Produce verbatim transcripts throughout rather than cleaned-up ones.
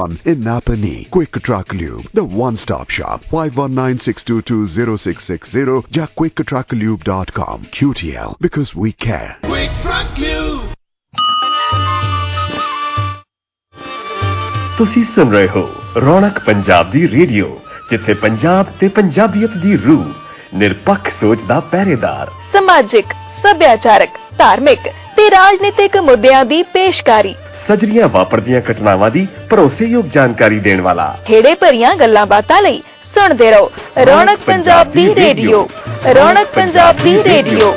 in Napanee. Quick Truck Lube, the one-stop shop. five one nine, six two two, zero six six zero ਜਾਂ quick truck lube dot com. Q T L, because we care. Quick Truck Lube. ਤੁਸੀਂ ਸੁਣ ਰਹੇ ਹੋ ਰੌਣਕ ਪੰਜਾਬ ਦੀ radio, ਜਿੱਥੇ ਪੰਜਾਬ ਤੇ ਪੰਜਾਬੀਅਤ ਦੀ ਰੂਹ ਨਿਰਪੱਖ ਸੋਚ ਦਾ ਪਹਿਰੇਦਾਰ, ਸਮਾਜਿਕ, ਸੱਭਿਆਚਾਰਕ, ਧਾਰਮਿਕ ਤੇ ਰਾਜਨੀਤਿਕ ਮੁੱਦਿਆਂ ਦੀ ਪੇਸ਼ਕਾਰੀ, ਸਜਰੀਆਂ ਵਾਪਰਦੀਆਂ ਘਟਨਾਵਾਂ ਦੀ ਭਰੋਸੇਯੋਗ ਜਾਣਕਾਰੀ ਦੇਣ ਵਾਲਾ, ਖੇੜੇ ਭਰੀਆਂ ਗੱਲਾਂ ਬਾਤਾਂ ਲਈ ਸੁਣਦੇ ਰਹੋ ਰੌਣਕ ਪੰਜਾਬ ਦੀ ਰੇਡੀਓ। ਰੌਣਕ ਪੰਜਾਬ ਦੀ ਰੇਡੀਓ।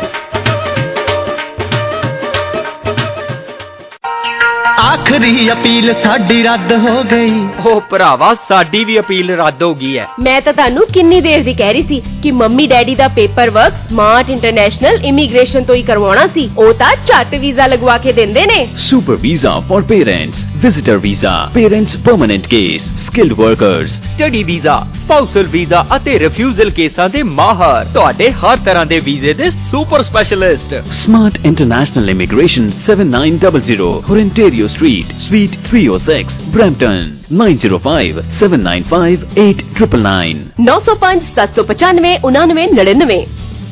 ਆਖਰੀ ਅਪੀਲ ਸਾਡੀ ਰੱਦ ਹੋ ਗਈ। ਉਹ ਭਰਾਵਾ, ਸਾਡੀ ਵੀ ਅਪੀਲ ਰੱਦ ਹੋ ਗਈ ਹੈ। ਮੈਂ ਤਾਂ ਤੁਹਾਨੂੰ ਕਿੰਨੀ ਦੇਰ ਦੀ ਕਹਿ ਰਹੀ ਸੀ ਕਿ ਮੰਮੀ ਡੈਡੀ ਦਾ paper work smart international immigration ਤੋਂ ਹੀ ਕਰਵਾਉਣਾ ਸੀ। ਉਹ ਤਾਂ ਝੱਟ ਵੀਜ਼ਾ ਲਗਵਾ ਕੇ ਦਿੰਦੇ ਨੇ। Super visa for parents, visitor visa, parents permanent case, skilled workers, study visa, spousal visa ਅਤੇ ਰਿਫਿਊਜ਼ਲ ਕੇਸਾਂ ਦੇ ਮਾਹਰ, ਤੁਹਾਡੇ ਹਰ ਤਰ੍ਹਾਂ ਦੇ ਵੀਜ਼ੇ ਦੇ super specialist. Smart international immigration seven nine zero zero Horenterio Street, Suite three oh six, Brampton, nine zero five, seven nine five, eight nine nine nine ਨੌ ਸੌ ਪੰਜ, ਸੱਤ ਸੌ ਪਚਾਨਵੇਂ, ਉਨਾਨਵੇਂ, ਨੜਿਨਵੇਂ।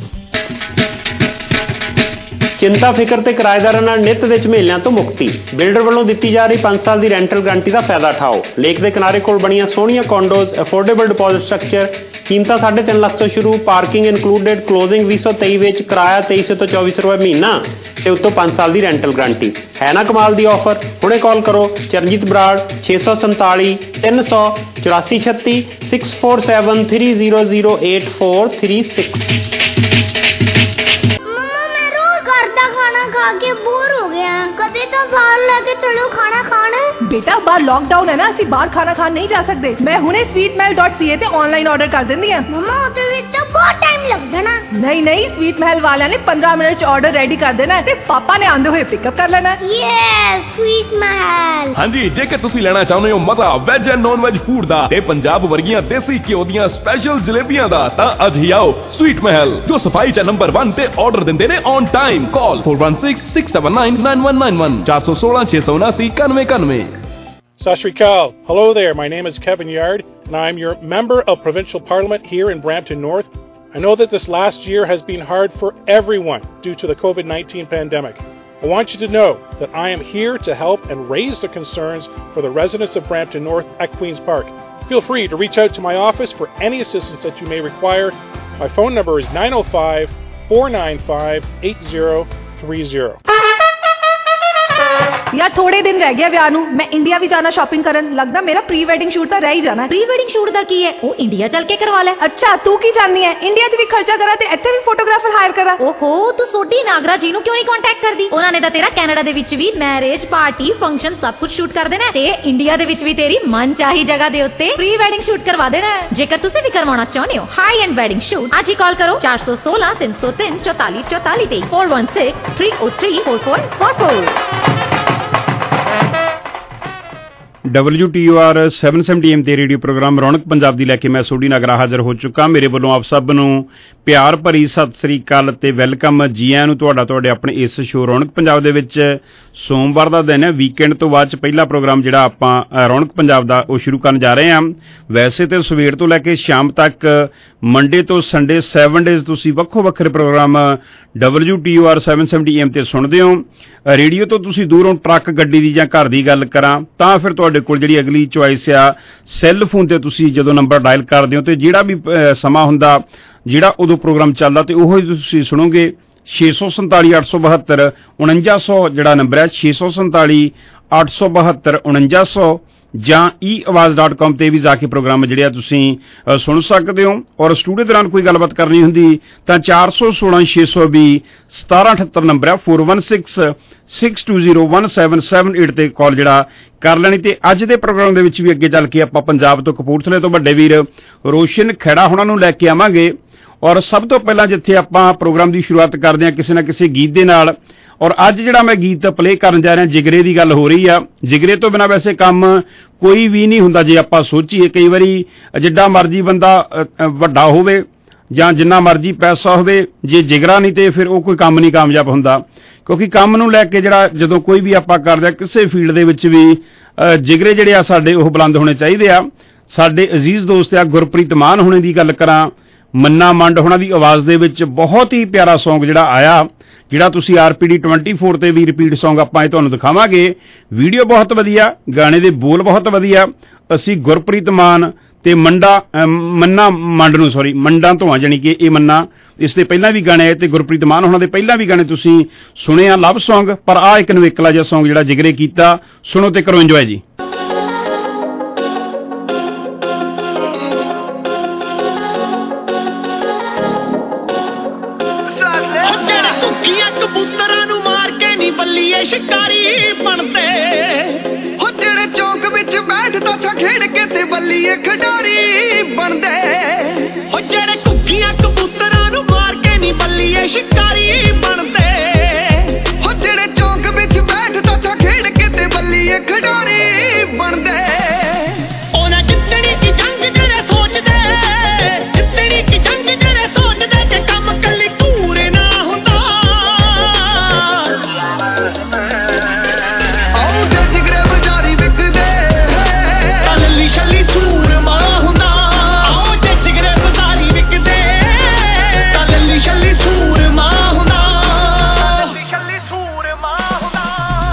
ਚਿੰਤਾ ਫਿਕਰ ਤੇ ਕਿਰਾਏਦਾਰਾਂ ਨਾਲ ਨਿੱਤ ਦੇ ਝਮੇਲਿਆਂ ਤੋਂ ਮੁਕਤੀ। ਬਿਲਡਰ ਵੱਲੋਂ ਦਿੱਤੀ ਜਾ ਰਹੀ ਪੰਜ ਸਾਲ ਦੀ ਰੈਂਟਲ ਗਾਰੰਟੀ ਦਾ ਫਾਇਦਾ ਉਠਾਓ। ਲੇਕ ਦੇ ਕਿਨਾਰੇ ਕੋਲ ਬਣੀਆਂ ਸੋਹਣੀਆਂ ਕੌਂਡੋਜ਼, ਅਫੋਰਡੇਬਲ ਡਿਪੋਜ਼ਿਟ ਸਟਰਕਚਰ, ਕੀਮਤਾਂ ਸਾਢੇ ਤਿੰਨ ਲੱਖ ਤੋਂ ਸ਼ੁਰੂ, ਪਾਰਕਿੰਗ ਇਨਕਲੂਡਡ, ਕਲੋਜ਼ਿੰਗ ਵੀਹ ਸੌ ਤੇਈ ਵਿੱਚ, ਕਿਰਾਇਆ ਤੇਈ ਸੌ ਤੋਂ ਚੌਵੀ ਸੌ ਰੁਪਏ ਮਹੀਨਾ ਤੇ ਉੱਤੋਂ ਪੰਜ ਸਾਲ ਦੀ ਰੈਂਟਲ ਗਾਰੰਟੀ। ਹੈ ਨਾ ਕਮਾਲ ਦੀ ਆਫਰ? ਹੁਣੇ ਕਾਲ ਕਰੋ ਚਰਨਜੀਤ ਬਰਾੜ ਛੇ ਸੌ ਸੰਤਾਲੀ ਤਿੰਨ ਸੌ ਚੁਰਾਸੀ ਛੱਤੀ six four seven three zero zero eight four three six. खा के बोर हो गया, कभी तो बाहर लेके चलो खाना खाना। बेटा बाहर लॉकडाउन है ना, ਅਸੀਂ ਬਾਹਰ ਖਾਣਾ ਖਾਣ ਨਹੀਂ ਜਾ ਸਕਦੇ। ਮੈਂ ਹੁਣੇ sweet mahal dot c a ਤੇ ਆਨਲਾਈਨ ਆਰਡਰ ਕਰ ਦਿੰਦੀ ਆ। ਮਮਾ ਉਹਦੇ ਵਿੱਚ ਤਾਂ ਬਹੁਤ ਟਾਈਮ ਲੱਗ ਜਾਣਾ। ਨਹੀਂ ਨਹੀਂ, sweet mahal ਵਾਲਿਆਂ ਨੇ ਪੰਦਰਾਂ ਮਿੰਟ ਚ ਆਰਡਰ ਰੈਡੀ ਕਰ ਦੇਣਾ ਤੇ ਪਾਪਾ ਨੇ ਆਂਦੇ ਹੋਏ ਪਿਕਅਪ ਕਰ ਲੈਣਾ। Yes, sweet mahal। ਹਾਂਜੀ, ਜੇਕਰ ਤੁਸੀਂ ਲੈਣਾ ਚਾਹੁੰਦੇ ਹੋ ਮਜ਼ਾ veg and non veg food ਦਾ ਤੇ ਪੰਜਾਬ ਵਰਗੀਆਂ ਦੇਸੀ ਘਿਓ ਦੀਆਂ ਸਪੈਸ਼ਲ ਜਲੇਬੀਆਂ ਦਾ, ਤਾਂ ਅੱਜ ਹੀ ਆਓ sweet mahal, ਜੋ ਸਫਾਈ ਚ ਨੰਬਰ one ਤੇ ਆਰਡਰ ਦਿੰਦੇ ਨੇ on time. Call four one six, six seven nine, nine one nine one ਚਾਰ ਸੌ ਸੋਲਾਂ ਛੇ ਸੌ ਉਨਾਸੀ ਇਕਾਨਵੇਂ ਇਕਾਨਵੇਂ। Sat Shri Akal. Hello there. My name is Kevin Yard, and I'm your member of Provincial Parliament here in Brampton North. I know that this last year has been hard for everyone due to the covid nineteen pandemic. I want you to know that I am here to help and raise the concerns for the residents of Brampton North at Queen's Park. Feel free to reach out to my office for any assistance that you may require. My phone number is nine oh five, four nine five, eight zero three zero. यार थोड़े दिन रह गया ਵਿਆਹ ਨੂੰ। ਮੈਂ India ਵੀ ਜਾਣਾ shopping ਕਰਨ। ਲੱਗਦਾ ਮੇਰਾ ਪ੍ਰੀ ਵੈਡਿੰਗ ਸ਼ੂਟ ਤਾਂ ਰਹਿ ਹੀ ਜਾਣਾ। ਪ੍ਰੀ ਵੈਡਿੰਗ ਸ਼ੂਟ ਦਾ ਕੀ ਹੈ? ਉਹ ਇੰਡੀਆ ਚੱਲ ਕੇ ਕਰਵਾ ਲੈ। ਅੱਛਾ, ਤੂੰ ਕੀ ਜਾਣਦੀ ਹੈ? ਇੰਡੀਆ 'ਚ ਵੀ ਖਰਚਾ ਕਰਾਂ ਤੇ ਇੱਥੇ ਵੀ ਫੋਟੋਗ੍ਰਾਫਰ ਹਾਇਰ ਕਰਾਂ। ਓਹੋ, ਤੂੰ ਸੋਢੀ ਨਾਗਰਾ ਜੀ ਨੂੰ ਕਿਉਂ ਨਹੀਂ ਕੰਟੈਕਟ ਕਰਦੀ? ਉਹਨਾਂ ਨੇ ਤਾਂ ਤੇਰਾ ਕੈਨੇਡਾ ਦੇ ਵਿੱਚ ਵੀ ਮੈਰਿਜ, ਪਾਰਟੀ, ਫੰਕਸ਼ਨ ਸਭ ਕੁਝ ਸ਼ੂਟ ਕਰ ਦੇਣਾ ਤੇ ਇੰਡੀਆ ਦੇ ਵਿੱਚ ਵੀ ਤੇਰੀ ਮਨ ਚਾਹੀ ਜਗ੍ਹਾ ਦੇ ਉੱਤੇ ਪ੍ਰੀ ਵੈਡਿੰਗ ਸ਼ੂਟ ਕਰਵਾ ਦੇਣਾ। ਜੇਕਰ ਤੁਸੀਂ ਵੀ ਕਰਵਾਉਣਾ ਚਾਹੁੰਦੇ ਹੋ ਹਾਈ ਐਂਡ ਵੈਡਿੰਗ ਸ਼ੂਟ, ਅੱਜ ਹੀ ਕਾਲ ਕਰੋ ਚਾਰ ਸੌ ਸੋਲਾਂ ਤਿੰਨ ਸੌ ਤਿੰਨ ਚੌਤਾਲੀ ਚੌਤਾਲੀ ਤੇ four one six, three oh three, four four four four। W T O R seven seventy M ਤੇ ਰੇਡੀਓ ਪ੍ਰੋਗਰਾਮ ਰੌਣਕ ਪੰਜਾਬ ਦੀ ਲੈ ਕੇ ਮੈਂ ਸੋਢੀ ਨਾਗਰਾ ਹਾਜ਼ਰ ਹੋ ਚੁੱਕਾ। ਮੇਰੇ ਵੱਲੋਂ ਆਪ ਸਭ ਨੂੰ ਪਿਆਰ ਭਰੀ ਸਤਿ ਸ੍ਰੀ ਅਕਾਲ ਤੇ ਵੈਲਕਮ। ਜੀ ਆਇਆਂ ਨੂੰ ਤੁਹਾਡਾ ਤੁਹਾਡੇ ਆਪਣੇ ਇਸ ਸ਼ੋਅ ਰੌਣਕ ਪੰਜਾਬ ਦੇ ਵਿੱਚ। ਸੋਮਵਾਰ ਦਾ ਦਿਨ ਹੈ, ਵੀਕਐਂਡ ਤੋਂ ਬਾਅਦ 'ਚ ਪਹਿਲਾ ਪ੍ਰੋਗਰਾਮ ਜਿਹੜਾ ਆਪਾਂ ਰੌਣਕ ਪੰਜਾਬ ਦਾ ਉਹ ਸ਼ੁਰੂ ਕਰਨ ਜਾ ਰਹੇ ਹਾਂ। ਵੈਸੇ ਤਾਂ ਸਵੇਰ ਤੋਂ ਲੈ ਕੇ ਸ਼ਾਮ ਤੱਕ ਮੰਡੇ ਤੋਂ ਸੰਡੇ ਸੈਵਨ ਡੇਜ਼ ਤੁਸੀਂ ਵੱਖੋ ਵੱਖਰੇ program W T O R seven seventy M ਤੇ ਸੁਣਦੇ ਹੋ। ਰੇਡੀਓ ਤੋਂ ਤੁਸੀਂ ਦੂਰੋਂ ਟਰੱਕ, ਗੱਡੀ ਦੀ ਜਾਂ ਘਰ ਦੀ ਗੱਲ ਕਰਾਂ ਤਾਂ ਫਿਰ ਤੁਹਾਡੇ ਕੋਲ ਜਿਹੜੀ ਅਗਲੀ ਚੁਆਇਸ ਆ, ਸੈੱਲ ਫੋਨ ਤੇ ਤੁਸੀਂ ਜਦੋਂ ਨੰਬਰ ਡਾਇਲ ਕਰਦੇ ਹੋ ਤੇ ਜਿਹੜਾ ਵੀ ਸਮਾਂ ਹੁੰਦਾ, ਜਿਹੜਾ ਉਦੋਂ ਪ੍ਰੋਗਰਾਮ ਚੱਲਦਾ ਤੇ ਉਹੋ ਹੀ ਤੁਸੀਂ ਸੁਣੋਗੇ। ਛੇ ਸੌ ਸੰਤਾਲੀ ਅੱਠ ਸੌ ਬਹੱਤਰ ਉਣੰਜਾ ਸੌ ਜਿਹੜਾ ਨੰਬਰ ਹੈ, ਛੇ ਸੌ ਸੰਤਾਲੀ ਅੱਠ ਸੌ ਬਹੱਤਰ ਉਣੰਜਾ ਸੌ ਜਾਂ ਈ ਆਵਾਜ਼ ਡਾਟ ਕਾਮ ਤੇ ਵੀ ਜਾ ਕੇ ਪ੍ਰੋਗਰਾਮ ਜਿਹੜੇ ਆ ਤੁਸੀਂ ਸੁਣ ਸਕਦੇ ਹੋ। ਔਰ ਸਟੂਡੀਓ ਦੌਰਾਨ ਕੋਈ ਗੱਲਬਾਤ ਕਰਨੀ ਹੁੰਦੀ ਤਾਂ ਚਾਰ ਸੌ ਸੋਲਾਂ ਛੇ ਸੌ ਵੀਹ ਸਤਾਰਾਂ ਅਠੱਤਰ ਨੰਬਰ ਹੈ, four one six six two zero one seven seven eight ਤੇ ਕਾਲ ਜਿਹੜਾ ਕਰ ਲੈਣੀ। ਤੇ ਅੱਜ ਦੇ ਪ੍ਰੋਗਰਾਮ ਦੇ ਵਿੱਚ ਵੀ ਅੱਗੇ ਚੱਲ ਕੇ ਆਪਾਂ ਪੰਜਾਬ ਤੋਂ ਕਪੂਰਥਲੇ ਤੋਂ ਵੱਡੇ ਵੀਰ ਰੋਸ਼ਨ ਖੇੜਾ ਹੋਣਾ ਨੂੰ ਲੈ ਕੇ ਆਵਾਂਗੇ। ਔਰ ਸਭ ਤੋਂ ਪਹਿਲਾਂ ਜਿੱਥੇ ਆਪਾਂ ਪ੍ਰੋਗਰਾਮ ਦੀ ਸ਼ੁਰੂਆਤ ਕਰਦੇ ਹਾਂ ਕਿਸੇ ਨਾ ਕਿਸੇ ਗੀਤ ਦੇ ਨਾਲ। ਔਰ ਅੱਜ ਜਿਹੜਾ ਮੈਂ ਗੀਤ ਪਲੇ ਕਰਨ ਜਾ ਰਿਹਾ, ਜਿਗਰੇ ਦੀ ਗੱਲ ਹੋ ਰਹੀ ਆ। ਜਿਗਰੇ ਤੋਂ ਬਿਨਾਂ ਵੈਸੇ ਕੰਮ ਕੋਈ ਵੀ ਨਹੀਂ ਹੁੰਦਾ ਜੇ ਆਪਾਂ ਸੋਚੀਏ। ਕਈ ਵਾਰੀ ਜਿੱਡਾ ਮਰਜ਼ੀ ਬੰਦਾ ਵੱਡਾ ਹੋਵੇ ਜਾਂ ਜਿੰਨਾ ਮਰਜ਼ੀ ਪੈਸਾ ਹੋਵੇ, ਜੇ ਜਿਗਰਾ ਨਹੀਂ ਤੇ ਫਿਰ ਉਹ ਕੋਈ ਕੰਮ ਨਹੀਂ ਕਾਮਯਾਬ ਹੁੰਦਾ। ਕਿਉਂਕਿ ਕੰਮ ਨੂੰ ਲੈ ਕੇ ਜਿਹੜਾ ਜਦੋਂ ਕੋਈ ਵੀ ਆਪਾਂ ਕਰਦੇ ਹਾਂ ਕਿਸੇ ਫੀਲਡ ਦੇ ਵਿੱਚ ਵੀ ਜਿਗਰੇ ਜਿਹੜੇ ਆ ਸਾਡੇ ਉਹ ਬੁਲੰਦ ਹੋਣੇ ਚਾਹੀਦੇ ਆ। ਸਾਡੇ ਅਜ਼ੀਜ਼ ਦੋਸਤ ਆ ਗੁਰਪ੍ਰੀਤ ਮਾਨ ਹੋਣੇ ਦੀ ਗੱਲ ਕਰਾਂ, ਮੰਨਾ ਮੰਡ ਹੋਣਾ ਦੀ ਆਵਾਜ਼ ਦੇ ਵਿੱਚ ਬਹੁਤ ਹੀ ਪਿਆਰਾ ਸੌਂਗ ਜਿਹੜਾ ਆਇਆ, ਜਿਹੜਾ ਤੁਸੀਂ R P D twenty four ਤੇ ਵੀ ਰਿਪੀਟ ਸੌਂਗ ਆਪਾਂ ਇਹ ਤੁਹਾਨੂੰ ਦਿਖਾਵਾਂਗੇ। ਵੀਡੀਓ ਬਹੁਤ ਵਧੀਆ, ਗਾਣੇ ਦੇ ਬੋਲ ਬਹੁਤ ਵਧੀਆ। ਅਸੀਂ ਗੁਰਪ੍ਰੀਤ ਮਾਨ ਤੇ ਮੰਡਾ ਮੰਨਾ ਮੰਡ ਨੂੰ ਸੌਰੀ ਮੰਡਾਂ ਤੋਂ ਆ, ਜਾਣੀ ਕਿ ਇਹ ਮੰਨਾ ਇਸ ਦੇ ਪਹਿਲਾਂ ਵੀ ਗਾਣੇ ਆਏ ਤੇ ਗੁਰਪ੍ਰੀਤ ਮਾਨ ਹੋਣਾ ਦੇ ਪਹਿਲਾਂ ਵੀ ਗਾਣੇ ਤੁਸੀਂ ਸੁਣੇ ਆ ਲਵ ਸੌਂਗ। ਪਰ ਆਹ ਇੱਕ ਨਵੇਕਲਾ ਜਿਹਾ ਸੌਂਗ ਜਿਹੜਾ ਜਿਗਰੇ ਕੀਤਾ, ਸੁਣੋ ਤੇ ਕਰੋ ਇੰਜੋਏ ਜੀ। ਕਬੂਤਰਾਂ ਨੂੰ ਮਾਰ ਕੇ ਨੀ ਬੱਲੀਏ ਸ਼ਿਕਾਰੀ ਬਣਦੇ, ਹੋ ਜਿਹੜੇ ਚੌਂਕ ਵਿੱਚ ਬੈਠਦਾ ਛਾ ਖੇਡ ਕੇ ਤੇ ਬੱਲੀਏ ਖਿਡਾਰੀ ਬਣਦੇ, ਹੋ ਜਿਹੜੇ ਕੁੱਕੀਆਂ ਕਬੂਤਰਾਂ ਨੂੰ ਮਾਰ ਕੇ ਨੀ ਬੱਲੀਏ ਸ਼ਿਕਾਰੀ ਬਣਦੇ, ਹੋ ਜਿਹੜੇ ਚੌਂਕ ਵਿੱਚ ਬੈਠਦਾ ਛਾ ਖੇਡ ਕੇ ਤੇ ਬੱਲੀਏ ਖਿਡਾਰੀ ਬਣਦੇ। ਉਹਨਾਂ ਜਿੱਤਣੀ ਕੀ ਜੰਗ ਜਿਹੜੇ ਸੋਚਦੇ, ਜਿੱਤਣੀ ਕੀ ਜੰਗ ਜਿਹੜੇ ਸੋਚਦੇ ਕਿ ਕੰਮ ਕੱਲੀ ਧੂਰੇ ਨਾ ਹੁੰਦਾ। ਛੱਲੀ ਸੂਰਮਾ ਹੁੰਦਾ, ਆਓ ਜੇ ਜਿਗਰੇ ਬਜ਼ਾਰੀ ਵਿਕਦੇ, ਤਾਂ ਲੱਲੀ ਛੱਲੀ ਸੂਰਮਾ ਹੁੰਦਾ, ਛੱਲੀ ਸੂਰਮਾ ਹੁੰਦਾ।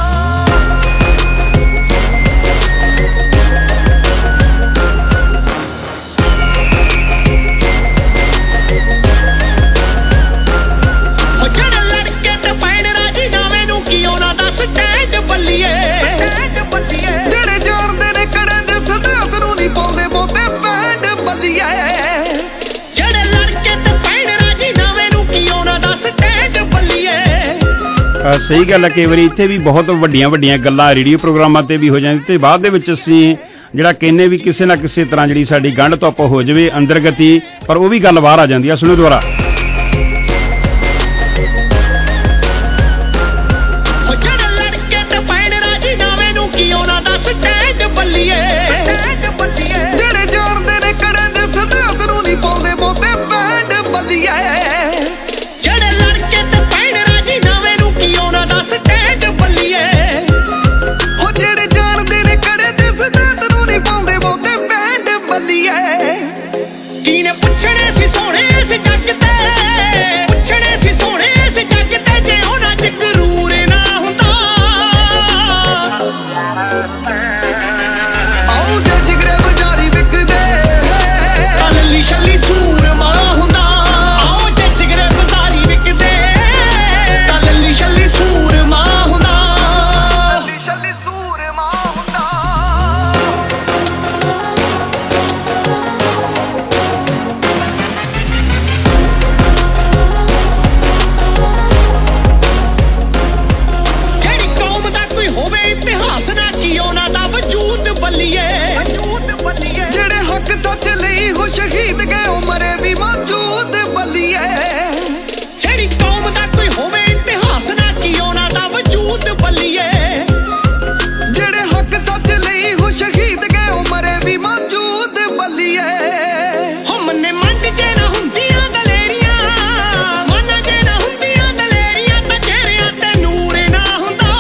ਹੋ ਜਿਹੜੇ ਲੜਕੇ ਤੇ ਪੈਣ ਰਾਜੀ ਨਾਵੇਂ ਨੂੰ ਕੀ ਉਹਨਾਂ ਦਾ ਸਟੈਂਡ ਬੱਲੀਏ, ਜਿਹੜੇ ਜਾਣਦੇ ਨੇ ਕੜੇ ਦੇ ਸਦਾਤ ਨੂੰ ਨਹੀਂ ਪਾਉਂਦੇ ਬਹੁਤੇ ਬੈਂਡ ਬੱਲੀਏ, ਜਿਹੜੇ ਲੜਕੇ ਤੇ ਪੈਣ ਰਾਜੀ ਨਾਵੇਂ ਨੂੰ ਕੀ ਉਹਨਾਂ ਦਾ ਸਟੈਂਡ ਬੱਲੀਏ। ਸਹੀ ਗੱਲ ਹੈ, ਕਈ ਵਾਰੀ ਇੱਥੇ ਵੀ ਬਹੁਤ ਵੱਡੀਆਂ ਵੱਡੀਆਂ ਗੱਲਾਂ ਰੇਡੀਓ ਪ੍ਰੋਗਰਾਮਾਂ ਤੇ ਵੀ ਹੋ ਜਾਂਦੀ ਤੇ ਬਾਅਦ ਦੇ ਵਿੱਚ ਅਸੀਂ ਜਿਹੜਾ ਕਹਿੰਦੇ ਵੀ ਕਿਸੇ ਨਾ ਕਿਸੇ ਤਰ੍ਹਾਂ ਜਿਹੜੀ ਸਾਡੀ ਗੰਢ ਧੁੱਪ ਹੋ ਜਾਵੇ ਅੰਦਰ ਗਤੀ, ਪਰ ਉਹ ਵੀ ਗੱਲ ਬਾਹਰ ਆ ਜਾਂਦੀ ਆ। ਸੁਣੋ ਦੁਬਾਰਾ। ਜਿਹੜੇ ਲੜਕੇ ਤੇ ਪੈਣ ਰਾਜੀ ਨਾਵੇਂ ਨੂੰ ਕੀ ਉਹਨਾਂ ਦਾ ਸਟੈਂਡ ਬੱਲੀਏ, ਜਿਹੜੇ ਜਾਣਦੇ ਨੇ ਕੜੇ ਦੇ ਸਦਾਤ ਨੂੰ ਨਹੀਂ ਪਾਉਂਦੇ ਬਹੁਤੇ ਬੈਂਡ ਬੱਲੀਏ, ਜਿਹੜੇ ਲੜਕੇ ਤੇ ਪੈਣ ਰਾਜੀ ਨਾਵੇਂ ਨੂੰ ਕੀ ਉਹਨਾਂ ਦਾ ਸਟੈਂਡ ਬੱਲੀਏ, ਉਹ ਜਿਹੜੇ ਜਾਣਦੇ ਨੇ ਕੜੇ ਦੇ ਸਦਾਤ ਨੂੰ ਨਹੀਂ ਪਾਉਂਦੇ ਬਹੁਤੇ ਬੈਂਡ ਬੱਲੀਏ। ਕੀ ਨੇ ਪੁੱਛਣੇ ਸੀ ਸੋਹਣੇ ਇਸ ਜੱਗ ਤੇ, ਪੁੱਛਣੇ ਸੀ ਸੋਹਣੇ ਇਸ ਜੱਗ ਤੇ ਜੇ ਉਹਨਾਂ ਚ ਗਰੂਰ ਨਾ ਹੁੰਦਾ। ਆਓ ਜੇ ਜਿਗਰੇ ਬਜ਼ਾਰੀ ਵਿਕਦੇ, ਤਾਂ ਲੱਲੀ ਛੱਲੀ ਸੂਰਮਾ ਹੁੰਦਾ, ਆਓ ਜੇ ਜਿਗਰੇ ਬਜ਼ਾਰੀ ਵਿਕਦੇ, ਤਾਂ ਲੱਲੀ ਛੱਲੀ ਸੂਰਮਾ ਹੁੰਦਾ, ਲੱਲੀ ਛੱਲੀ ਸੂਰਮਾ ਹੁੰਦਾ। ਜਿਹੜੀ ਕੌਮ ਦਾ ਕੋਈ ਹੋਵੇ ਇਤਿਹਾਸ ਨਾ ਕੀ ਉਹਨਾਂ ਦਾ ਵਜੂਦ ਬੱਲੀਏ, ਜਿਹੜੇ ਹੱਕ ਸੱਚ ਲਈ ਹੋ ਸ਼ਹੀਦ ਗਏ ਉਹ ਮਰੇ ਵੀ ਮੌਜੂਦ ਬੱਲੀਏ, ਜਿਹੜੀ ਕੌਮ ਦਾ ਕੋਈ ਹੋਵੇ ਇਤਿਹਾਸ ਨਾ ਕੀ ਉਹਨਾਂ ਦਾ ਵਜੂਦ ਬੱਲੀਏ, ਜਿਹੜੇ ਹੱਕ ਸੱਚ ਲਈ ਹੋ ਸ਼ਹੀਦ ਗਏ ਉਹ ਮਰੇ ਵੀ ਮੌਜੂਦ ਬੱਲੀਏ। ਹੋ ਮੰਨੇ ਮੰਡ ਜੇ ਨਾ ਹੁੰਦੀਆਂ ਦਲੇਰੀਆਂ, ਮੰਨ ਜੇ ਨਾ ਹੁੰਦੀਆਂ ਦਲੇਰੀਆਂ ਤਾਂ ਚਿਹਰਿਆਂ ਤੇ ਨੂਰ ਨਾ ਹੁੰਦਾ।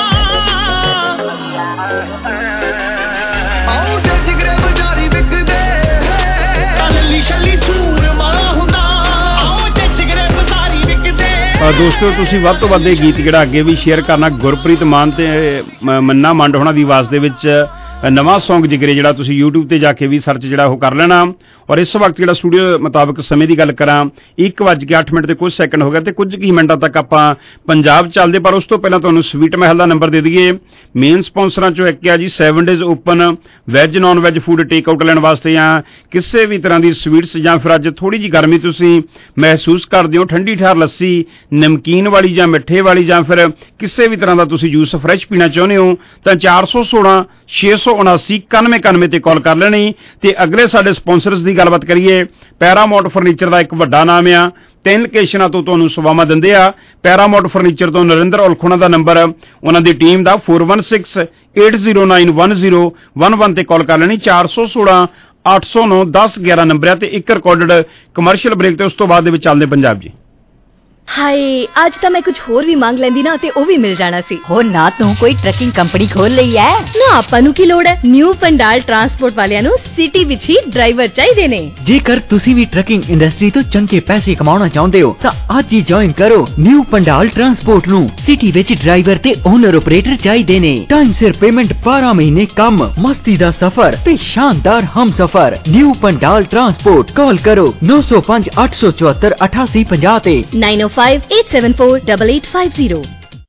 ਆਓ ਜੇ ਜਿਗਰੇ ਬਜ਼ਾਰੀ ਵਿਕਦੇ, ਤਾਂ ਲੱਲੀ ਛੱਲੀ ਸੂਰਮਾ ਹੁੰਦਾ, ਆਓ ਜੇ ਜਿਗਰੇ ਬਜ਼ਾਰੀ ਵਿਕਦੇ। ਦੋਸਤੋ ਤੁਸੀਂ ਵੱਧ ਤੋਂ ਵੱਧ ਇਹ ਗੀਤ ਜਿਹੜਾ ਅੱਗੇ ਵੀ ਸ਼ੇਅਰ ਕਰਨਾ। ਗੁਰਪ੍ਰੀਤ ਮਾਨ ਤੇ ਮੰਨਾ ਮੰਡ ਹੋਣਾ ਦੀ ਆਵਾਜ਼ ਦੇ ਵਿੱਚ ਨਵਾਂ ਸੌਂਗ ਜਿਗਰੇ ਜਿਹੜਾ ਤੁਸੀਂ ਯੂਟਿਊਬ ਤੇ ਜਾ ਕੇ ਵੀ ਸਰਚ ਜਿਹੜਾ ਉਹ ਕਰ ਲੈਣਾ। ਔਰ ਇਸ ਵਕਤ ਜਿਹੜਾ ਸਟੂਡੀਓ ਮੁਤਾਬਕ ਸਮੇਂ ਦੀ ਗੱਲ ਕਰਾਂ ਇੱਕ ਵੱਜ ਕੇ ਅੱਠ ਮਿੰਟ ਤੇ ਕੁਝ ਸੈਕਿੰਡ ਹੋ ਗਏ ਤੇ ਕੁਝ ਕੀ ਮਿੰਟਾਂ ਤੱਕ ਆਪਾਂ ਪੰਜਾਬ ਚੱਲਦੇ। ਪਰ ਉਸ ਤੋਂ ਪਹਿਲਾਂ ਤੁਹਾਨੂੰ ਸਵੀਟ ਮਹਿਲ ਦਾ ਨੰਬਰ ਦੇ ਦਈਏ। ਮੇਨ ਸਪਾਂਸਰਾਂ ਚੋਂ ਇੱਕ ਆ ਜੀ seven days open veg non veg food take out ਲੈਣ ਵਾਸਤੇ ਜਾਂ ਕਿਸੇ ਵੀ ਤਰ੍ਹਾਂ ਦੀ ਸਵੀਟਸ, ਜਾਂ ਫਿਰ ਅੱਜ ਥੋੜੀ ਜਿਹੀ ਗਰਮੀ ਤੁਸੀਂ ਮਹਿਸੂਸ ਕਰਦੇ ਹੋ, ਠੰਡੀ ਠਾਰ ਲੱਸੀ ਨਮਕੀਨ ਵਾਲੀ ਜਾਂ ਮਿੱਠੇ ਵਾਲੀ ਜਾਂ ਫਿਰ ਕਿਸੇ ਵੀ ਤਰ੍ਹਾਂ ਦਾ ਤੁਸੀਂ ਜੂਸ ਫਰੈਸ਼ ਪੀਣਾ ਚਾਹੁੰਦੇ ਹੋ ਤਾਂ ਚਾਰ ਸੌ ਸੋਲਾਂ ਛੇ ਸੌ ਉਨਾਸੀ ਇਕਾਨਵੇਂ ਇਕਾਨਵੇਂ ਤੇ ਕਾਲ ਕਰ ਲੈਣੀ। ਤੇ ਅਗਲੇ ਸਾਡੇ ਸਪਾਂਸਰਸ ਦੀ ਗੱਲਬਾਤ ਕਰੀਏ। ਪੈਰਾਮਾਉਂਟ ਫਰਨੀਚਰ ਦਾ ਇੱਕ ਵੱਡਾ ਨਾਮ ਆ, ਤਿੰਨ ਲੋਕੇਸ਼ਨਾਂ ਤੋਂ ਤੁਹਾਨੂੰ ਸੇਵਾਵਾਂ ਦਿੰਦੇ ਆ। ਪੈਰਾਮਾਉਂਟ ਫਰਨੀਚਰ ਤੋਂ ਨਰਿੰਦਰ ਔਲਖੋਣਾ ਦਾ ਨੰਬਰ, ਉਹਨਾਂ ਦੀ ਟੀਮ ਦਾ four one six eight zero nine one zero one one ਤੇ ਕਾਲ ਕਰ ਲੈਣੀ। ਚਾਰ ਸੌ ਸੋਲਾਂ ਅੱਠ ਸੌ ਨੌ ਦਸ ਗਿਆਰਾਂ ਨੰਬਰ ਆ ਤੇ ਇੱਕ ਰਿਕਾਰਡਡ ਕਮਰਸ਼ੀਅਲ ਬ੍ਰੇਕ ਤੇ ਉਸ ਤੋਂ ਬਾਅਦ ਦੇ ਵਿੱਚ ਚੱਲਦੇ ਪੰਜਾਬ ਜੀ। ਹਾਏ ਅੱਜ ਤਾਂ ਮੈਂ ਕੁਝ ਹੋਰ ਵੀ ਮੰਗ ਲੈਂਦੀ ਨਾ ਤੇ ਉਹ ਵੀ ਮਿਲ ਜਾਣਾ ਸੀ। ਹੋ ਨਾ ਤੂੰ ਕੋਈ ਟਰੱਕਿੰਗ ਕੰਪਨੀ ਖੋਲ ਲਈ ਐ ਨਾ, ਆਪਾਂ ਨੂੰ ਕੀ ਲੋੜ ਹੈ। ਨਿਊ ਪੰਡਾਲ ਟਰਾਂਸਪੋਰਟ ਵਾਲਿਆਂ ਨੂੰ ਸਿਟੀ ਵਿੱਚ ਹੀ ਡਰਾਈਵਰ ਚਾਹੀਦੇ ਨੇ। ਜੇਕਰ ਤੁਸੀਂ ਵੀ ਟਰੱਕਿੰਗ ਇੰਡਸਟਰੀ ਤੋਂ ਚੰਗੇ ਪੈਸੇ ਕਮਾਉਣਾ ਚਾਹੁੰਦੇ ਹੋ ਤਾਂ ਅੱਜ ਹੀ ਜੁਆਇਨ ਕਰੋ ਨਿਊ ਪੰਡਾਲ ਟਰਾਂਸਪੋਰਟ ਨੂੰ। ਸਿਟੀ ਵਿੱਚ ਡਰਾਈਵਰ ਤੇ ਓਨਰ ਆਪਰੇਟਰ ਚਾਹੀਦੇ ਨੇ। ਟਾਈਮ ਸਿਰ ਪੇਮੈਂਟ, ਬਾਰਾਂ ਮਹੀਨੇ ਕੰਮ, ਮਸਤੀ ਦਾ ਸਫ਼ਰ ਤੇ ਸ਼ਾਨਦਾਰ ਹਮਸਫ਼ਰ। New Pandal transport. ਕਾਲ ਕਰੋ ਨੌ ਸੌ ਪੰਜ ਅੱਠ ਸੌ ਚੁਹੱਤਰ ਅਠਾਸੀ ਪੰਜਾਹ ਤੇ nine O five eight seven four double eight five zero.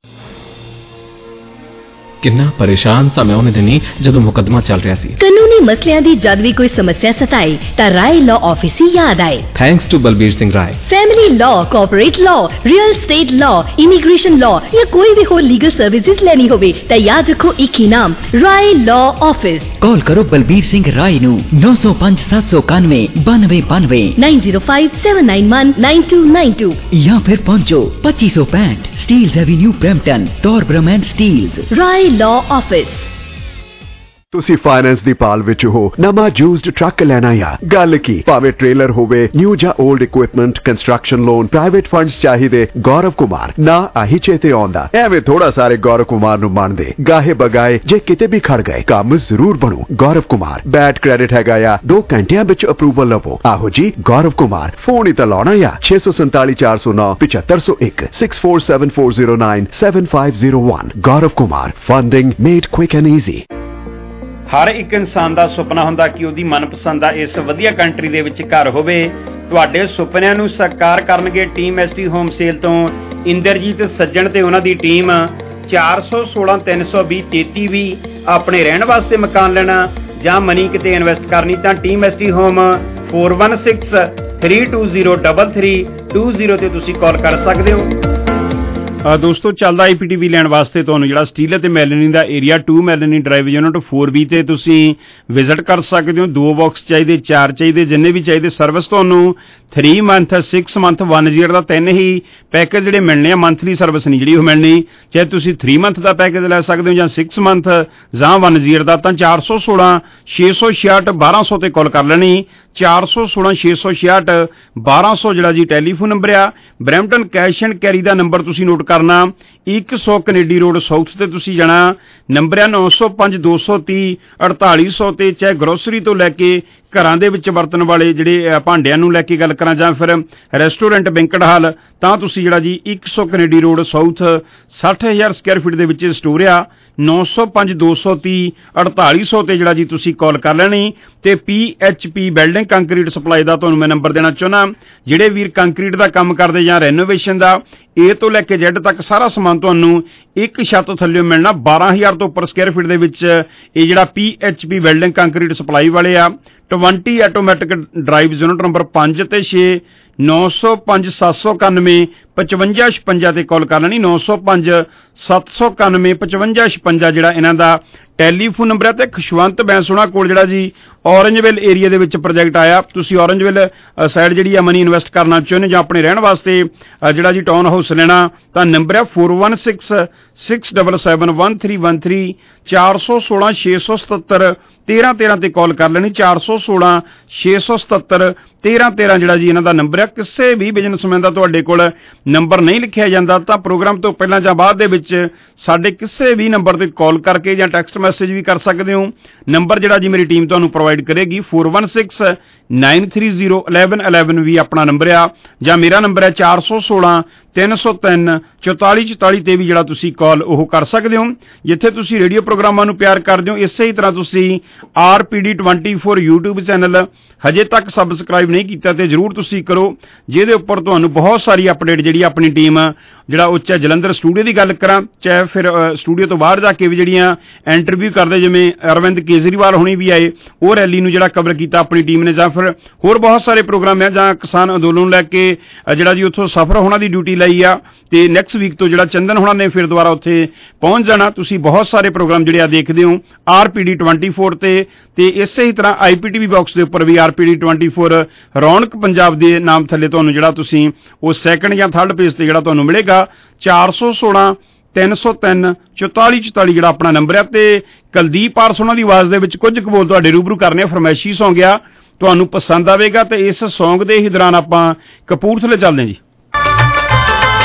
ਕਿੰਨਾ ਪਰੇਸ਼ਾਨ ਸਾਂ ਮੈਂ ਉਹਨੇ ਦਿਨੀ ਜਦੋਂ ਮੁਕੱਦਮਾ ਚੱਲ ਰਿਹਾ ਸੀ। ਕਾਨੂੰਨੀ ਮਸਲਿਆਂ ਦੀ ਜਦ ਵੀ ਕੋਈ ਸਮੱਸਿਆ ਸਤਾਏ ਤਾਂ ਰਾਏ ਲਾਅ ਆਫਿਸ ਹੀ ਯਾਦ ਆਏ। Thanks to Balbir Singh Rai. Family law, corporate law, real estate law, immigration law ਜਾਂ ਕੋਈ ਵੀ ਹੋਰ ਲੀਗਲ ਸਰਵਿਸਿਜ਼ ਲੈਣੀ ਹੋਵੇ ਤਾਂ ਯਾਦ ਰੱਖੋ ਇੱਕ ਹੀ ਨਾਮ, ਰਾਏ ਲਾਅ ਆਫਿਸ। ਕਾਲ ਕਰੋ ਬਲਬੀਰ ਸਿੰਘ ਰਾਏ ਨੂੰ ਨੌ ਸੌ ਪੰਜ ਸੱਤ ਸੌ ਇਕਾਨਵੇਂ ਬਾਨਵੇਂ ਬਾਨਵੇਂ nine zero five seven nine one nine two nine two ਜਾਂ ਫਿਰ ਪਹੁੰਚੋ ਪੱਚੀ ਸੌ ਪੈਂਹਠ Steeles avenue Brampton, Torbram and Steeles. Rai law office. ਤੁਸੀਂ ਫਾਈਨੈਂਸ ਦੀ ਭਾਲ ਵਿੱਚ ਹੋ, ਨਵਾਂ ਯੂਜ਼ਡ ਟਰੱਕ ਲੈਣਾ ਜਾਂ ਗੱਲ ਕੀ, ਭਾਵੇਂ ਟ੍ਰੇਲਰ ਹੋਵੇ, ਨਿਊ ਜਾਂ old equipment, construction loan, private funds ਚਾਹੀਦੇ, ਗੌਰਵ ਕੁਮਾਰ ਨਾ ਆਹੀ ਚੇਤੇ ਆਉਂਦਾ। ਐਵੇਂ ਥੋੜਾ ਸਾਰੇ ਗੌਰਵ ਕੁਮਾਰ ਨੂੰ ਮੰਨਦੇ, ਗਾਹੇ ਬਗਾਏ ਜੇ ਕਿਤੇ ਵੀ ਖੜ ਗਏ ਕੰਮ ਜ਼ਰੂਰ ਬਣੂ। ਗੌਰਵ ਕੁਮਾਰ ਬੈਡ ਕ੍ਰੈਡਿਟ ਹੈਗਾ ਆ, ਦੋ ਘੰਟਿਆਂ ਵਿੱਚ ਅਪਰੂਵਲ ਲਵੋ। ਆਹੋ ਜੀ ਗੌਰਵ ਕੁਮਾਰ, ਫੋਨ ਹੀ ਤਾਂ ਲਾਉਣਾ ਆ ਛੇ ਸੌ ਸੰਤਾਲੀ ਚਾਰ ਸੌ ਨੌ ਪਚੱਤਰ ਸੌ ਇੱਕ six four seven four zero nine seven five zero one. Gaurav Kumar, funding made quick and easy. ਹਰ ਇੱਕ ਇਨਸਾਨ ਦਾ ਸੁਪਨਾ ਹੁੰਦਾ ਕਿ ਉਹਦੀ ਮਨਪਸੰਦ ਦਾ ਇਸ ਵਧੀਆ ਕੰਟਰੀ ਦੇ ਵਿੱਚ ਘਰ ਹੋਵੇ। ਤੁਹਾਡੇ ਸੁਪਨਿਆਂ ਨੂੰ ਸਾਕਾਰ ਕਰਨਗੇ ਟੀਮ ਐਸਟੀ ਹੋਮ ਸੇਲ ਤੋਂ ਇੰਦਰਜੀਤ ਸੱਜਣ ਤੇ ਉਹਨਾਂ ਦੀ ਟੀਮ। ਚਾਰ ਸੌ ਸੋਲਾਂ ਤਿੰਨ ਸੌ ਵੀਹ ਤੇਤੀ ਵੀਹ ਆਪਣੇ ਰਹਿਣ ਵਾਸਤੇ ਮਕਾਨ ਲੈਣਾ ਜਾਂ ਮਨੀ ਕਿਤੇ ਇਨਵੈਸਟ ਕਰਨੀ ਤਾਂ team ST home four one six three two zero double three two zero ਤੇ ਤੁਸੀਂ ਕਾਲ ਕਰ ਸਕਦੇ ਹੋ। ਦੋਸਤੋ ਚੱਲਦਾ ਆਈਪੀਟੀਵੀ ਲੈਣ ਵਾਸਤੇ ਤੁਹਾਨੂੰ ਜਿਹੜਾ ਸਟੀਲ ਅਤੇ ਮੈਲਨੀ ਦਾ area two Melanie drive unit four B ਤੇ ਤੁਸੀਂ ਵਿਜ਼ਿਟ ਕਰ ਸਕਦੇ ਹੋ। ਦੋ ਬਾਕਸ ਚਾਹੀਦੇ, ਚਾਰ ਚਾਹੀਦੇ, ਜਿੰਨੇ ਵੀ ਚਾਹੀਦੇ। ਸਰਵਿਸ ਤੁਹਾਨੂੰ three month, six month, one year ਦਾ ਤਿੰਨ ਹੀ ਪੈਕੇਜ ਜਿਹੜੇ ਮਿਲਣੇ ਆ। ਮੰਥਲੀ ਸਰਵਿਸ ਨਹੀਂ ਜਿਹੜੀ ਉਹ ਮਿਲਣੀ, ਚਾਹੇ ਤੁਸੀਂ ਥ੍ਰੀ ਮੰਥ ਦਾ ਪੈਕੇਜ ਲੈ ਸਕਦੇ ਹੋ ਜਾਂ ਸਿਕਸ ਮੰਥ ਜਾਂ ਵਨ ਈਅਰ ਦਾ। ਤਾਂ ਚਾਰ ਸੌ ਸੋਲਾਂ ਛੇ ਸੌ ਛਿਆਹਠ ਬਾਰਾਂ ਸੌ ਤੇ ਕਾਲ ਕਰ ਲੈਣੀ। ਚਾਰ ਸੌ ਸੋਲਾਂ ਛੇ ਸੌ ਛਿਆਹਠ ਬਾਰਾਂ ਸੌ ਜਿਹੜਾ ਜੀ ਟੈਲੀਫੋਨ ਨੰਬਰ ਆ। ਬਰੈਂਪਟਨ ਕੈਸ਼ ਐਂਡ ਕੈਰੀ ਦਾ ਨੰਬਰ ਤੁਸੀਂ ਨੋਟ ਕਰਨਾ, ਇੱਕ ਸੌ ਕੈਨੇਡੀ ਰੋਡ ਸਾਊਥ ਤੇ ਤੁਸੀਂ ਜਾਣਾ। ਨੰਬਰ ਆ ਨੌ ਸੌ ਪੰਜ ਦੋ ਸੌ ਤੀਹ ਅੜਤਾਲੀ ਸੌ ਤੇ। ਚਾਹੇ ਗਰੋਸਰੀ ਤੋਂ ਲੈ ਕੇ ਘਰਾਂ ਦੇ ਵਿੱਚ ਵਰਤਣ ਵਾਲੇ ਜਿਹੜੇ ਭਾਂਡਿਆਂ ਨੂੰ ਲੈ ਕੇ ਗੱਲ ਕਰਾਂ ਜਾਂ ਫਿਰ ਰੈਸਟੋਰੈਂਟ, ਬੈਂਕਟ ਹਾਲ, ਤਾਂ ਤੁਸੀਂ ਜਿਹੜਾ ਜੀ ਇੱਕ ਸੌ ਕੈਨੇਡੀ ਰੋਡ ਸਾਊਥ ਸੱਠ ਹਜ਼ਾਰ ਸਕੁਆਇਰ ਫੀਟ ਦੇ ਵਿੱਚ ਸਟੋਰ ਆ। ਨੌ ਸੌ ਪੰਜ ਦੋ ਸੌ ਤੀਹ ਅੜਤਾਲੀ ਸੌ ਤੇ ਜਿਹੜਾ ਜੀ ਤੁਸੀਂ ਕਾਲ ਕਰ ਲੈਣੀ। ਤੇ P H P building concrete supply ਦਾ ਤੁਹਾਨੂੰ ਮੈਂ ਨੰਬਰ ਦੇਣਾ ਚਾਹੁੰਦਾ। ਜਿਹੜੇ ਵੀਰ ਕੰਕਰੀਟ ਦਾ ਕੰਮ ਕਰਦੇ ਜਾਂ ਰੈਨੋਵੇਸ਼ਨ ਦਾ, ਏ ਤੋਂ ਲੈ ਕੇ ਜ਼ੈਡ ਤੱਕ ਸਾਰਾ ਸਮਾਨ ਤੁਹਾਨੂੰ ਇੱਕ ਛੱਤ ਥੱਲੇ ਮਿਲਣਾ। ਬਾਰਾਂ ਹਜ਼ਾਰ ਤੋਂ ਉੱਪਰ ਸਕੁਆਇਰ ਫੀਟ ਦੇ ਵਿੱਚ ਇਹ ਜਿਹੜਾ P H P building concrete supply ਵਾਲੇ ਆ। Twenty automatic drive unit number ਪੰਜ ਤੇ ਛੇ ਨੌ ਸੌ ਪੰਜ ਸੱਤ ਸੌ ਇਕਾਨਵੇਂ ਪਚਵੰਜਾ ਛਪੰਜਾ ਤੇ ਕਾਲ ਕਰ ਲੈਣੀ। ਨੌ ਸੌ ਪੰਜ ਸੱਤ ਸੌ ਇਕਾਨਵੇਂ ਪਚਵੰਜਾ ਛਪੰਜਾ ਜਿਹੜਾ ਇਹਨਾਂ ਦਾ ਟੈਲੀਫੋਨ ਨੰਬਰ ਹੈ। ਤੇ ਖੁਸ਼ਵੰਤ ਬੈਂਸੋਣਾ ਕੋਲ ਜਿਹੜਾ ਜੀ ਔਰੰਜਵਿਲ ਏਰੀਆ ਦੇ ਵਿੱਚ ਪ੍ਰੋਜੈਕਟ ਆਇਆ। ਤੁਸੀਂ ਔਰੰਜਵਿਲ ਸਾਈਡ ਜਿਹੜੀ ਆ ਮਨੀ ਇਨਵੈਸਟ ਕਰਨਾ ਚਾਹੁੰਦੇ ਜਾਂ ਆਪਣੇ ਰਹਿਣ ਵਾਸਤੇ ਜਿਹੜਾ ਜੀ ਟਾਊਨ ਹਾਊਸ ਲੈਣਾ ਤਾਂ ਨੰਬਰ ਹੈ four one six six double seven one three one three. ਚਾਰ ਸੌ ਸੋਲਾਂ ਛੇ ਸੌ ਸਤੱਤਰ ਤੇਰਾਂ ਤੇਰਾਂ ਤੇ ਕਾਲ ਕਰ ਲੈਣੀ। ਚਾਰ ਸੌ ਸੋਲਾਂ ਛੇ ਸੌ ਸਤੱਤਰ ਤੇਰਾਂ ਤੇਰਾਂ ਜਿਹੜਾ ਜੀ ਇਹਨਾਂ ਦਾ ਨੰਬਰ ਹੈ। ਕਿਸੇ ਵੀ ਬਿਜ਼ਨਸਮੈਨ ਦਾ ਤੁਹਾਡੇ ਕੋਲ ਨੰਬਰ ਨਹੀਂ ਲਿਖਿਆ ਜਾਂਦਾ ਤਾਂ ਪ੍ਰੋਗਰਾਮ ਤੋਂ ਪਹਿਲਾਂ ਜਾਂ ਬਾਅਦ ਦੇ ਵਿੱਚ ਸਾਡੇ ਕਿਸੇ ਵੀ ਨੰਬਰ ਤੇ ਕਾਲ ਕਰਕੇ ਜਾਂ ਟੈਕਸਟ ਮੈਸੇਜ ਵੀ ਕਰ ਸਕਦੇ ਹੋ। ਨੰਬਰ ਜਿਹੜਾ ਜੀ ਮੇਰੀ ਟੀਮ ਤੁਹਾਨੂੰ ਪ੍ਰੋਵਾਈਡ ਕਰੇਗੀ four one six nine three zero eleven eleven ਵੀ ਆਪਣਾ ਨੰਬਰ ਆ। ਜਾਂ ਮੇਰਾ ਨੰਬਰ ਹੈ ਚਾਰ ਸੌ ਸੋਲਾਂ ਤਿੰਨ ਸੌ ਤਿੰਨ ਚੁਤਾਲੀ ਚੁਤਾਲੀ ਤੇ ਵੀ ਜਿਹੜਾ ਤੁਸੀਂ ਕਾਲ ਉਹ ਕਰ ਸਕਦੇ ਹੋ। ਜਿੱਥੇ ਤੁਸੀਂ ਰੇਡੀਓ ਪ੍ਰੋਗਰਾਮਾਂ ਨੂੰ ਪਿਆਰ ਕਰਦੇ ਹੋ, ਇਸੇ ਹੀ ਤਰ੍ਹਾਂ ਤੁਸੀਂ R P D twenty four YouTube channel ਹਜੇ ਤੱਕ ਸਬਸਕ੍ਰਾਈਬ ਨਹੀਂ ਕੀਤਾ ਤੇ ਜ਼ਰੂਰ ਤੁਸੀਂ ਕਰੋ, ਜਿਹਦੇ ਉੱਪਰ ਤੁਹਾਨੂੰ ਬਹੁਤ ਸਾਰੀ ਅਪਡੇਟ ਜਿਹੜੀ ਆਪਣੀ ਟੀਮ ਜਿਹੜਾ ਉਹ ਚਾਹੇ ਜਲੰਧਰ ਸਟੂਡੀਓ ਦੀ ਗੱਲ ਕਰਾਂ, ਚਾਹੇ ਫਿਰ ਸਟੂਡੀਓ ਤੋਂ ਬਾਹਰ ਜਾ ਕੇ ਵੀ ਜਿਹੜੀਆਂ ਇੰਟਰਵਿਊ ਕਰਦੇ, ਜਿਵੇਂ ਅਰਵਿੰਦ ਕੇਜਰੀਵਾਲ ਹੁਣੀ ਵੀ ਆਏ, ਉਹ ਰੈਲੀ ਨੂੰ ਜਿਹੜਾ ਕਵਰ ਕੀਤਾ ਆਪਣੀ ਟੀਮ ਨੇ, ਜਾਂ ਫਿਰ ਹੋਰ ਬਹੁਤ ਸਾਰੇ ਪ੍ਰੋਗਰਾਮ ਹੈ, ਜਾਂ ਕਿਸਾਨ ਅੰਦੋਲਨ ਨੂੰ ਲੈ ਕੇ ਜਿਹੜਾ ਜੀ ਉੱਥੋਂ ਸਫਰ ਹੋਣਾ ਦੀ ਡਿਊਟੀ ਲਈ ਆ। ਤੇ ਨੈਕਸਟ ਵੀਕ ਤੋਂ ਜਿਹੜਾ ਚੰਦਨ ਹੋਣਾ ਨੇ ਫਿਰ ਦੁਬਾਰਾ ਉੱਥੇ ਪਹੁੰਚ ਜਾਣਾ। ਤੁਸੀਂ ਬਹੁਤ ਸਾਰੇ ਪ੍ਰੋਗਰਾਮ ਜਿਹੜੇ ਆ ਦੇਖਦੇ ਹੋ R P D twenty four ਤੇ ਤੇ ਇਸੇ ਹੀ ਤਰ੍ਹਾਂ ਆਈ ਪੀ ਟੀ ਵੀ ਬਾਕਸ ਦੇ ਉੱਪਰ ਵੀ R P D twenty four Raunak Punjab ਦੇ ਨਾਮ ਥੱਲੇ ਤੁਹਾਨੂੰ ਜਿਹੜਾ ਤੁਸੀਂ ਉਹ ਸੈਕੰਡ ਜਾਂ ਥਰਡ ਪੇਜ ਤੇ ਜਿਹੜਾ ਤੁਹਾਨੂੰ ਮਿਲੇਗਾ। ਚਾਰ ਸੌ ਸੋਲਾਂ ਤਿੰਨ ਸੌ ਤਿੰਨ ਚੁਤਾਲੀ ਚੁਤਾਲੀ ਜਿਹੜਾ ਆਪਣਾ ਨੰਬਰ ਹੈ। ਤੇ ਕੁਲਦੀਪ ਪਾਰਸ ਉਹਨਾਂ ਦੀ ਆਵਾਜ਼ ਦੇ ਵਿੱਚ ਕੁਝ ਕੁ ਬੋਲ ਤੁਹਾਡੇ ਰੂਬਰੂ ਕਰਨੇ, ਫਰਮਾਇਸ਼ੀ ਸੌਂਗ ਆ, ਤੁਹਾਨੂੰ ਪਸੰਦ ਆਵੇਗਾ। ਤੇ ਇਸ ਸੌਂਗ ਦੇ ਹੀ ਦੌਰਾਨ ਆਪਾਂ ਕਪੂਰਥਲੇ ਚੱਲਦੇ ਹਾਂ ਜੀ।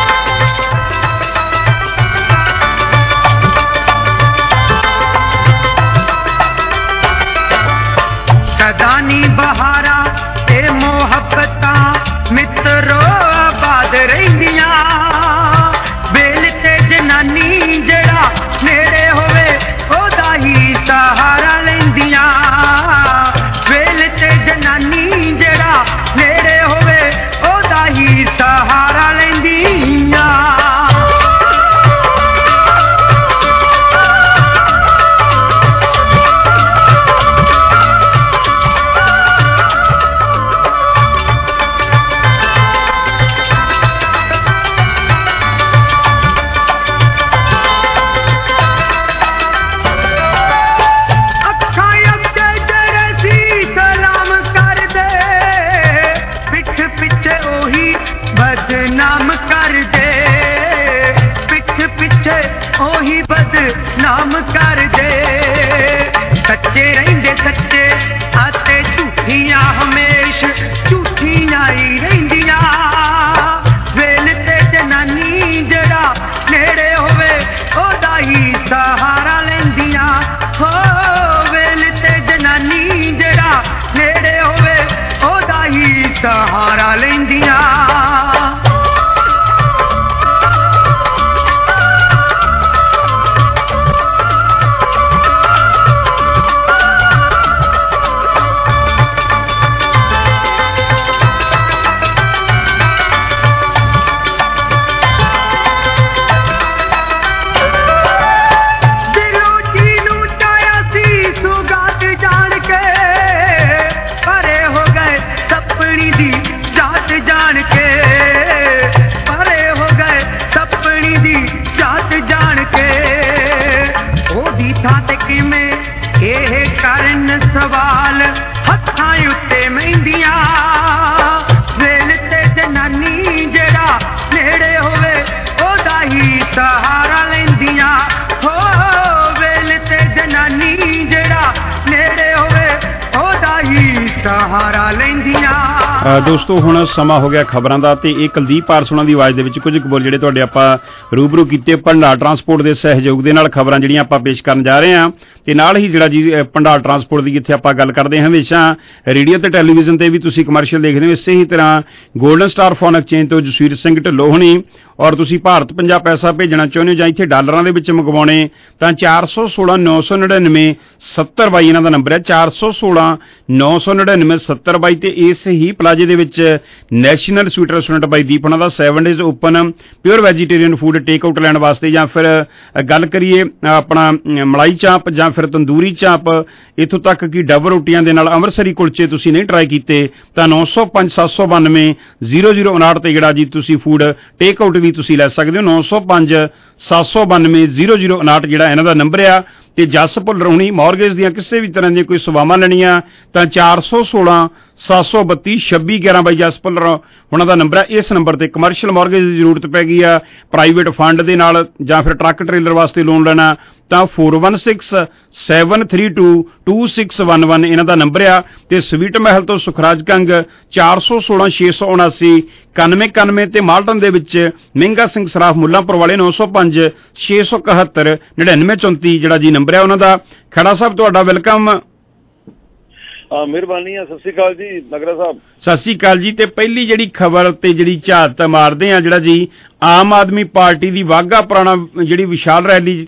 सवाल हत्थां उत्ते महिंदियां वेल ते जनानी जेड़ा नेड़े होवे ओदा ही सहारा लैंदियां हो वेल ते जनानी जेड़ा नेड़े होवे ओदा ही सहारा लैंदियां। ਦੋਸਤੋ ਹੁਣ ਸਮਾਂ ਹੋ ਗਿਆ ਖਬਰਾਂ ਦਾ ਤੇ ਇਹ ਕੁਲਦੀਪ ਪਾਰਸੋਨਾ ਦੀ ਆਵਾਜ਼ ਦੇ ਵਿੱਚ ਕੁਝ ਕੁ ਬੋਲ ਜਿਹੜੇ ਤੁਹਾਡੇ ਆਪਾਂ ਰੂਬਰੂ ਕੀਤੇ ਭੰਡਾਰ ਟਰਾਂਸਪੋਰਟ ਦੇ ਸਹਿਯੋਗ ਦੇ ਨਾਲ ਖਬਰਾਂ ਜਿਹੜੀਆਂ ਆਪਾਂ ਪੇਸ਼ ਕਰਨ ਜਾ ਰਹੇ ਹਾਂ ਤੇ ਨਾਲ ਹੀ ਜਿਹੜਾ ਜੀ ਭੰਡਾਰ ਟਰਾਂਸਪੋਰਟ ਦੀ ਜਿੱਥੇ ਆਪਾਂ ਗੱਲ ਕਰਦੇ ਹਾਂ ਹਮੇਸ਼ਾ ਰੇਡੀਓ ਤੇ ਟੈਲੀਵਿਜ਼ਨ ਤੇ ਵੀ ਤੁਸੀਂ ਕਮਰਸ਼ੀਅਲ ਦੇਖਦੇ ਹੋ ਇਸੇ ਹੀ ਤਰ੍ਹਾਂ ਗੋਲਡਨ ਸਟਾਰ ਫੋਨ ਐਕਸਚੇਂਜ ਤੋਂ ਜਸਵੀਰ ਸਿੰਘ ਢਿੱਲੋਂ ਹੋਣੀ ਔਰ ਤੁਸੀਂ ਭਾਰਤ ਪੰਜਾਬ ਪੈਸਾ ਭੇਜਣਾ ਚਾਹੁੰਦੇ ਹੋ ਜਾਂ ਇੱਥੇ ਡਾਲਰਾਂ ਦੇ ਵਿੱਚ ਮੰਗਵਾਉਣੇ ਤਾਂ ਚਾਰ ਸੌ ਸੋਲਾਂ ਨੌ ਸੌ ਨੜਿਨਵੇਂ ਸੱਤਰ ਬਾਈ ਇਹਨਾਂ ਦਾ ਨੰਬਰ ਹੈ ਚਾਰ ਸੌ ਸੋਲਾਂ ਨੌ ਸੌ ਨੜਿਨਵੇਂ ਸੱਤਰ ਬਾਈ ਤੇ ਇਸ ਹੀ ਪਲਾਜੇ ਦੇ ਵਿੱਚ national sweet restaurant by Deep ਉਹਨਾਂ ਦਾ seven days open pure vegetarian food take out ਲੈਣ ਵਾਸਤੇ ਜਾਂ ਫਿਰ ਗੱਲ ਕਰੀਏ ਆਪਣਾ ਮਲਾਈ ਚਾਂਪ ਜਾਂ ਫਿਰ ਤੰਦੂਰੀ ਚਾਂਪ ਇੱਥੋਂ ਤੱਕ ਕਿ ਡਬਲ ਰੋਟੀਆਂ ਦੇ ਨਾਲ ਅੰਮ੍ਰਿਤਸਰੀ ਕੁਲਚੇ ਤੁਸੀਂ ਨਹੀਂ ਟਰਾਈ ਕੀਤੇ ਤਾਂ ਨੌ ਸੌ ਪੰਜ ਸੱਤ ਸੌ ਬਾਨਵੇਂ ਜ਼ੀਰੋ ਜ਼ੀਰੋ ਉਨਾਹਠ ਤੇ ਜਿਹੜਾ ਜੀ ਤੁਸੀਂ ਫੂਡ ਟੇਕ ਆਊਟ ਵੀ ਤੁਸੀਂ ਲੈ ਸਕਦੇ ਹੋ ਨੌ ਸੌ ਪੰਜ ਸੱਤ ਸੌ ਬਾਨਵੇਂ ਜ਼ੀਰੋ ਜ਼ੀਰੋ ਉਨਾਹਠ ਜਿਹੜਾ ਇਹਨਾਂ ਦਾ ਨੰਬਰ ਆ ਤੇ ਜਸ ਭੁੱਲਰ ਹੋਣੀ ਮੌਰਗੇਜ ਦੀਆਂ ਕਿਸੇ ਵੀ ਤਰ੍ਹਾਂ ਦੀਆਂ ਕੋਈ ਸੇਵਾਵਾਂ ਲੈਣੀਆਂ ਤਾਂ ਚਾਰ ਸੌ ਸੋਲਾਂ ਸੱਤ ਸੌ ਬੱਤੀ ਛੱਬੀ ਗਿਆਰਾਂ ਬਾਈ ਜਸ ਭੁੱਲਰ ਉਹਨਾਂ ਦਾ ਨੰਬਰ ਹੈ ਇਸ ਨੰਬਰ ਤੇ ਕਮਰਸ਼ੀਅਲ ਮੌਰਗੇਜ ਦੀ ਜ਼ਰੂਰਤ ਪੈ ਗਈ ਆ ਪ੍ਰਾਈਵੇਟ ਫੰਡ ਦੇ ਨਾਲ ਜਾਂ ਫਿਰ ਟਰੱਕ ਟ੍ਰੇਲਰ ਵਾਸਤੇ ਲੋਨ ਲੈਣਾ ਤਾਂ four one six seven three two two six one one ਇਹਨਾਂ ਦਾ ਨੰਬਰ ਆ ਤੇ ਸਵੀਟ ਮਹਿਲ ਤੋਂ ਸੁਖਰਾਜ ਕੰਗ ਚਾਰ ਸੌ ਸੋਲਾਂ ਛੇ ਸੌ ਉਨਾਸੀ ਇਕਾਨਵੇਂ ਇਕਾਨਵੇਂ ਤੇ ਮਾਲਟਨ ਦੇ ਵਿੱਚ ਮਹਿੰਗਾ ਸਿੰਘ ਸਰਾਫ ਮੁੱਲਾਂਪੁਰ ਵਾਲੇ ਨੌ ਸੌ ਪੰਜ ਛੇ ਸੌ ਇਕਹੱਤਰ ਨੜਿਨਵੇਂ ਚੌਂਤੀ ਜਿਹੜਾ ਜੀ ਨੰਬਰ ਹੈ ਉਹਨਾਂ ਦਾ। ਖੜਾ ਸਾਹਿਬ ਤੁਹਾਡਾ ਵੈਲਕਮ। ਹਾਂ ਮਿਹਰਬਾਨੀ ਆ। ਸਤਿ ਸ਼੍ਰੀ ਅਕਾਲ ਜੀ ਨਗਰਾ ਸਾਹਿਬ। ਸਤਿ ਸ਼੍ਰੀ ਅਕਾਲ ਜੀ। ਤੇ ਪਹਿਲੀ ਜਿਹੜੀ ਖਬਰ ਤੇ ਜਿਹੜੀ ਝਾਤ ਮਾਰਦੇ ਆ ਜਿਹੜਾ ਜੀ ਆਮ ਆਦਮੀ ਪਾਰਟੀ ਦੀ ਵਾਘਾ ਪੁਰਾਣਾ ਜਿਹੜੀ ਵਿਸ਼ਾਲ ਰੈਲੀ।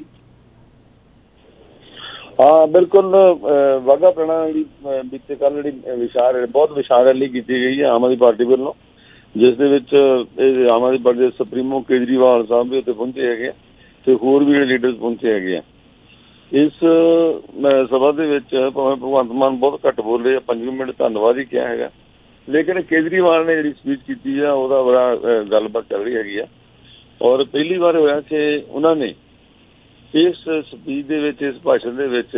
ਹਾਂ ਬਿਲਕੁਲ ਵਾਘਾ ਪੁਰਾਣਾ ਜਿਹੜੀ ਬੀਤੇ ਕੱਲ੍ਹ ਜਿਹੜੀ ਵਿਸ਼ਾਲ ਬਹੁਤ ਵਿਸ਼ਾਲ ਰੈਲੀ ਕੀਤੀ ਗਈ ਹੈ ਆਮ ਆਦਮੀ ਪਾਰਟੀ ਵੱਲੋਂ ਜਿਸ ਦੇ ਵਿੱਚ ਇਹ ਆਮ ਆਦਮੀ ਪਾਰਟੀ ਦੇ ਸੁਪਰੀਮੋ ਕੇਜਰੀਵਾਲ ਸਾਹਿਬ ਵੀ ਉੱਥੇ ਪਹੁੰਚੇ ਹੈਗੇ ਤੇ ਹੋਰ ਵੀ ਜਿਹੜੇ ਲੀਡਰਸ ਪਹੁੰਚੇ ਹੈਗੇ ਆ। ਇਸ ਸਭਾ ਦੇ ਵਿੱਚ ਭਾਵੇਂ ਭਗਵੰਤ ਮਾਨ ਬਹੁਤ ਘੱਟ ਬੋਲੇ ਆ ਪੰਜ ਮਿੰਟ ਧੰਨਵਾਦ ਹੀ ਕਿਹਾ ਹੈਗਾ ਲੇਕਿਨ ਕੇਜਰੀਵਾਲ ਨੇ ਜਿਹੜੀ ਸਪੀਚ ਕੀਤੀ ਆ ਉਹਦਾ ਬੜਾ ਗੱਲਬਾਤ ਚੱਲ ਰਹੀ ਹੈਗੀ ਆ ਔਰ ਪਹਿਲੀ ਵਾਰ ਹੋਇਆ ਕਿ ਉਹਨਾਂ ਨੇ ਇਸ ਸਪੀਚ ਦੇ ਵਿੱਚ ਇਸ ਭਾਸ਼ਣ ਦੇ ਵਿੱਚ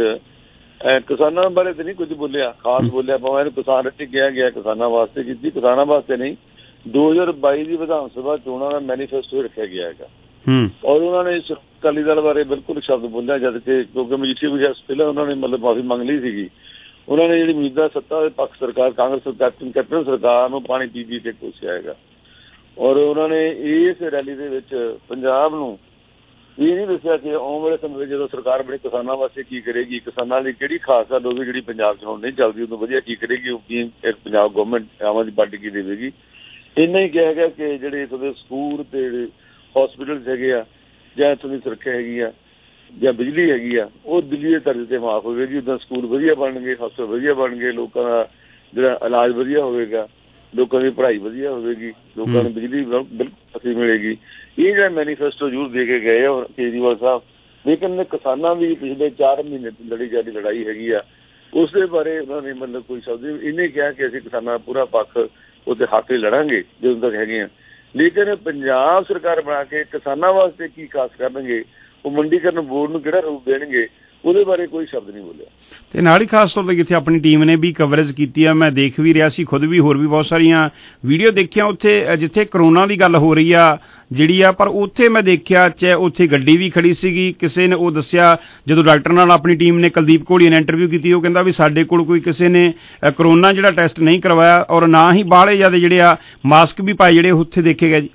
ਕਿਸਾਨਾਂ ਬਾਰੇ ਤਾਂ ਨਹੀਂ ਕੁਝ ਬੋਲਿਆ ਖਾਸ ਬੋਲਿਆ ਭਾਵੇਂ ਇਹਨੂੰ ਕਿਸਾਨ ਰੱਟੀ ਕਿਹਾ ਗਿਆ ਕਿਸਾਨਾਂ ਵਾਸਤੇ ਕੀਤੀ ਕਿਸਾਨਾਂ ਵਾਸਤੇ ਨਹੀਂ ਦੋ ਹਜ਼ਾਰ ਬਾਈ ਦੀ ਵਿਧਾਨ ਸਭਾ ਚੋਣਾਂ ਦਾ ਮੈਨੀਫੈਸਟੋ ਰੱਖਿਆ ਗਿਆ ਹੈਗਾ ਔਰ ਉਹਨਾਂ ਨੇ ਅਕਾਲੀ ਦਲ ਬਾਰੇ ਬਿਲਕੁਲ ਸ਼ਬਦ ਬੋਲਿਆ ਜਦ ਕਿ ਕਿਉਂਕਿ ਮਜੀਠੀਆ ਵਿਜੇ ਪਹਿਲਾਂ ਉਹਨਾਂ ਨੇ ਮਤਲਬ ਮਾਫੀ ਮੰਗ ਲਈ ਸੀਗੀ। ਉਹਨਾਂ ਨੇ ਜਿਹੜੀ ਮੌਜੂਦਾ ਸੱਤਾ ਦੇ ਪੱਖ ਸਰਕਾਰ ਕਾਂਗਰਸ ਕੈਪਟਨ ਕੈਪਟਨ ਸਰਕਾਰ ਨੂੰ ਪਾਣੀ ਪੀ ਪੀ ਕੇ ਕੋਸਿਆ ਹੈਗਾ ਔਰ ਉਹਨਾਂ ਨੇ ਇਸ ਰੈਲੀ ਦੇ ਵਿੱਚ ਪੰਜਾਬ ਨੂੰ ਇਹ ਨਹੀਂ ਦੱਸਿਆ ਕਿ ਆਉਣ ਵਾਲੇ ਸਮੇਂ ਵਿੱਚ ਜਦੋਂ ਸਰਕਾਰ ਬੜੀ ਕਿਸਾਨਾਂ ਵਾਸਤੇ ਕੀ ਕਰੇਗੀ ਕਿਸਾਨਾਂ ਲਈ ਕਿਹੜੀ ਖਾਸ ਗੱਲ ਹੋਵੇ ਜਿਹੜੀ ਪੰਜਾਬ 'ਚ ਹੁਣ ਨਹੀਂ ਚੱਲਦੀ ਉਦੋਂ ਵਧੀਆ ਕੀ ਕਰੇਗੀ ਉਹ ਕੀ ਪੰਜਾਬ ਗੌਰਮੈਂਟ ਆਮ ਆਦਮੀ ਪਾਰਟੀ ਕੀ ਦੇਵੇਗੀ। ਇੰਨਾ ਹੀ ਕਿਹਾ ਗਿਆ ਕਿ ਜਿਹੜੇ ਇੱਥੋਂ ਦੇ ਸਕੂਲ ਤੇ ਹੌਸਪੀਟਲਸ ਹੈਗੇ ਆ ਜਾਂ ਇੱਥੋਂ ਦੀ ਸੁਰੱਖਿਆ ਹੈਗੀ ਆ ਜਾਂ ਬਿਜਲੀ ਹੈਗੀ ਆ ਉਹ ਦਿੱਲੀ ਦੇ ਤਰਜ਼ 'ਤੇ ਮਾਫ ਹੋਵੇਗੀ ਉੱਦਾਂ ਸਕੂਲ ਵਧੀਆ ਬਣਨਗੇ ਹਸਪਤਾਲ ਵਧੀਆ ਬਣਨਗੇ ਲੋਕਾਂ ਦਾ ਜਿਹੜਾ ਇਲਾਜ ਵਧੀਆ ਹੋਵੇਗਾ ਲੋਕਾਂ ਦੀ ਪੜ੍ਹਾਈ ਵਧੀਆ ਹੋਵੇਗੀ ਲੋਕਾਂ ਨੂੰ ਬਿਜਲੀ ਬਿਲਕੁਲ ਅਸੀਂ ਮਿਲੇਗੀ। ਇਹ ਜਿਹੜਾ ਮੈਨੀਫੈਸਟੋ ਜ਼ਰੂਰ ਦੇ ਕੇ ਗਏ ਆ ਕੇਜਰੀਵਾਲ ਸਾਹਿਬ ਲੇਕਿਨ ਕਿਸਾਨਾਂ ਦੀ ਪਿਛਲੇ ਚਾਰ ਮਹੀਨੇ ਲੜੀ ਜਾਂਦੀ ਲੜਾਈ ਹੈਗੀ ਆ ਉਸ ਦੇ ਬਾਰੇ ਉਹਨਾਂ ਨੇ ਮਤਲਬ ਕੋਈ ਸ਼ਬਦ ਇਹਨੇ ਕਿਹਾ ਕਿ ਅਸੀਂ ਕਿਸਾਨਾਂ ਦਾ ਪੂਰਾ ਪੱਖ ਉਹਦੇ ਹੱਕ ਲਈ ਲੜਾਂਗੇ ਜਦੋਂ ਤੱਕ ਹੈਗੇ ਆ ਲੇਕਿਨ ਪੰਜਾਬ ਸਰਕਾਰ ਬਣਾ ਕੇ ਕਿਸਾਨਾਂ ਵਾਸਤੇ ਕੀ ਖਾਸ ਕਰਨਗੇ ਉਹ ਮੰਡੀਕਰਨ ਬੋਰਡ ਨੂੰ ਕਿਹੜਾ ਰੂਪ ਦੇਣਗੇ ਉਹਦੇ ਬਾਰੇ ਕੋਈ ਸ਼ਬਦ ਨਹੀਂ ਬੋਲਿਆ। ਤੇ ਨਾਲ ਹੀ ਖਾਸ ਤੌਰ ਤੇ ਜਿੱਥੇ ਆਪਣੀ ਟੀਮ ਨੇ ਵੀ ਕਵਰੇਜ ਕੀਤੀ ਆ ਮੈਂ ਦੇਖ ਵੀ ਰਿਹਾ ਸੀ ਖੁਦ ਵੀ ਹੋਰ ਵੀ ਬਹੁਤ ਸਾਰੀਆਂ ਵੀਡੀਓ ਦੇਖੀਆਂ ਉੱਥੇ ਜਿੱਥੇ ਕਰੋਨਾ ਦੀ ਗੱਲ ਹੋ ਰਹੀ ਆ ਜਿਹੜੀ ਆ ਪਰ ਉੱਥੇ ਮੈਂ ਦੇਖਿਆ ਚਾਹੇ ਉੱਥੇ ਗੱਡੀ ਵੀ ਖੜੀ ਸੀਗੀ ਕਿਸੇ ਨੇ ਉਹ ਦੱਸਿਆ ਜਦੋਂ ਡਾਕਟਰ ਨਾਲ ਆਪਣੀ ਟੀਮ ਨੇ ਕੁਲਦੀਪ ਘੋੜੀਆ ਨੇ ਇੰਟਰਵਿਊ ਕੀਤੀ ਉਹ ਕਹਿੰਦਾ ਵੀ ਸਾਡੇ ਕੋਲ ਕੋਈ ਕਿਸੇ ਨੇ ਕਰੋਨਾ ਜਿਹੜਾ ਟੈਸਟ ਨਹੀਂ ਕਰਵਾਇਆ ਔਰ ਨਾ ਹੀ ਬਾਹਲੇ ਜ਼ਿਆਦਾ ਜਿਹੜੇ ਆ ਮਾਸਕ ਵੀ ਪਾਏ ਜਿਹੜੇ ਉੱਥੇ ਦੇਖੇ ਗਏ ਜੀ।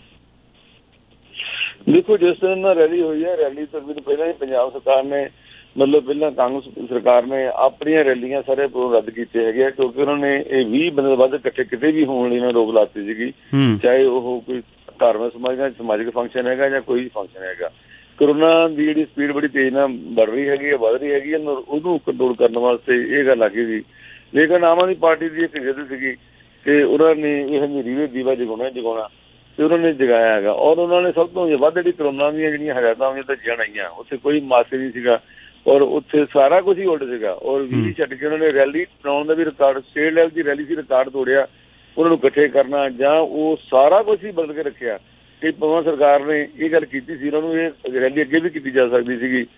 ਦੇਖੋ ਜਿਸ ਤਰ੍ਹਾਂ ਰੈਲੀ ਹੋਈ ਹੈ ਰੈਲੀ ਤੋਂ ਪਹਿਲਾਂ ਹੀ ਪੰਜਾਬ ਸਰਕਾਰ ਨੇ ਮਤਲਬ ਪਹਿਲਾਂ ਕਾਂਗਰਸ ਸਰਕਾਰ ਨੇ ਆਪਣੀਆਂ ਰੈਲੀਆਂ ਸਾਰੇ ਰੱਦ ਕੀਤੇ ਹੈਗੇ ਕਿਉਂਕਿ ਉਹਨਾਂ ਨੇ ਇਹ ਵੀਹ ਬੰਦੇ ਵੱਧ ਇਕੱਠੇ ਕਿਤੇ ਵੀ ਹੋਣ ਲਈ ਰੋਕ ਲਾਤੀ ਸੀਗੀ ਚਾਹੇ ਉਹ ਕੋਈ ਧਾਰਮਿਕ ਸਮਾਜ ਸਮਾਜਿਕ ਫੰਕਸ਼ਨ ਹੈਗਾ ਜਾਂ ਕੋਈ ਵੀ ਫੰਕਸ਼ਨ ਹੈਗਾ। ਕਰੋਨਾ ਦੀ ਜਿਹੜੀ ਸਪੀਡ ਬੜੀ ਤੇਜ਼ ਨਾਲ ਵੱਧ ਰਹੀ ਹੈਗੀ ਹੈ ਵੱਧ ਰਹੀ ਹੈਗੀ ਹੈ ਉਹਨੂੰ ਕੰਟਰੋਲ ਕਰਨ ਵਾਸਤੇ ਇਹ ਗੱਲ ਆ ਗਈ ਸੀ ਲੇਕਿਨ ਆਮ ਆਦਮੀ ਪਾਰਟੀ ਦੀ ਇੱਕ ਜਿੱਦ ਸੀਗੀ ਕਿ ਉਹਨਾਂ ਨੇ ਇਹ ਹਨੇਰੀ ਦੇ ਦੀਵਾ ਜਗਾਉਣਾ ਜਗਾਉਣਾ ਤੇ ਉਹਨਾਂ ਨੇ ਜਗਾਇਆ ਹੈਗਾ ਔਰ ਉਹਨਾਂ ਨੇ ਸਭ ਤੋਂ ਵੱਧ ਜਿਹੜੀ ਕਰੋਨਾ ਦੀਆਂ ਜਿਹੜੀਆਂ ਹਦਾਇਤਾਂ ਹੋਈਆਂ ਤਾਂ ਜਣਾਈਆਂ ਉੱਥੇ ਕੋਈ ਮਾਸਕ ਨਹੀਂ ਸੀਗਾ ਔਰ ਉੱਥੇ ਸਾਰਾ ਕੁਝ ਹੀ ਉਲਟ ਸੀਗਾ ਔਰ ਵੀਹ ਛੱਡ ਕੇ ਉਹਨਾਂ ਨੇ ਰੈਲੀ ਬਣਾਉਣ ਦਾ ਵੀ ਰਿਕਾਰਡ ਸਟੇਟ ਲੈਵਲ ਦੀ ਰੈਲੀ ਸੀ ਰਿਕਾਰਡ ਤੋੜਿਆ ਉਹਨਾਂ ਨੂੰ ਇਕੱਠੇ ਕਰਨਾ ਜਾਂ ਉਹ ਸਾਰਾ ਕੁਝ ਹੀ ਬਦਲ ਕੇ ਰੱਖਿਆ ਕਿ ਪਵਨ ਸਰਕਾਰ ਨੇ ਇਹ ਗੱਲ ਕੀਤੀ ਸੀ ਉਹਨਾਂ ਨੂੰ ਇਹ ਰੈਲੀ ਅੱਗੇ ਵੀ ਕੀਤੀ ਜਾ ਸਕਦੀ ਸੀਗੀ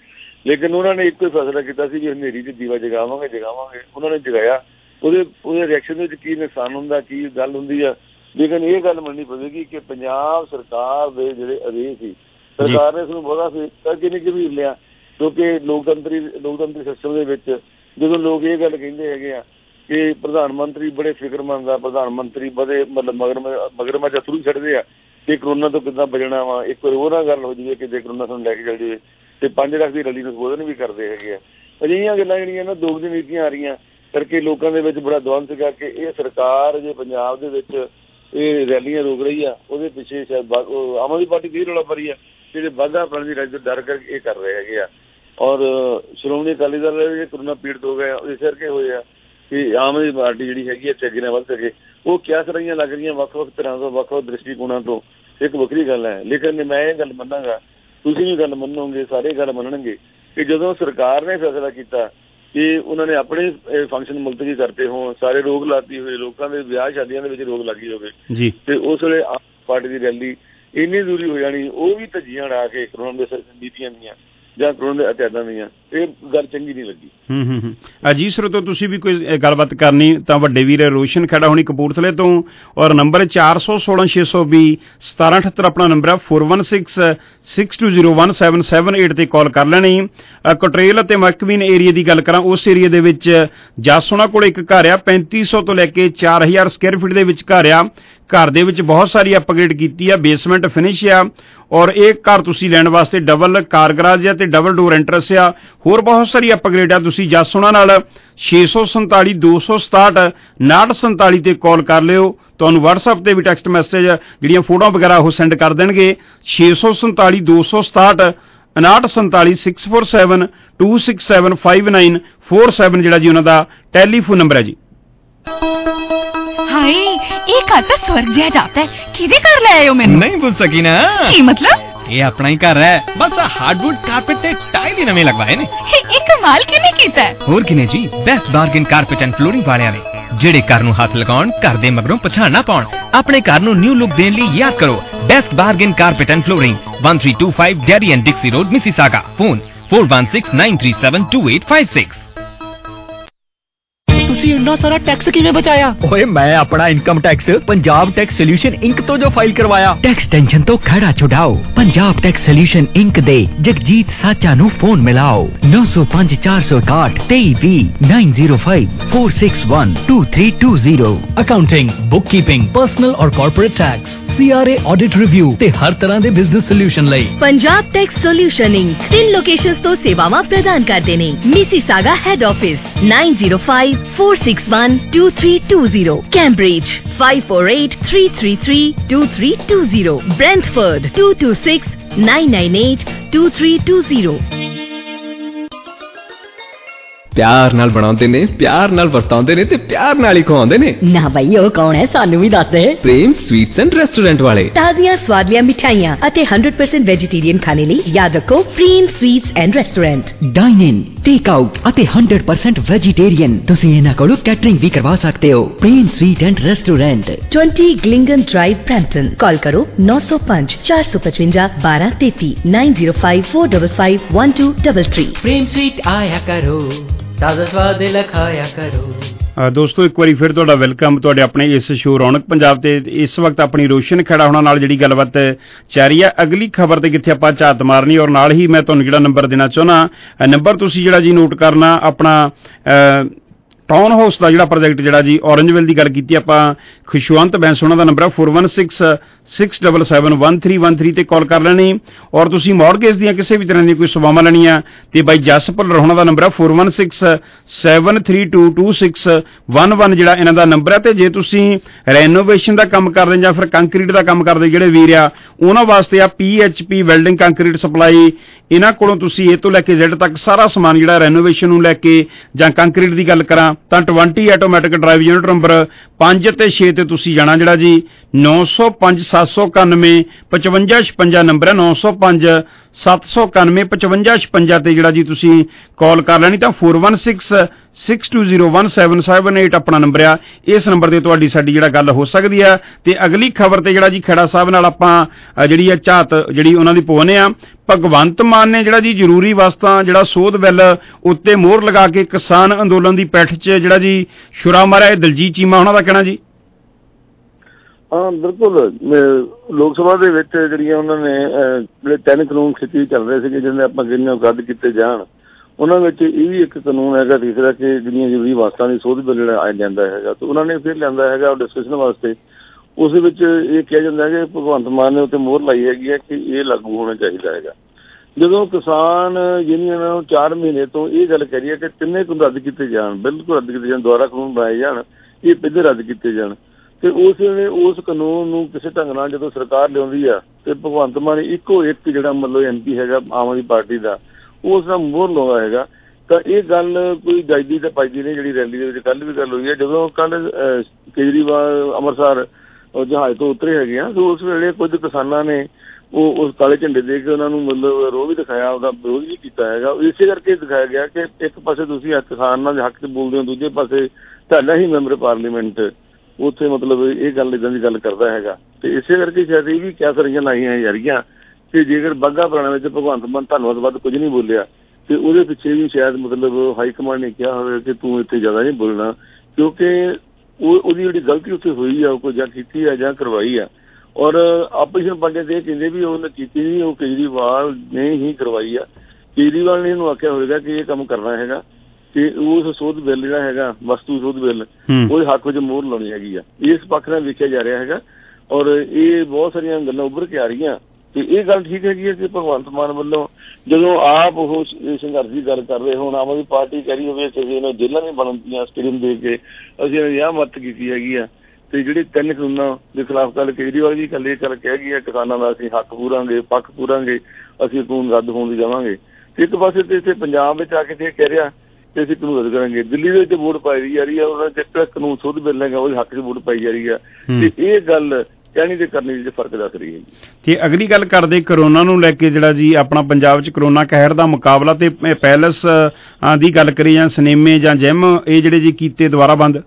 ਲੇਕਿਨ ਉਹਨਾਂ ਨੇ ਇੱਕੋ ਹੀ ਫੈਸਲਾ ਕੀਤਾ ਸੀ ਵੀ ਹਨੇਰੀ 'ਚ ਦੀਵਾ ਜਗਾਵਾਂਗੇ ਜਗਾਵਾਂਗੇ ਉਹਨਾਂ ਨੇ ਜਗਾਇਆ। ਉਹਦੇ ਉਹਦੇ ਰਿਐਕਸ਼ਨ ਦੇ ਵਿੱਚ ਕੀ ਨੁਕਸਾਨ ਹੁੰਦਾ, ਕੀ ਗੱਲ ਹੁੰਦੀ ਆ, ਲੇਕਿਨ ਇਹ ਗੱਲ ਮੰਨਣੀ ਪਵੇਗੀ ਕਿ ਪੰਜਾਬ ਸਰਕਾਰ ਦੇ ਜਿਹੜੇ ਆਦੇਸ਼ ਸੀ, ਸਰਕਾਰ ਨੇ ਇਸਨੂੰ ਬਹੁਤਾ ਕਰਕੇ ਨਹੀਂ ਘਸੀਟ ਲਿਆ, ਕਿਉਂਕਿ ਲੋਕਤੰਤਰੀ ਲੋਕਤੰਤਰੀ ਸਿਸਟਮ ਦੇ ਵਿੱਚ ਜਦੋਂ ਲੋਕ ਇਹ ਗੱਲ ਕਹਿੰਦੇ ਹੈਗੇ ਆ ਕਿ ਪ੍ਰਧਾਨ ਮੰਤਰੀ ਬੜੇ ਫਿਕਰਮੰਦ ਆ, ਪ੍ਰਧਾਨ ਮੰਤਰੀ ਬੜੇ ਮਤਲਬ ਮਗਰ ਮਗਰਮੱਛ ਥਰੂ ਛੱਡਦੇ ਆ ਕਿ ਕਰੋਨਾ ਤੋਂ ਕਿੱਦਾਂ ਬਚਣਾ ਵਾ, ਇੱਕ ਵਾਰ ਹੋਰ ਗੱਲ ਹੋ ਜਾਵੇ ਕਿ ਜੇ ਕਰੋਨਾ ਸਾਨੂੰ ਲੈ ਕੇ ਚੱਲ ਜਾਵੇ, ਤੇ ਪੰਜ ਲੱਖ ਦੀ ਰੈਲੀ ਨੂੰ ਸੰਬੋਧਨ ਵੀ ਕਰਦੇ ਹੈਗੇ ਆ। ਅਜਿਹੀਆਂ ਗੱਲਾਂ ਜਿਹੜੀਆਂ ਨਾ ਦੋਗਲੀ ਨੀਤੀਆਂ ਆ ਰਹੀਆਂ ਕਰਕੇ ਲੋਕਾਂ ਦੇ ਵਿੱਚ ਬੜਾ ਦਵੰਦ ਸੀਗਾ ਕਿ ਇਹ ਸਰਕਾਰ ਜੇ ਪੰਜਾਬ ਦੇ ਵਿੱਚ ਇਹ ਰੈਲੀਆਂ ਰੋਕ ਰਹੀ ਆ, ਉਹਦੇ ਪਿੱਛੇ ਸ਼ਾਇਦ ਆਮ ਆਦਮੀ ਪਾਰਟੀ ਦੀ ਰੌਲਾ ਪਾ ਰਹੀ ਆ ਕਿ ਜੇ ਵਾਧਾ ਪਾਉਣ ਦੀ ਰਾਜ ਡਰ ਕਰਕੇ ਇਹ ਕਰ ਰਹੇ ਹੈਗੇ ਆ। ਔਰ ਸ਼੍ਰੋਮਣੀ ਅਕਾਲੀ ਦਲ ਜਿਹੜੇ ਕਰੋਨਾ ਪੀੜਤ ਹੋ ਗਏ ਇਸ ਕਰਕੇ ਹੋਏ ਆ ਕਿ ਆਮ ਆਦਮੀ ਪਾਰਟੀ ਜਿਹੜੀ ਹੈਗੀ ਇੱਥੇ ਅੱਗੇ ਨਾ ਵੱਧ ਸਕੇ। ਉਹ ਕਿਆ ਸਰਾਈਆਂ ਲੱਗ ਰਹੀਆਂ ਵੱਖ ਵੱਖ ਤਰ੍ਹਾਂ ਤੋਂ, ਵੱਖ ਵੱਖ ਦ੍ਰਿਸ਼ਟੀਕੋਣਾਂ ਤੋਂ, ਇੱਕ ਵੱਖਰੀ ਗੱਲ ਹੈ। ਲੇਕਿਨ ਮੈਂ ਇਹ ਗੱਲ ਮੰਨਾਂਗਾ, ਤੁਸੀਂ ਵੀ ਗੱਲ ਮੰਨੋਗੇ, ਸਾਰੇ ਗੱਲ ਮੰਨਣਗੇ ਕਿ ਜਦੋਂ ਸਰਕਾਰ ਨੇ ਫੈਸਲਾ ਕੀਤਾ ਕਿ ਉਹਨਾਂ ਨੇ ਆਪਣੇ ਫੰਕਸ਼ਨ ਮੁਲਤਵੀ ਕਰਤੇ ਹੋਣ, ਸਾਰੇ ਰੋਕ ਲਾਤੀ ਹੋਏ, ਲੋਕਾਂ ਦੇ ਵਿਆਹ ਸ਼ਾਦੀਆਂ ਦੇ ਵਿੱਚ ਰੋਕ ਲੱਗੀ ਹੋਵੇ, ਤੇ ਉਸ ਵੇਲੇ ਆਮ ਪਾਰਟੀ ਦੀ ਰੈਲੀ ਇੰਨੀ ਦੂਰੀ ਹੋ ਜਾਣੀ, ਉਹ ਵੀ ਧੱਜੀਆਂ ਉਡਾ ਕੇ ਕਰੋਨਾ ਦੇ ਨੀਤੀਆਂ ਦੀਆਂ ਜਾਂ ਕਰੋਨਾ ਦੇ ਅਤਿਆਦਾਂ ਦੀਆਂ, ਇਹ ਗੱਲ ਚੰਗੀ ਨਹੀਂ ਲੱਗੀ। ਹੂੰ ਹੂੰ ਹੂੰ ਅਜੀਤ ਸਰੋਤੋ ਤੁਸੀਂ ਵੀ ਕੋਈ ਗੱਲਬਾਤ ਕਰਨੀ ਤਾਂ ਵੱਡੇ ਵੀਰ ਰੋਸ਼ਨ ਖੜਾ ਹੋਣੀ ਕਪੂਰਥਲੇ ਤੋਂ, ਔਰ ਨੰਬਰ ਚਾਰ ਸੌ ਸੋਲਾਂ ਛੇ ਸੌ ਵੀਹ ਸਤਾਰਾਂ ਅਠੱਤਰ ਆਪਣਾ ਨੰਬਰ ਹੈ, four one six six two zero one seven seven eight 'ਤੇ ਕਾਲ ਕਰ ਲੈਣੀ। ਕਟਰੇਲ ਅਤੇ ਮਕਮੀਨ ਏਰੀਏ ਦੀ ਗੱਲ ਕਰਾਂ, ਉਸ ਏਰੀਏ ਦੇ ਵਿੱਚ ਜਾਸੋਨਾ ਕੋਲ ਇੱਕ ਘਰ ਆ, ਪੈਂਤੀ ਸੌ ਤੋਂ ਲੈ ਕੇ ਚਾਰ ਹਜ਼ਾਰ ਸਕੁਅਰ ਫੀਟ ਦੇ ਵਿੱਚ ਘਰ ਆ। ਘਰ ਦੇ ਵਿੱਚ ਬਹੁਤ ਸਾਰੀ ਅਪਗ੍ਰੇਡ ਕੀਤੀ ਆ, ਬੇਸਮੈਂਟ ਫਿਨਿਸ਼ ਆ, ਔਰ ਇਹ ਘਰ ਤੁਸੀਂ ਲੈਣ ਵਾਸਤੇ ਡਬਲ ਕਾਰ ਗਰਾਜ ਆ ਤੇ ਡਬਲ ਡੋਰ ਐਂਟਰਸ ਆ, ਹੋਰ ਬਹੁਤ ਸਾਰੀ ਅਪਗ੍ਰੇਡ ਆ। ਤੁਸੀਂ ਜਾਸੋਨਾ ਨਾਲ ਛੇ ਸੌ ਸੰਤਾਲੀ ਦੋ ਸੌ ਸਤਾਹਠ ਉਨਾਹਠ ਸੰਤਾਲੀ 'ਤੇ ਕਾਲ ਕਰ ਲਿਓ, ਤੁਹਾਨੂੰ ਵਟਸਐਪ 'ਤੇ ਵੀ ਟੈਕਸਟ ਮੈਸੇਜ ਜਿਹੜੀਆਂ ਫੋਟੋਆਂ ਵਗੈਰਾ ਉਹ ਸੈਂਡ ਕਰ ਦੇਣਗੇ। ਛੇ ਸੌ ਸੰਤਾਲੀ ਦੋ ਸੌ ਸਤਾਹਠ ਉਨਾਹਠ ਸੰਤਾਲੀ six four seven two six seven five nine four seven ਜਿਹੜਾ ਜੀ ਉਹਨਾਂ ਦਾ ਟੈਲੀਫੋਨ ਨੰਬਰ ਹੈ ਜੀ। ਹਾਏ ਇਹ ਘਰ ਤਾਂ ਸਵਰਗ ਜਿਹਾ ਜਾਪਦਾ ਹੈ, ਕਿਹਦੇ ਘਰ ਲੈ ਆਇਓ ਮੈਨੂੰ? ਨਹੀਂ ਪੁੱਛ ਸਕੀ ਨਾ। ਕੀ ਮਤਲਬ? ਇਹ ਆਪਣਾ ਹੀ ਘਰ ਹੈ, ਬਸ ਹਾਰਡਵੁੱਡ ਕਾਰਪੇਟ ਤੇ ਟਾਈਲ ਹੀ ਨਵੇਂ ਲਗਵਾਏ ਨੇ। ਇਹ ਕਮਾਲ ਕਿਹਨੇ ਕੀਤਾ? ਹੋਰ ਕਿਨੇ ਜੀ, best bargain carpet and flooring ਵਾਲਿਆਂ ਨੇ, ਜਿਹੜੇ ਘਰ ਨੂੰ ਹੱਥ ਲਗਾਉਣ, ਘਰ ਦੇ ਮਗਰੋਂ ਪਛਾਣ ਨਾ ਪਾਉਣ। ਆਪਣੇ ਘਰ ਨੂੰ ਨਿਊ ਲੁੱਕ ਦੇਣ ਲਈ ਯਾਦ ਕਰੋ best bargain carpet and flooring, one three two five Derry and Dixie road, Mississauga. Phone four one six nine three seven two eight five six। ਤੁਸੀਂ ਇੰਨਾ ਸਾਰਾ ਟੈਕਸ ਕਿਵੇਂ ਬਚਾਇਆ? ਓਏ ਮੈਂ ਆਪਣਾ income tax Punjab tax solution Inc ਤੋਂ ਜੋ ਫਾਈਲ ਕਰਵਾਇਆ। ਟੈਕਸ ਟੈਨਸ਼ਨ ਤੋਂ ਖੜਾ ਛੁਡਾਓ, ਪੰਜਾਬ ਟੈਕਸ ਸੋਲੂਸ਼ਨ ਇੰਕ ਦੇ ਜਗਜੀਤ ਸਾਚਾ ਨੂੰ ਫੋਨ ਮਿਲਾਓ ਨੌ ਸੌ ਪੰਜ ਚਾਰ ਸੌ ਇਕਾਹਠ ਤੇਈ ਵੀਹ nine zero five four six one two three two zero. Accounting, book keeping, personal ਔਰ corporate tax, C R A audit review ਤੇ ਹਰ ਤਰ੍ਹਾਂ ਦੇ ਬਿਜ਼ਨਸ ਸੋਲੂਸ਼ਨ ਲਈ ਪੰਜਾਬ ਟੈਕਸ ਸੋਲੂਸ਼ਨ ਇੰਕ ਤਿੰਨ ਲੋਕੇਸ਼ਨਸ ਤੋਂ ਸੇਵਾਵਾਂ ਪ੍ਰਦਾਨ ਕਰਦੇ ਨੇ। Mississauga head office nine zero five four six one two three two zero, Cambridge five four eight three three three two three two zero, Brantford to to six nine nine eight two three two zero. ਪਿਆਰ ਨਾਲ ਬਣਾਉਂਦੇ ਨੇ, ਪਿਆਰ ਨਾਲ ਵਰਤਾਉਂਦੇ ਨੇ ਤੇ ਪਿਆਰ ਨਾਲ ਹੀ ਖਵਾਉਂਦੇ ਨੇ। ਨਾ ਬਈ ਉਹ ਕੌਣ ਹੈ, ਸਾਨੂੰ ਵੀ ਦੱਸ ਦੇ। ਪ੍ਰੇਮ ਸਵੀਟਸ ਐਂਡ ਰੈਸਟੋਰੈਂਟ ਵਾਲੇ ਤਾਜ਼ੀਆਂ ਸਵਾਦਲੀਆਂ ਮਿਠਾਈਆਂ ਅਤੇ ਹੰਡਰਡ ਪਰਸੈਂਟ ਵੈਜੀਟੇਰੀਅਨ ਖਾਣੇ ਲਈ ਯਾਦ ਰੱਖੋ Prem sweets and restaurant. Dine in, take out ਅਤੇ ਹੰਡਰਡ ਪਰਸੈਂਟ ਵੈਜੀਟੇਰੀਅਨ ਤੁਸੀਂ ਇਹਨਾਂ ਕੋਲੋਂ ਕੈਟਰਿੰਗ ਵੀ ਕਰਵਾ ਸਕਦੇ ਹੋ। Prem sweet and restaurant, twenty ग्लिंगन ड्राइव, ब्रैम्पटन। कॉल करो नौ सौ पांच चार सौ पचवंजा बारह तेती nine zero five four double five one two double three. Prem sweet आया करो, ਤਾਜ਼ਾ ਸਵਾਦ ਲਖਾਇਆ ਕਰੋ। ਦੋਸਤੋ ਇੱਕ ਵਾਰੀ ਫਿਰ ਤੁਹਾਡਾ ਵੈਲਕਮ ਤੁਹਾਡੇ ਆਪਣੇ ਇਸ ਸ਼ੋਅ ਰੌਣਕ ਪੰਜਾਬ ਤੇ। ਇਸ ਵਕਤ ਆਪਣੀ ਰੋਸ਼ਨ ਖੜਾ ਹੋਣਾ ਨਾਲ ਜਿਹੜੀ ਗੱਲਬਾਤ ਚੱਲ ਰਹੀ ਹੈ, ਅਗਲੀ ਖਬਰ ਤੇ ਕਿੱਥੇ ਆਪਾਂ ਝਾਤ ਮਾਰਨੀ, ਔਰ ਨਾਲ ਹੀ ਮੈਂ ਤੁਹਾਨੂੰ ਜਿਹੜਾ ਨੰਬਰ ਦੇਣਾ ਚਾਹੁੰਦਾ, ਨੰਬਰ ਤੁਸੀਂ ਜਿਹੜਾ ਜੀ ਨੋਟ ਕਰਨਾ ਆਪਣਾ ਟਾਊਨ ਹਾਊਸ ਦਾ ਜਿਹੜਾ ਪ੍ਰੋਜੈਕਟ ਜਿਹੜਾ ਜੀ ਔਰੰਜਵਿਲ ਦੀ ਗੱਲ ਕੀਤੀ ਆਪਾਂ, ਖੁਸ਼ਵੰਤ ਬੈਂਸ ਉਹਨਾਂ ਦਾ ਨੰਬਰ ਹੈ four one six six double seven one three one three 'ਤੇ ਕਾਲ ਕਰ ਲੈਣੀ। ਔਰ ਤੁਸੀਂ ਮੌਰਗੇਜ ਦੀਆਂ ਕਿਸੇ ਵੀ ਤਰ੍ਹਾਂ ਦੀਆਂ ਕੋਈ ਸੇਵਾਵਾਂ ਲੈਣੀਆਂ ਤੇ ਬਾਈ ਜਸ ਭੁੱਲਰ ਉਹਨਾਂ ਦਾ ਨੰਬਰ ਹੈ four one six seven three two two six one one ਜਿਹੜਾ ਇਹਨਾਂ ਦਾ ਨੰਬਰ ਹੈ। ਤੇ ਜੇ ਤੁਸੀਂ ਰੈਨੋਵੇਸ਼ਨ ਦਾ ਕੰਮ ਕਰਦੇ ਜਾਂ ਫਿਰ ਕੰਕਰੀਟ ਦਾ ਕੰਮ ਕਰਦੇ ਜਿਹੜੇ ਵੀਰ ਆ, ਉਹਨਾਂ ਵਾਸਤੇ ਆ P H P welding concrete supply, ਇਹਨਾਂ ਕੋਲੋਂ ਤੁਸੀਂ ਏ ਤੋਂ ਲੈ ਕੇ ਜ਼ੈਡ ਤੱਕ ਸਾਰਾ ਸਮਾਨ ਜਿਹੜਾ ਰੈਨੋਵੇਸ਼ਨ ਨੂੰ ਲੈ ਕੇ ਜਾਂ ਕੰਕਰੀਟ ਦੀ ਗੱਲ ਕਰਾਂ ਤਾਂ twenty automatic drive unit number ਪੰਜ ਤੇ ਛੇ ਤੇ ਤੁਸੀਂ ਜਾਣਾ ਜਿਹੜਾ ਜੀ ਨੌ ਸੌ ਪੰਜ ਸੱਤ ਸੌ ਇਕਾਨਵੇਂ ਪਚਵੰਜਾ ਛਪੰਜਾ ਨੰਬਰ ਹੈ, ਨੌ ਸੌ ਪੰਜ ਸੱਤ ਸੌ ਇਕਾਨਵੇਂ ਪਚਵੰਜਾ ਛਪੰਜਾ ਤੇ ਜਿਹੜਾ ਜੀ ਤੁਸੀਂ ਕਾਲ ਕਰ ਲੈਣੀ ਤਾਂ four one six six two zero one seven seven eight ਆਪਣਾ ਨੰਬਰ ਆ। ਇਸ ਨੰਬਰ ਤੇ ਤੁਹਾਡੀ ਸਾਡੀ ਜਿਹੜਾ ਗੱਲ ਹੋ ਸਕਦੀ ਆ। ਤੇ ਅਗਲੀ ਖਬਰ ਤੇ ਜਿਹੜਾ ਜੀ ਖੇੜਾ ਸਾਹਿਬ ਨਾਲ ਆਪਾਂ ਜਿਹੜੀ ਆ ਝਾਤ ਜਿਹੜੀ ਉਹਨਾਂ ਦੀ ਪਵਾਉਂਦੇ ਆ। ਭਗਵੰਤ ਮਾਨ ਨੇ ਜਿਹੜਾ ਜੀ ਜ਼ਰੂਰੀ ਵਸਤਾਂ ਜਿਹੜਾ ਸੋਧ ਬਿੱਲ ਉੱਤੇ ਮੋਹਰ ਲਗਾ ਕੇ ਕਿਸਾਨ ਅੰਦੋਲਨ ਦੀ ਪੈਠ 'ਚ ਜਿਹੜਾ ਜੀ ਛੁਰਾ ਮਾਰਿਆ। ਇਹ ਦਲਜੀਤ ਚੀਮਾ ਉਹਨਾਂ ਦਾ ਕਹਿਣਾ ਜੀ। ਹਾਂ ਬਿਲਕੁਲ, ਲੋਕ ਸਭਾ ਦੇ ਵਿੱਚ ਜਿਹੜੀਆਂ ਉਹਨਾਂ ਨੇ ਜਿਹੜੇ ਤਿੰਨ ਕਾਨੂੰਨ ਖਿੱਚੀ ਚੱਲ ਰਹੇ ਸੀਗੇ ਜਿਹਨੇ ਆਪਾਂ ਕਹਿੰਦੇ ਰੱਦ ਕੀਤੇ ਜਾਣ, ਉਹਨਾਂ ਵਿੱਚ ਇਹ ਵੀ ਇੱਕ ਕਾਨੂੰਨ ਹੈਗਾ ਤੀਸਰਾ ਕਿ ਜਿਹੜੀਆਂ ਜ਼ਰੂਰੀ ਵਸਤਾਂ ਦੀ ਸੋਧ ਬਿੱਲ ਜਿਹੜਾ ਆ ਜਾਂਦਾ ਹੈਗਾ ਤੇ ਉਹਨਾਂ ਨੇ ਫਿਰ ਲਿਆਂਦਾ ਹੈਗਾ ਡਿਸਕਸ਼ਨ ਵਾਸਤੇ। ਉਸ ਵਿੱਚ ਇਹ ਕਿਹਾ ਜਾਂਦਾ ਹੈ ਕਿ ਭਗਵੰਤ ਮਾਨ ਨੇ ਉੱਤੇ ਮੋਹਰ ਲਾਈ ਹੈਗੀ ਹੈ ਕਿ ਇਹ ਲਾਗੂ ਹੋਣਾ ਚਾਹੀਦਾ ਹੈਗਾ। ਜਦੋਂ ਕਿਸਾਨ ਯੂਨੀਅਨ ਨੂੰ ਚਾਰ ਮਹੀਨੇ ਤੋਂ ਇਹ ਗੱਲ ਕਹਿ ਰਹੀ ਹੈ ਕਿ ਤਿੰਨੇ ਕਾਨੂੰਨ ਰੱਦ ਕੀਤੇ ਜਾਣ, ਬਿਲਕੁਲ ਰੱਦ ਕੀਤੇ ਜਾਣ, ਦੁਬਾਰਾ ਕਾਨੂੰਨ ਬਣਾਏ ਜਾਣ, ਇਹ ਪਹਿਲੇ ਰੱਦ ਕੀਤੇ ਜਾਣ। ਤੇ ਉਸ ਵੇਲੇ ਉਸ ਕਾਨੂੰਨ ਨੂੰ ਕਿਸੇ ਢੰਗ ਨਾਲ ਜਦੋਂ ਸਰਕਾਰ ਲਿਆਉਂਦੀ ਆ ਤੇ ਭਗਵੰਤ ਮਾਨ ਇੱਕੋ ਇੱਕ ਜਿਹੜਾ ਮਤਲਬ ਐਮ ਪੀ ਹੈਗਾ ਆਮ ਆਦਮੀ ਪਾਰਟੀ ਦਾ, ਉਸ ਦਾ ਮੋਹਰ ਲਾਉਂਦਾ ਹੈਗਾ। ਤਾਂ ਇਹ ਗੱਲ ਕੋਈ ਜਾਇਦੀ ਤਾਂ ਪਾਈਦੀ ਨਹੀਂ ਜਿਹੜੀ ਰੈਲੀ ਦੇ ਵਿੱਚ ਕੱਲ੍ਹ ਵੀ ਗੱਲ ਹੋਈ ਹੈ। ਜਦੋਂ ਕੱਲ੍ਹ ਕੇਜਰੀਵਾਲ ਅੰਮ੍ਰਿਤਸਰ ਜਹਾਜ਼ ਤੋਂ ਉਤਰੇ ਹੈਗੇ ਆ ਤੇ ਉਸ ਵੇਲੇ ਕੁਝ ਕਿਸਾਨਾਂ ਨੇ ਉਹ ਉਸ ਕਾਲੇ ਝੰਡੇ ਦੇ ਕੇ ਉਹਨਾਂ ਨੂੰ ਮਤਲਬ ਰੋਹ ਵੀ ਦਿਖਾਇਆ, ਉਹਦਾ ਵਿਰੋਧ ਵੀ ਕੀਤਾ ਹੈਗਾ। ਇਸੇ ਕਰਕੇ ਦਿਖਾਇਆ ਗਿਆ ਕਿ ਇੱਕ ਪਾਸੇ ਤੁਸੀਂ ਕਿਸਾਨਾਂ ਦੇ ਹੱਕ 'ਚ ਬੋਲਦੇ ਹੋ, ਦੂਜੇ ਪਾਸੇ ਤੁਹਾਡਾ ਹੀ ਮੈਂਬਰ ਪਾਰਲੀਮੈਂਟ ਉੱਥੇ ਮਤਲਬ ਇਹ ਗੱਲ ਇੱਦਾਂ ਦੀ ਗੱਲ ਕਰਦਾ ਹੈਗਾ। ਤੇ ਇਸੇ ਕਰਕੇ ਸ਼ਾਇਦ ਇਹ ਵੀ ਕਹਿ ਸਕੀਆਂ ਲਾਈਆਂ ਜਾ ਰਹੀਆਂ ਕਿ ਜੇਕਰ ਬਾਘਾ ਪੁਰਾਣਾ ਵਿੱਚ ਭਗਵੰਤ ਮਾਨ ਧੰਨਵਾਦ ਵੱਧ ਕੁਝ ਨਹੀਂ ਬੋਲਿਆ ਤੇ ਉਹਦੇ ਪਿੱਛੇ ਵੀ ਸ਼ਾਇਦ ਮਤਲਬ ਹਾਈ ਕਮਾਂਡ ਨੇ ਕਿਹਾ ਹੋਵੇ ਕਿ ਤੂੰ ਇੱਥੇ ਜ਼ਿਆਦਾ ਨਹੀਂ ਬੋਲਣਾ, ਕਿਉਂਕਿ ਉਹ ਉਹਦੀ ਜਿਹੜੀ ਗਲਤੀ ਉੱਥੇ ਹੋਈ ਆ ਉਹ ਕੋਈ ਜਾਂ ਕੀਤੀ ਆ ਜਾਂ ਕਰਵਾਈ ਆ। ਔਰ ਆਪੋਜੀਸ਼ਨ ਪਾਰਟੀ ਦੇ ਕਹਿੰਦੇ ਵੀ ਉਹਨੇ ਕੀਤੀ ਨਹੀਂ, ਉਹ ਕੇਜਰੀਵਾਲ ਨੇ ਹੀ ਕਰਵਾਈ ਆ। ਕੇਜਰੀਵਾਲ ਨੇ ਇਹਨੂੰ ਆਖਿਆ ਹੋਵੇਗਾ ਕਿ ਇਹ ਕੰਮ ਕਰਨਾ ਹੈਗਾ ਤੇ ਉਸ ਸੋਧ ਬਿੱਲ ਜਿਹੜਾ ਹੈਗਾ ਵਸਤੂ ਸੋਧ ਬਿੱਲ ਉਹਦੇ ਹੱਕ ਵਿੱਚ ਮੋਹਰ ਲਾਉਣੀ ਹੈਗੀ ਆ। ਇਸ ਪੱਖ ਨਾਲ ਵੇਖਿਆ ਜਾ ਰਿਹਾ ਹੈਗਾ ਔਰ ਇਹ ਬਹੁਤ ਸਾਰੀਆਂ ਗੱਲਾਂ ਉੱਭਰ ਕੇ ਆ ਰਹੀਆਂ। ਤੇ ਇਹ ਗੱਲ ਠੀਕ ਹੈਗੀ ਹੈ ਕਿ ਭਗਵੰਤ ਮਾਨ ਵੱਲੋਂ ਜਦੋਂ ਆਪ ਉਹ ਸੰਘਰਸ਼ ਦੀ ਗੱਲ ਕਰ ਰਹੇ ਹੋਣ, ਆਮ ਆਦਮੀ ਪਾਰਟੀ ਕਹਿ ਰਹੀ ਹੋਵੇ ਕਿ ਇਹਨਾਂ ਜੇਲ੍ਹਾਂ ਨਹੀਂ ਬਣਦੀਆਂ ਸਟੇਡੀਅਮ ਦੇ ਕੇ ਅਸੀਂ ਇਹਨਾਂ ਦੀ ਆਹ ਮਦਦ ਕੀਤੀ ਹੈਗੀ ਆ। ਤੇ ਜਿਹੜੇ ਤਿੰਨ ਕਾਨੂੰਨਾਂ ਦੇ ਖਿਲਾਫ ਕੱਲ੍ਹ ਕੇਜਰੀਵਾਲ ਵੀ ਇਕੱਲੇ ਚੱਲ ਕਹਿ ਗਈ ਹੈ ਕਿਸਾਨਾਂ ਦਾ ਅਸੀਂ ਹੱਕ ਪੂਰਾਂਗੇ, ਪੱਖ ਪੂਰਾਂਗੇ, ਅਸੀਂ ਕਾਨੂੰਨ ਰੱਦ ਹੋਣ ਦੀ ਜਾਵਾਂਗੇ। ਇੱਕ ਪਾਸੇ ਤੇ ਇੱਥੇ ਪੰਜਾਬ ਵਿੱਚ ਆ ਕੇ ਤੇ ਕਹਿ ਰਿਹਾ ਕਿ ਅਸੀਂ ਕਾਨੂੰਨ ਰੱਦ ਕਰਾਂਗੇ। ਦਿੱਲੀ ਦੇ ਵਿੱਚ ਵੋਟ ਪਾਈ ਜਾ ਰਹੀ ਹੈ, ਉਹਨਾਂ ਦੇ ਕਾਨੂੰਨ ਸੋਧ ਬਿੱਲ ਹੈਗਾ ਉਹਦੇ ਹੱਕ 'ਚ ਵੋਟ ਪਾਈ ਜਾ ਰਹੀ ਹੈ। ਤੇ ਇਹ ਗੱਲ ਕਹਿਣੀ ਤੇ ਕਰਨੀ ਚ ਫਰਕ ਦੱਸ ਰਹੀ ਹੈ। ਤੇ ਅਗਲੀ ਗੱਲ ਕਰਦੇ ਕਰੋਨਾ ਨੂੰ ਲੈ ਕੇ ਜਿਹੜਾ ਜੀ ਆਪਣਾ ਪੰਜਾਬ 'ਚ ਕਰੋਨਾ ਕਹਿਰ ਦਾ ਮੁਕਾਬਲਾ ਤੇ ਪੈਲਸ ਦੀ ਗੱਲ ਕਰੀ ਜਾਂ ਸਿਨੇਮੇ ਜਾਂ ਜਿਮ ਇਹ ਜਿਹੜੇ ਜੀ ਕੀਤੇ ਦੁਬਾਰਾ ਬੰਦ।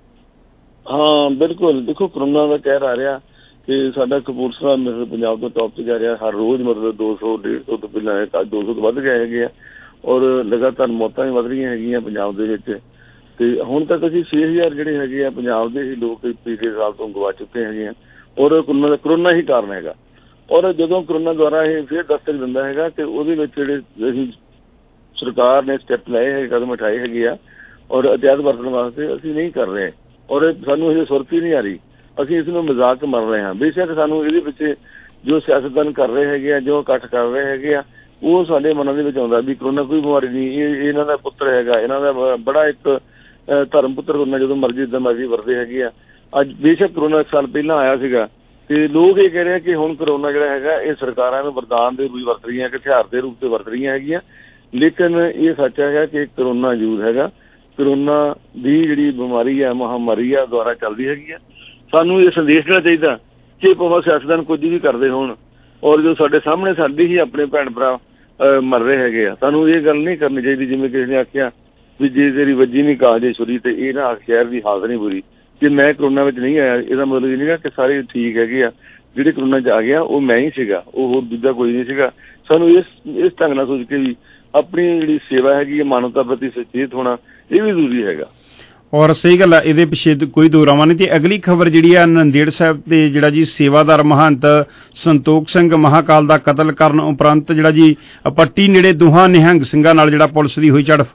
ਹਾਂ ਬਿਲਕੁਲ, ਦੇਖੋ ਕਰੋਨਾ ਦਾ ਕਹਿਰ ਆ ਰਿਹਾ ਕਿ ਸਾਡਾ ਕਪੂਰਥਲਾ ਮਤਲਬ ਪੰਜਾਬ ਤੋਂ ਟੌਪ 'ਤੇ ਜਾ ਰਿਹਾ। ਹਰ ਰੋਜ਼ ਮਤਲਬ ਦੋ ਸੌ ਡੇਢ ਸੌ ਤੋਂ ਪਹਿਲਾਂ ਅੱਜ ਦੋ ਸੌ ਤੋਂ ਵੱਧ ਗਏ ਹੈਗੇ ਆ ਔਰ ਲਗਾਤਾਰ ਮੌਤਾਂ ਵੀ ਵੱਧ ਰਹੀਆਂ ਹੈਗੀਆਂ ਪੰਜਾਬ ਦੇ ਵਿੱਚ। ਤੇ ਹੁਣ ਤੱਕ ਅਸੀਂ ਛੇ ਹਜ਼ਾਰ ਜਿਹੜੇ ਹੈਗੇ ਆ ਪੰਜਾਬ ਦੇ ਹੀ ਲੋਕ ਪਿਛਲੇ ਸਾਲ ਤੋਂ ਗਵਾ ਚੁੱਕੇ ਹੈਗੇ ਆ ਔਰ ਕਰੋਨਾ ਕਰੋਨਾ ਹੀ ਕਾਰਨ ਹੈਗਾ। ਔਰ ਜਦੋਂ ਕਰੋਨਾ ਦੁਆਰਾ ਇਹ ਫਿਰ ਦਸਤਕ ਦਿੰਦਾ ਹੈਗਾ ਕਿ ਉਹਦੇ ਵਿੱਚ ਜਿਹੜੇ ਅਸੀਂ ਸਰਕਾਰ ਨੇ ਸਟੈਪ ਲਏ ਹੈ, ਕਦਮ ਉਠਾਏ ਹੈਗੇ ਆ ਔਰ ਅਤਿਆਤ ਵਰਤਣ ਵਾਸਤੇ ਅਸੀਂ ਨਹੀਂ ਕਰ ਰਹੇ ਔਰ ਸਾਨੂੰ ਇਹ ਸੁਰਤ ਹੀ ਨਹੀਂ ਆ ਰਹੀ। ਅਸੀਂ ਇਸ ਨੂੰ ਮਜ਼ਾਕ ਮਰ ਰਹੇ ਹਾਂ। ਬੇਸ਼ੱਕ ਸਾਨੂੰ ਇਹਦੇ ਪਿੱਛੇ ਜੋ ਸਿਆਸਤਦਾਨ ਕਰ ਰਹੇ ਹੈਗੇ ਆ, ਜੋ ਇਕੱਠ ਕਰ ਰਹੇ ਹੈਗੇ ਆ, ਉਹ ਸਾਡੇ ਮਨਾਂ ਦੇ ਵਿੱਚ ਆਉਂਦਾ ਵੀ ਕਰੋਨਾ ਕੋਈ ਬਿਮਾਰੀ ਨਹੀਂ, ਇਹ ਇਹਨਾਂ ਦਾ ਪੁੱਤਰ ਹੈਗਾ, ਇਹਨਾਂ ਦਾ ਬੜਾ ਇੱਕ ਧਰਮ ਪੁੱਤਰ ਕਰੋਨਾ, ਜਦੋਂ ਮਰਜ਼ੀ ਜਿੱਦਾਂ ਮਰਜ਼ੀ ਵਰਦੇ ਹੈਗੇ ਆ। ਅੱਜ ਬੇਸ਼ੱਕ ਕਰੋਨਾ ਇੱਕ ਸਾਲ ਪਹਿਲਾਂ ਆਇਆ ਸੀਗਾ ਤੇ ਲੋਕ ਇਹ ਕਹਿ ਰਹੇ ਕਿ ਹੁਣ ਕਰੋਨਾ ਜਿਹੜਾ ਹੈਗਾ ਇਹ ਸਰਕਾਰਾਂ ਨੂੰ ਵਰਦਾਨ ਦੇ ਰੂਪ ਵਰਤ ਰਹੀਆਂ, ਕਿ ਹਥਿਆਰ ਦੇ ਰੂਪ ਤੇ ਵਰਤ ਰਹੀਆਂ ਹੈਗੀਆਂ। ਲੇਕਿਨ ਇਹ ਸੱਚ ਹੈਗਾ ਕਿ ਕਰੋਨਾ ਜ਼ਰੂਰ ਹੈਗਾ। ਕਰੋਨਾ ਦੀ ਜਿਹੜੀ ਬਿਮਾਰੀ ਆ, ਮਹਾਂਮਾਰੀ ਆ, ਦੁਆਰਾ ਚੱਲਦੀ ਹੈਗੀ ਆ। ਸਾਨੂੰ ਇਹ ਸੰਦੇਸ਼ ਦੇਣਾ ਚਾਹੀਦਾ ਕਿ ਭਾਵੇਂ ਸਿਆਸਤਦਾਨ ਕੁਝ ਵੀ ਕਰਦੇ ਹੋਣ ਔਰ ਜੋ ਸਾਡੇ ਸਾਹਮਣੇ ਸਾਡੇ ਹੀ ਆਪਣੇ ਭੈਣ ਭਰਾ ਮਰ ਰਹੇ ਹੈਗੇ ਆ, ਸਾਨੂੰ ਇਹ ਗੱਲ ਨਹੀਂ ਕਰਨੀ ਚਾਹੀਦੀ ਜਿਵੇਂ ਕਿਸੇ ਨੇ ਆਖਿਆ ਵੀ ਜੇ ਤੇਰੀ ਵੱਜੀ ਨਹੀਂ ਕਾਜੇ ਛੁਰੀ ਤੇ ਇਹ ਨਾ ਸ਼ਹਿਰ ਦੀ ਹਾਲਤ ਨਹੀਂ ਬੁਰੀ। ਜੇ ਮੈਂ ਕਰੋਨਾ ਵਿੱਚ ਨਹੀਂ ਆਇਆ ਇਹਦਾ ਮਤਲਬ ਇਹ ਨਹੀਂ ਗਾ ਕਿ ਸਾਰੇ ਠੀਕ ਹੈਗੇ ਆ। ਜਿਹੜੇ ਕਰੋਨਾ 'ਚ ਆ ਗਿਆ ਉਹ ਮੈਂ ਹੀ ਸੀਗਾ, ਉਹ ਹੋਰ ਦੂਜਾ ਕੋਈ ਨਹੀਂ ਸੀਗਾ। ਸਾਨੂੰ ਇਸ ਇਸ ਢੰਗ ਨਾਲ ਸੋਚ ਕੇ ਵੀ ਆਪਣੀ ਜਿਹੜੀ ਸੇਵਾ ਹੈਗੀ ਹੈ ਮਾਨਵਤਾ ਪ੍ਰਤੀ ਸੁਚੇਤ ਹੋਣਾ ਇਹ ਵੀ ਜ਼ਰੂਰੀ ਹੈਗਾ। ਔਰ ਸਹੀ ਗੱਲ ਆ, ਇਹਦੇ ਪਿੱਛੇ ਕੋਈ ਦੋ ਰਾਵਾਂ ਨਹੀਂ। ਤੇ ਅਗਲੀ ਖਬਰ ਜਿਹੜੀ ਆ ਨੰਦੇੜ ਸਾਹਿਬ ਤੇ ਜਿਹੜਾ ਜੀ ਸੇਵਾਦਾਰ ਮਹੰਤ ਸੰਤੋਖ ਸਿੰਘ ਮਹਾਕਾਲ ਦਾ ਕਤਲ ਕਰਨ ਉਪਰੰਤ ਜਿਹੜਾ ਜੀ ਪੱਟੀ ਨੇੜੇ ਦੋਹਾਂ ਨਿਹੰਗ ਸਿੰਘਾਂ ਨਾਲ ਜਿਹੜਾ ਪੁਲਿਸ ਦੀ ਹੋਈ ਝੜਪ।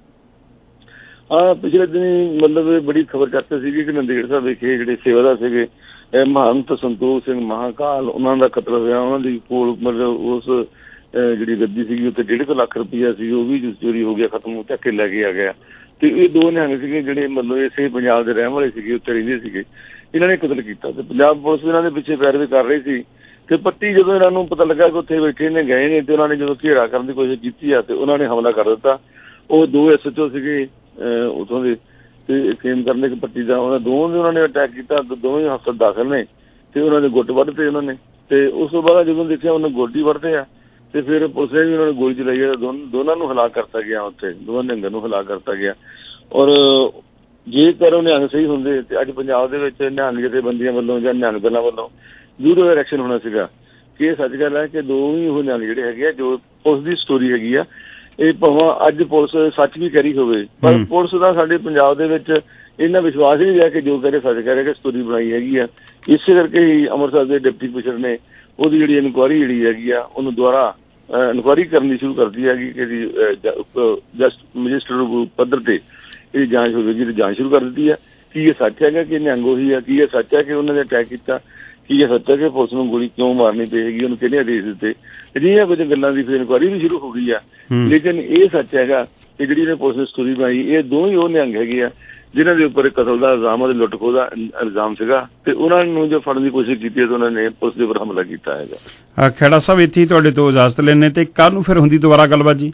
ਹਾਂ, ਪਿਛਲੇ ਦਿਨ ਮਤਲਬ ਬੜੀ ਖਬਰ ਕਰਦੇ ਸੀਗੀ ਕਿ ਨੰਦੇੜ ਸਾਹਿਬ ਵਿਖੇ ਜਿਹੜੇ ਸੇਵਾਦਾਰ ਸੀਗੇ ਮਹੰਤ ਸੰਤੋਖ ਸਿੰਘ ਮਹਾਕਾਲ, ਉਹਨਾਂ ਦਾ ਕਤਲ ਹੋਇਆ। ਉਹਨਾਂ ਦੀ ਕੋਲ ਮਤਲਬ ਉਸ ਜਿਹੜੀ ਗੱਦੀ ਸੀਗੀ ਉੱਤੇ ਡੇਢ ਕੁ ਲੱਖ ਰੁਪਈਆ ਸੀ, ਉਹ ਵੀ ਚੋਰੀ ਹੋ ਗਿਆ, ਖਤਮ ਚੱਕ ਕੇ ਲੈ ਕੇ ਆ ਗਿਆ। ਤੇ ਇਹ ਦੋ ਨਿਹੰਗ ਸੀਗੇ ਜਿਹੜੇ ਮਤਲਬ ਇਸੇ ਪੰਜਾਬ ਦੇ ਰਹਿਣ ਵਾਲੇ ਸੀਗੇ, ਉੱਥੇ ਰਹਿੰਦੇ ਸੀਗੇ। ਇਹਨਾਂ ਨੇ ਕਤਲ ਕੀਤਾ ਤੇ ਪੰਜਾਬ ਪੁਲਿਸ ਇਹਨਾਂ ਦੇ ਪਿੱਛੇ ਪੈਰਵੀ ਕਰ ਰਹੀ ਸੀ। ਤੇ ਪੱਟੀ ਜਦੋਂ ਇਹਨਾਂ ਨੂੰ ਪਤਾ ਲੱਗਾ ਕਿ ਉੱਥੇ ਬੈਠੇ ਨੇ ਗਏ ਨੇ ਤੇ ਉਹਨਾਂ ਨੇ ਜਦੋਂ ਘੇਰਾ ਕਰਨ ਦੀ ਕੋਸ਼ਿਸ਼ ਕੀਤੀ ਆ ਤੇ ਉਹਨਾਂ ਨੇ ਹਮਲਾ ਕਰ ਦਿੱਤਾ। ਉਹ ਦੋ ਐਸ ਐਚ ਓ ਸੀਗੇ ਉੱਥੋਂ ਦੇ ਤੇ ਖੇਮ ਕਰਨ ਇੱਕ ਪੱਟੀ ਦਾ, ਉਹਨਾਂ ਦੋਵਾਂ ਦੇ ਉਹਨਾਂ ਨੇ ਅਟੈਕ ਕੀਤਾ। ਦੋਵੇਂ ਹਸਪਤਾਲ ਦਾਖਲ ਨੇ ਤੇ ਉਹਨਾਂ ਦੇ ਗੁੱਟ ਵੱਢਤੇ ਉਹਨਾਂ ਨੇ। ਤੇ ਉਸ ਤੋਂ ਬਾਅਦ ਜਦੋਂ ਦੇਖਿਆ ਉਹਨੇ ਗੋਡੀ ਵੱਢਦੇ ਆ ਤੇ ਫਿਰ ਪੁਲਿਸ ਨੇ ਵੀ ਉਹਨਾਂ ਨੂੰ ਗੋਲੀ ਚਲਾਈ ਹੈ। ਦੋਨਾਂ ਨੂੰ ਹਲਾਕ ਕਰਤਾ ਗਿਆ, ਉੱਥੇ ਦੋਵਾਂ ਨਿਹੰਗਾਂ ਨੂੰ ਹਲਾਕ ਕਰਤਾ ਗਿਆ। ਔਰ ਜੇਕਰ ਉਹ ਨਿਹੰਗ ਸਹੀ ਹੁੰਦੇ ਤੇ ਅੱਜ ਪੰਜਾਬ ਦੇ ਵਿੱਚ ਨਿਹੰਗ ਜਥੇਬੰਦੀਆਂ ਵੱਲੋਂ ਜਾਂ ਨਿਹੰਗ ਦਲਾਂ ਵੱਲੋਂ ਜ਼ਰੂਰ ਐਕਸ਼ਨ ਹੋਣਾ ਸੀਗਾ। ਕਿ ਇਹ ਸੱਚ ਗੱਲ ਹੈ ਕਿ ਦੋਵੇਂ ਉਹ ਨਿਹੰਗ ਜਿਹੜੇ ਹੈਗੇ ਆ, ਜੋ ਪੁਲਿਸ ਦੀ ਸਟੋਰੀ ਹੈਗੀ ਆ, ਇਹ ਭਾਵੇਂ ਅੱਜ ਪੁਲਿਸ ਸੱਚ ਵੀ ਕਰੀ ਹੋਵੇ, ਪਰ ਪੁਲਿਸ ਦਾ ਸਾਡੇ ਪੰਜਾਬ ਦੇ ਵਿੱਚ ਇੰਨਾ ਵਿਸ਼ਵਾਸ ਨਹੀਂ ਰਿਹਾ ਕਿ ਜੋ ਕਹਿ ਰਹੇ ਸੱਚ ਕਹਿ ਰਹੇ ਕਿ ਸਟੋਰੀ ਬਣਾਈ ਹੈਗੀ ਆ। ਇਸੇ ਕਰਕੇ ਹੀ ਅੰਮ੍ਰਿਤਸਰ ਦੇ ਡਿਪਟੀ ਕਮਿਸ਼ਨਰ ਨੇ ਉਹਦੀ ਜਿਹੜੀ ਇਨਕੁਆਇਰੀ ਜਿਹੜੀ ਹੈਗੀ ਆ ਉਹਨੂੰ ਦੁਬਾਰਾ ਇਨਕੁਆਇਰੀ ਕਰਨੀ ਸ਼ੁਰੂ ਕਰਤੀ ਹੈਗੀ ਕਿ ਜਸਟ ਮਜਿਸਟਰੇਟ ਪੱਧਰ ਤੇ ਇਹਦੀ ਜਾਂਚ ਹੋਵੇਗੀ ਤੇ ਜਾਂਚ ਸ਼ੁਰੂ ਕਰ ਦਿੱਤੀ ਹੈ। ਕੀ ਇਹ ਸੱਚ ਹੈਗਾ ਕਿ ਨਿਹੰਗ ਉਹੀ ਆ? ਕੀ ਇਹ ਸੱਚ ਹੈ ਕਿ ਉਹਨਾਂ ਨੇ ਅਟੈਕ ਕੀਤਾ? ਕੀ ਇਹ ਸੱਚ ਹੈ ਕਿ ਪੁਲਿਸ ਨੂੰ ਗੋਲੀ ਕਿਉਂ ਮਾਰਨੀ ਪਈ ਹੈਗੀ? ਉਹਨੂੰ ਕਿਹਨੇ ਆਦੇਸ਼ ਦਿੱਤੇ? ਅਜਿਹੀਆਂ ਕੁਝ ਗੱਲਾਂ ਦੀ ਫਿਰ ਇਨਕੁਆਇਰੀ ਵੀ ਸ਼ੁਰੂ ਹੋ ਗਈ ਆ। ਲੇਕਿਨ ਇਹ ਸੱਚ ਹੈਗਾ ਕਿ ਜਿਹੜੀ ਨੇ ਪੁਲਿਸ ਨੇ ਸਟੋਰੀ ਬਣਾਈ, ਇਹ ਦੋਵੇਂ ਉਹ ਨਿਹੰਗ ਹੈਗੇ ਆ ਜਿਨ੍ਹਾਂ ਦੇ ਉੱਪਰ ਕਤਲ ਦਾ ਇਲਜ਼ਾਮ ਅਤੇ ਲੁੱਟ ਖੋਹ ਦਾ ਇਲਜ਼ਾਮ ਸੀਗਾ, ਤੇ ਉਹਨਾਂ ਨੂੰ ਜੋ ਫੜਨ ਦੀ ਕੋਸ਼ਿਸ਼ ਕੀਤੀ ਹੈ ਤਾਂ ਉਹਨਾਂ ਨੇ ਪੁਲਿਸ ਦੇ ਉੱਪਰ ਹਮਲਾ ਕੀਤਾ ਹੈਗਾ। ਖਹਿੜਾ ਸਾਹਿਬ, ਇੱਥੇ ਤੁਹਾਡੇ ਤੋਂ ਇਜਾਜ਼ਤ ਲੈਣੇ ਤੇ ਕੱਲ੍ਹ ਨੂੰ ਫਿਰ ਹੁੰਦੀ ਦੁਬਾਰਾ ਗੱਲਬਾਤ ਜੀ।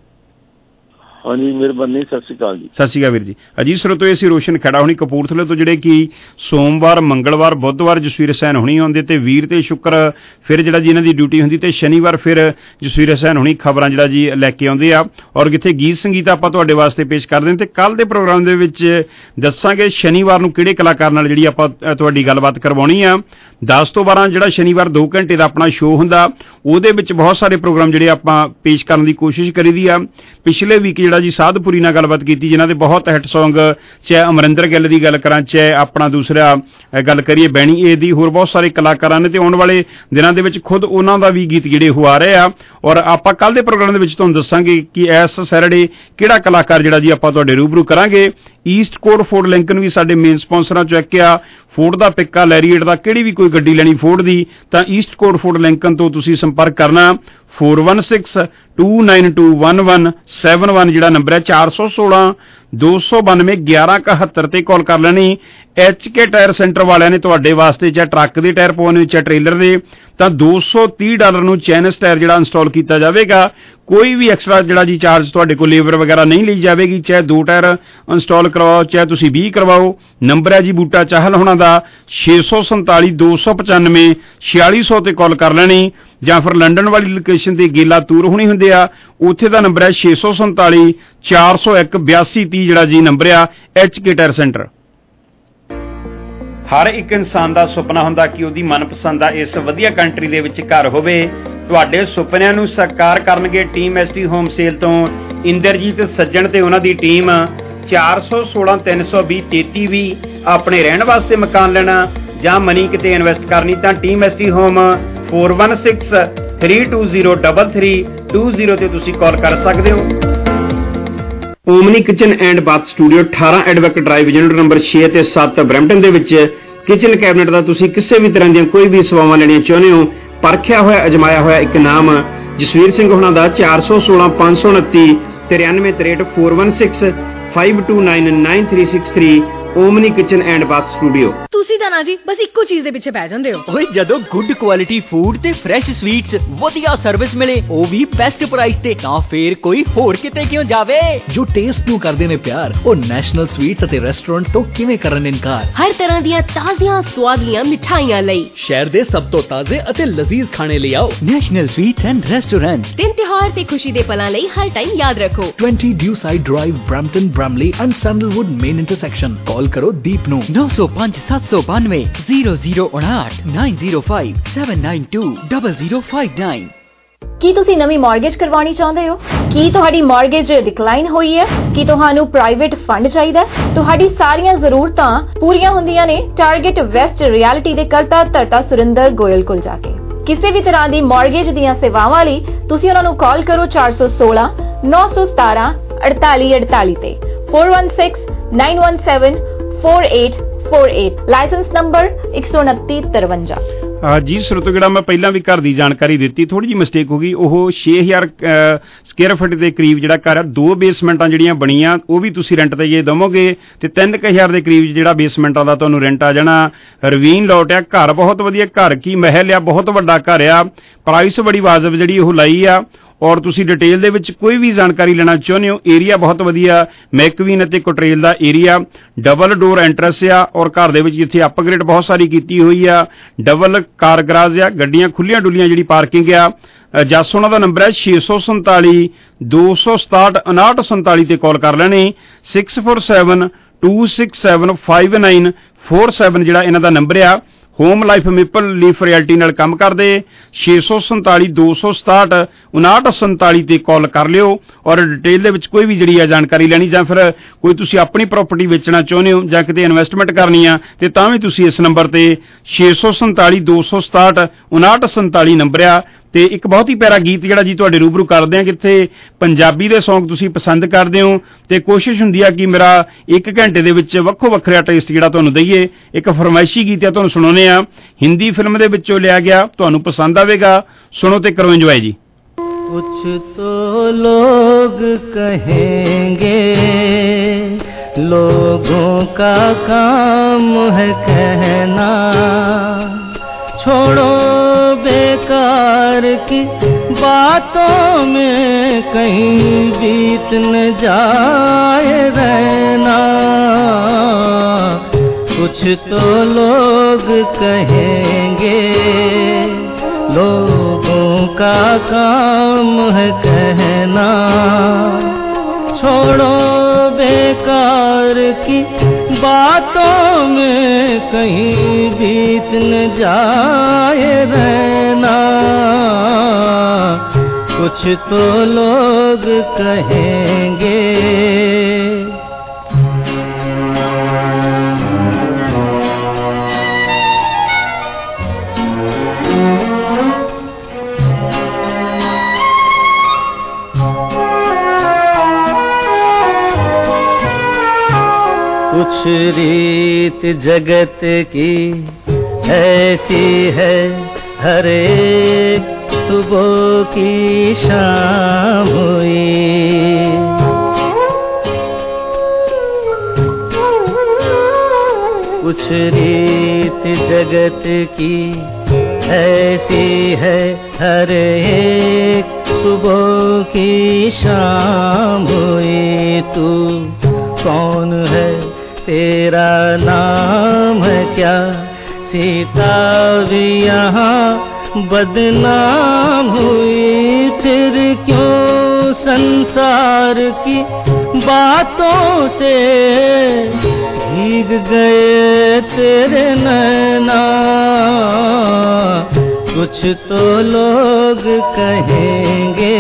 ਹਾਂਜੀ, ਮਿਹਰਬਾਨੀ। ਸਤਿ ਸ਼੍ਰੀ ਅਕਾਲ ਜੀ। ਸਤਿ ਸ਼੍ਰੀ ਅਕਾਲ ਵੀਰ ਜੀ। ਅਜੀਤ ਸਰੋਤੋ, ਇਹ ਸੀ ਰੋਸ਼ਨ ਖਹਿੜਾ ਹੋਣੀ ਕਪੂਰਥਲੇ ਤੋਂ, ਜਿਹੜੇ ਕਿ ਸੋਮਵਾਰ, ਮੰਗਲਵਾਰ, ਬੁੱਧਵਾਰ ਜਸਵੀਰ ਹਸੈਨ ਹੋਣੀ ਆਉਂਦੇ ਤੇ ਵੀਰ ਤੇ ਸ਼ੁੱਕਰ ਫਿਰ ਜਿਹੜਾ ਜੀ ਇਹਨਾਂ ਦੀ ਡਿਊਟੀ ਹੁੰਦੀ, ਤੇ ਸ਼ਨੀਵਾਰ ਫਿਰ ਜਸਵੀਰ ਹਸੈਨ ਹੋਣੀ ਖਬਰਾਂ ਜਿਹੜਾ ਜੀ ਲੈ ਕੇ ਆਉਂਦੇ ਆ, ਔਰ ਕਿਤੇ ਗੀਤ ਸੰਗੀਤ ਆਪਾਂ ਤੁਹਾਡੇ ਵਾਸਤੇ ਪੇਸ਼ ਕਰਦੇ ਹਾਂ। ਤੇ ਕੱਲ੍ਹ ਦੇ ਪ੍ਰੋਗਰਾਮ ਦੇ ਵਿੱਚ ਦੱਸਾਂਗੇ ਸ਼ਨੀਵਾਰ ਨੂੰ ਕਿਹੜੇ ਕਲਾਕਾਰ ਨਾਲ ਜਿਹੜੀ ਆਪਾਂ ਤੁਹਾਡੀ ਗੱਲਬਾਤ ਕਰਵਾਉਣੀ ਆ। ਦਸ ਤੋਂ ਬਾਰਾਂ ਜਿਹੜਾ ਸ਼ਨੀਵਾਰ ਦੋ ਘੰਟੇ ਦਾ ਆਪਣਾ ਸ਼ੋਅ ਹੁੰਦਾ, ਉਹਦੇ ਵਿੱਚ ਬਹੁਤ ਸਾਰੇ ਪ੍ਰੋਗਰਾਮ ਜਿਹੜੇ ਆਪਾਂ ਪੇਸ਼ ਕਰਨ ਦੀ ਕੋਸ਼ਿਸ਼ ਕਰੀਦੀ ਆ। ਪਿਛਲੇ ਵੀਕ ਜਿਹੜਾ ਜੀ ਸਾਧਪੁਰੀ ਨਾਲ ਗੱਲਬਾਤ ਕੀਤੀ, ਜਿਨ੍ਹਾਂ ਦੇ ਬਹੁਤ ਹਿੱਟ ਸੌਂਗ, ਚਾਹੇ ਅਮਰਿੰਦਰ ਗਿੱਲ ਦੀ ਗੱਲ ਕਰਾਂ, ਚਾਹੇ ਆਪਣਾ ਦੂਸਰਾ ਗੱਲ ਕਰੀਏ ਬੈਣੀ ਏ ਦੀ, ਹੋਰ ਬਹੁਤ ਸਾਰੇ ਕਲਾਕਾਰਾਂ ਨੇ, ਤੇ ਆਉਣ ਵਾਲੇ ਦਿਨਾਂ ਦੇ ਵਿੱਚ ਖੁਦ ਉਹਨਾਂ ਦਾ ਵੀ ਗੀਤ ਜਿਹੜੇ ਉਹ ਆ ਰਹੇ ਆ। ਔਰ ਆਪਾਂ ਕੱਲ੍ਹ ਦੇ ਪ੍ਰੋਗਰਾਮ ਦੇ ਵਿੱਚ ਤੁਹਾਨੂੰ ਦੱਸਾਂਗੇ ਕਿ ਇਸ ਸੈਟਰਡੇ ਕਿਹੜਾ ਕਲਾਕਾਰ ਜਿਹੜਾ ਜੀ ਆਪਾਂ ਤੁਹਾਡੇ ਰੂਬਰੂ ਕਰਾਂਗੇ। ਈਸਟ ਕੋਟ ਫੋਰਡ ਲਿੰਕਨ ਵੀ ਸਾਡੇ ਮੇਨ ਸਪਾਂਸਰਾਂ ਚੋਂ ਇੱਕ ਆ। ਫੋਰਡ ਦਾ ਪਿੱਕਾ, ਲੈਰੀਏਟ ਦਾ, ਕਿਹੜੀ ਵੀ ਕੋਈ ਗੱਡੀ ਲੈਣੀ ਫੋਰਡ ਦੀ ਤਾਂ ਈਸਟ ਕੋਟ ਫੋਰਡ ਲਿੰਕਨ ਤੋਂ ਤੁਸੀਂ ਸੰਪਰਕ ਕਰਨਾ। Four one six two nine two one one seven one ਜਿਹੜਾ ਨੰਬਰ ਹੈ, ਚਾਰ ਸੌ ਸੋਲਾਂ ਦੋ ਸੌ ਬਾਨਵੇਂ ਗਿਆਰਾਂ ਇਕਹੱਤਰ ਤੇ ਕਾਲ ਕਰ ਲੈਣੀ। ਐਚ ਕੇ ਟਾਇਰ ਸੈਂਟਰ ਵਾਲਿਆਂ ਨੇ ਤੁਹਾਡੇ ਵਾਸਤੇ ਚਾਹੇ ਟਰੱਕ ਦੇ ਟਾਇਰ ਪਵਾਉਣੇ, ਚਾਹੇ ਟ੍ਰੇਲਰ ਦੇ, ਤਾਂ ਦੋ ਸੌ ਤੀਹ ਡਾਲਰ ਨੂੰ ਚੈਨਸ ਟਾਇਰ ਜਿਹੜਾ ਇੰਸਟਾਲ ਕੀਤਾ ਜਾਵੇਗਾ। ਕੋਈ ਵੀ ਐਕਸਟਰਾ ਜਿਹੜਾ ਜੀ ਚਾਰਜ ਤੁਹਾਡੇ ਕੋਲ ਲੇਬਰ ਵਗੈਰਾ ਨਹੀਂ ਲਈ ਜਾਵੇਗੀ। ਚਾਹੇ ਦੋ ਟਾਇਰ ਇੰਸਟਾਲ ਕਰਵਾਓ, ਚਾਹੇ ਤੁਸੀਂ ਵੀਹ ਕਰਵਾਓ। ਨੰਬਰ ਹੈ ਜੀ ਬੂਟਾ ਚਾਹਲ ਹੋਣਾ ਦਾ ਛੇ ਸੌ ਸੰਤਾਲੀ ਦੋ ਸੌ ਪਚਾਨਵੇਂ ਛਿਆਲੀ ਸੌ ਤੇ ਕਾਲ ਕਰ ਲੈਣੀ। ਜਾਂ ਫਿਰ ਲੰਡਨ ਵਾਲੀ ਲੋਕੇਸ਼ਨ ਤੇ ਗੇਲਾ ਤੂਰ ਹੋਣੀ ਹੁੰਦੇ ਆ, ਉੱਥੇ ਦਾ ਨੰਬਰ ਹੈ ਛੇ ਸੌ ਸੰਤਾਲੀ ਚਾਰ ਸੌ ਇੱਕ ਬਿਆਸੀ ਤੀਹ ਜਿਹੜਾ ਜੀ ਨੰਬਰ ਆ ਐਚ ਕੇ ਟਾਇਰ ਸੈਂਟਰ। ਹਰ ਇੱਕ ਇਨਸਾਨ ਦਾ ਸੁਪਨਾ ਹੁੰਦਾ ਕਿ ਉਹਦੀ ਮਨਪਸੰਦ ਦਾ ਇਸ ਵਧੀਆ ਕੰਟਰੀ ਦੇ ਵਿੱਚ ਘਰ ਹੋਵੇ। ਤੁਹਾਡੇ ਸੁਪਨਿਆਂ ਨੂੰ ਸਾਕਾਰ ਕਰਨਗੇ ਟੀਮ ਐਸਟੀ ਹੋਮ ਸੇਲ ਤੋਂ ਇੰਦਰਜੀਤ ਸੱਜਣ ਤੇ ਉਹਨਾਂ ਦੀ ਟੀਮ। ਚਾਰ ਸੌ ਸੋਲਾਂ ਤਿੰਨ ਸੌ ਵੀਹ ਤੇਤੀ ਵੀ ਆਪਣੇ ਰਹਿਣ ਵਾਸਤੇ ਮਕਾਨ ਲੈਣਾ ਜਾਂ ਮਨੀ ਕਿਤੇ ਇਨਵੈਸਟ ਕਰਨੀ ਤਾਂ team ST home four one six three two zero double three two zero ਤੇ ਤੁਸੀਂ ਕਾਲ ਕਰ ਸਕਦੇ ਹੋ। Omni kitchen and bath studio ਅਠਾਰਾਂ ਐਡਵਰਕ ਡਰਾਈਵ ਯੂਨਿਟ ਨੰਬਰ ਛੇ ਤੇ ਸੱਤ ਬਰੈਂਪਟਨ ਦੇ ਵਿੱਚ ਕਿਚਨ ਕੈਬਨਿਟ ਦਾ ਤੁਸੀਂ ਕਿਸੇ ਵੀ ਤਰ੍ਹਾਂ ਦੀਆਂ ਕੋਈ ਵੀ ਸੇਵਾਵਾਂ ਲੈਣੀਆਂ ਚਾਹੁੰਦੇ ਹੋ, ਪਰਖਿਆ ਹੋਇਆ ਅਜਮਾਇਆ ਹੋਇਆ ਇੱਕ ਨਾਮ ਜਸਵੀਰ ਸਿੰਘ ਹੋਣਾ ਦਾ ਚਾਰ ਸੌ ਸੋਲਾਂ ਪੰਜ ਸੌ ਉਨੱਤੀ ਤਰਿਆਨਵੇਂ ਤਰੇਹਠ four one six five two nine nine three six three Omni kitchen and bath studio. ਤੁਸੀਂ ਤਾਂ ਨਾ ਜੀ ਬਸ ਇੱਕੋ ਚੀਜ਼ ਦੇ ਪਿੱਛੇ ਪੈ ਜਾਂਦੇ ਹੋ। ਓਏ ਜਦੋਂ ਗੁੱਡ ਕੁਆਲਿਟੀ ਫੂਡ ਤੇ ਫਰੈਸ਼ ਸਵੀਟਸ, ਵਧੀਆ ਸਰਵਿਸ ਮਿਲੇ, ਉਹ ਵੀ ਬੈਸਟ ਪ੍ਰਾਈਸ ਤੇ, ਤਾਂ ਫੇਰ ਕੋਈ ਹੋਰ ਕਿਤੇ ਕਿਉਂ ਜਾਵੇ। ਜੋ ਟੇਸਟ ਨੂੰ ਕਰਦੇ ਨੇ ਪਿਆਰ, ਉਹ ਨੈਸ਼ਨਲ ਸਵੀਟਸ ਅਤੇ ਰੈਸਟੋਰੈਂਟ ਤੋਂ ਕਿਵੇਂ ਕਰਨ ਇਨਕਾਰ। ਹਰ ਤਰ੍ਹਾਂ ਦੀਆਂ ਤਾਜ਼ੀਆਂ ਸਵਾਦਲੀਆਂ ਮਿਠਾਈਆਂ ਲਈ ਸ਼ਹਿਰ ਦੇ ਸਭ ਤੋਂ ਤਾਜ਼ੇ ਅਤੇ ਲਜ਼ੀਜ਼ ਖਾਣੇ ਲਈ ਆਓ ਨੈਸ਼ਨਲ ਸਵੀਟਸ ਐਂਡ ਰੈਸਟੋਰੈਂਟ। ਦਿਨ ਤਿਉਹਾਰ ਤੇ ਖੁਸ਼ੀ ਦੇ ਪਲਾਂ ਲਈ ਹਰ ਟਾਈਮ ਯਾਦ ਰੱਖੋ ਵੀਹ Dewside drive Brampton Bramalea and Sandalwood main intersection. Call ਕਰੋ ਦੀਪ ਨੂੰ ਨੌ ਸੌ ਪੰਜ ਸੱਤ ਸੌ ਬਾਨਵੇਂ ਜ਼ੀਰੋ ਜ਼ੀਰੋ ਉਣਾਹਠ nine zero five seven nine two double zero five nine. ਕੀ ਤੁਸੀਂ ਨਵੀਂ ਮਾਰਗੇਜ ਕਰਵਾਉਣੀ ਚਾਹੁੰਦੇ ਹੋ? ਕੀ ਤੁਹਾਡੀ ਮਾਰਗੇਜ ਡਿਕਲਾਈਨ ਹੋਈ ਹੈ? ਕੀ ਤੁਹਾਨੂੰ ਪ੍ਰਾਈਵੇਟ ਫੰਡ ਚਾਹੀਦਾ? ਤੁਹਾਡੀ ਸਾਰੀਆਂ ਜ਼ਰੂਰਤਾਂ ਪੂਰੀਆਂ ਹੁੰਦੀਆਂ ਨੇ ਟਾਰਗੇਟ ਵੈਸਟ ਰਿਐਲਿਟੀ ਦੇ ਕਰਤਾ ਧਰਤਾ ਸੁਰਿੰਦਰ ਗੋਇਲ ਕੋਲ ਜਾ ਕੇ। ਕਿਸੇ ਵੀ ਤਰ੍ਹਾਂ ਦੀ ਮਾਰਗੇਜ ਦੀਆਂ ਸੇਵਾਵਾਂ ਲਈ ਤੁਸੀਂ ਉਹਨਾਂ ਨੂੰ ਕਾਲ ਕਰੋ ਚਾਰ ਸੌ ਸੋਲਾਂ ਨੌ ਸੌ ਸਤਾਰਾਂ ਅੜਤਾਲੀ ਅੜਤਾਲੀ ਤੇ four one six nine one seven four eight four eight. Licence number ਇੱਕ ਸੌ ਉਨੱਤੀ ਤਰਵੰਜਾ। ਜੀ ਸਰੋਤੋ, ਜਿਹੜਾ ਮੈਂ ਪਹਿਲਾਂ ਵੀ ਘਰ ਦੀ ਜਾਣਕਾਰੀ ਦਿੱਤੀ, ਥੋੜੀ ਜਿਹੀ ਮਿਸਟੇਕ ਹੋ ਗਈ। ਉਹ ਛੇ ਹਜ਼ਾਰ ਸਕੁਅਰ ਫੁੱਟ ਦੇ ਕਰੀਬ ਜਿਹੜਾ ਘਰ ਆ, ਦੋ ਬੇਸਮੈਂਟਾਂ ਜਿਹੜੀਆਂ ਬਣੀਆਂ ਉਹ ਵੀ ਤੁਸੀਂ ਰੈਂਟ ਤੇ ਜੇ ਦੇਵੋਗੇ ਤੇ ਤਿੰਨ ਕੁ ਹਜ਼ਾਰ ਦੇ ਕਰੀਬ ਜਿਹੜਾ ਬੇਸਮੈਂਟਾਂ ਦਾ ਤੁਹਾਨੂੰ ਰੈਂਟ ਆ ਜਾਣਾ। ਰਵੀਨ ਲੋਟ ਆ, ਘਰ ਬਹੁਤ ਵਧੀਆ, ਘਰ ਕੀ ਮਹਿਲ ਆ, ਬਹੁਤ ਵੱਡਾ ਘਰ ਆ, ਪ੍ਰਾਈਸ ਬੜੀ ਵਾਜਬ ਜਿਹੜੀ ਉਹ ਲਾਈ ਆ। ਔਰ ਤੁਸੀਂ ਡਿਟੇਲ ਦੇ ਵਿੱਚ ਕੋਈ ਵੀ ਜਾਣਕਾਰੀ ਲੈਣਾ ਚਾਹੁੰਦੇ ਹੋ, ਏਰੀਆ ਬਹੁਤ ਵਧੀਆ, ਮੈਕਵੀਨ ਅਤੇ ਕੋਟਰੇਲ ਦਾ ਏਰੀਆ, ਡਬਲ ਡੋਰ ਐਂਟਰੈਂਸ ਆ। ਔਰ ਘਰ ਦੇ ਵਿੱਚ ਇੱਥੇ ਅਪਗ੍ਰੇਡ ਬਹੁਤ ਸਾਰੀ ਕੀਤੀ ਹੋਈ ਆ, ਡਬਲ ਕਾਰ ਗਰਾਜ ਆ, ਗੱਡੀਆਂ ਖੁੱਲੀਆਂ ਡੁੱਲੀਆਂ ਜਿਹੜੀ ਪਾਰਕਿੰਗ ਆ। जस ਉਹਨਾਂ ਦਾ ਨੰਬਰ ਹੈ ਛੇ ਸੌ ਸੰਤਾਲੀ ਦੋ ਸੌ ਸਤਾਹਠ ਉਨਾਹਠ ਸੰਤਾਲੀ ਤੇ ਕਾਲ ਕਰ ਲੈਣੀ six four seven two six seven five nine four seven ਜਿਹੜਾ ਇਹਨਾਂ ਦਾ ਨੰਬਰ ਆ। Home life maple leaf realty ਨਾਲ ਕੰਮ ਕਰਦੇ ਛੇ ਸੌ ਸੰਤਾਲੀ ਦੋ ਸੌ ਸਤਾਹਠ ਉਨਾਹਠ ਸੰਤਾਲੀ ਤੇ ਕਾਲ ਕਰ ਲਿਓ ਔਰ ਡਿਟੇਲ ਦੇ ਵਿੱਚ ਕੋਈ ਵੀ ਜਿਹੜੀ ਆ ਜਾਣਕਾਰੀ ਲੈਣੀ ਜਾਂ ਫਿਰ ਕੋਈ ਤੁਸੀਂ ਆਪਣੀ ਪ੍ਰਾਪਰਟੀ ਵੇਚਣਾ ਚਾਹੁੰਦੇ ਹੋ ਜਾਂ ਕਿਤੇ ਇਨਵੈਸਟਮੈਂਟ ਕਰਨੀ ਆ ਤੇ ਤਾਂ ਵੀ ਤੁਸੀਂ ਇਸ ਨੰਬਰ ਤੇ ਛੇ ਸੌ ਸੰਤਾਲੀ ਦੋ ਸੌ ਸਤਾਹਠ ਉਨਾਹਠ ਸੰਤਾਲੀ ਨੰਬਰ ਆ। ਤੇ ਇੱਕ ਬਹੁਤ ਹੀ ਪਿਆਰਾ ਗੀਤ ਜਿਹੜਾ ਜੀ ਤੁਹਾਡੇ ਰੂਬਰੂ ਕਰਦੇ ਆ ਕਿੱਥੇ ਪੰਜਾਬੀ ਦੇ ਸੌਂਗ ਤੁਸੀਂ ਪਸੰਦ ਕਰਦੇ ਹੋ ਤੇ ਕੋਸ਼ਿਸ਼ ਹੁੰਦੀ ਆ ਕਿ ਮੇਰਾ ਇੱਕ ਘੰਟੇ ਦੇ ਵਿੱਚ ਵੱਖੋ ਵੱਖਰਾ ਟੇਸਟ ਜਿਹੜਾ ਤੁਹਾਨੂੰ ਦਈਏ। ਇੱਕ ਫਰਮਾਇਸ਼ੀ ਗੀਤ ਆ ਤੁਹਾਨੂੰ ਸੁਣਾਉਂਦੇ ਆ, ਹਿੰਦੀ ਫਿਲਮ ਦੇ ਵਿੱਚੋਂ ਲਿਆ ਗਿਆ, ਤੁਹਾਨੂੰ ਪਸੰਦ ਆਵੇਗਾ, ਸੁਣੋ ਤੇ ਕਰੋ ਇੰਜੋਏ ਜੀ। कुछ तो लोग कहेंगे लोगों का काम है कहना, छोड़ो बेकार की बातों में कहीं बीत न जाए रहना। कुछ तो लोग कहेंगे लोगों का काम है कहना, छोड़ो बेकार की बातों में कहीं बीत न जाए रहना। कुछ तो लोग कहेंगे। कुछ रीत जगत की ऐसी है, हर एक सुबह की शाम हुई। कुछ रीत जगत की ऐसी है, हर एक सुबह की शाम हुई। तू कौन है, तेरा नाम है क्या, सीता भी यहाँ बदनाम हुई। फिर क्यों संसार की बातों से भीग गए तेरे नैना। कुछ तो लोग कहेंगे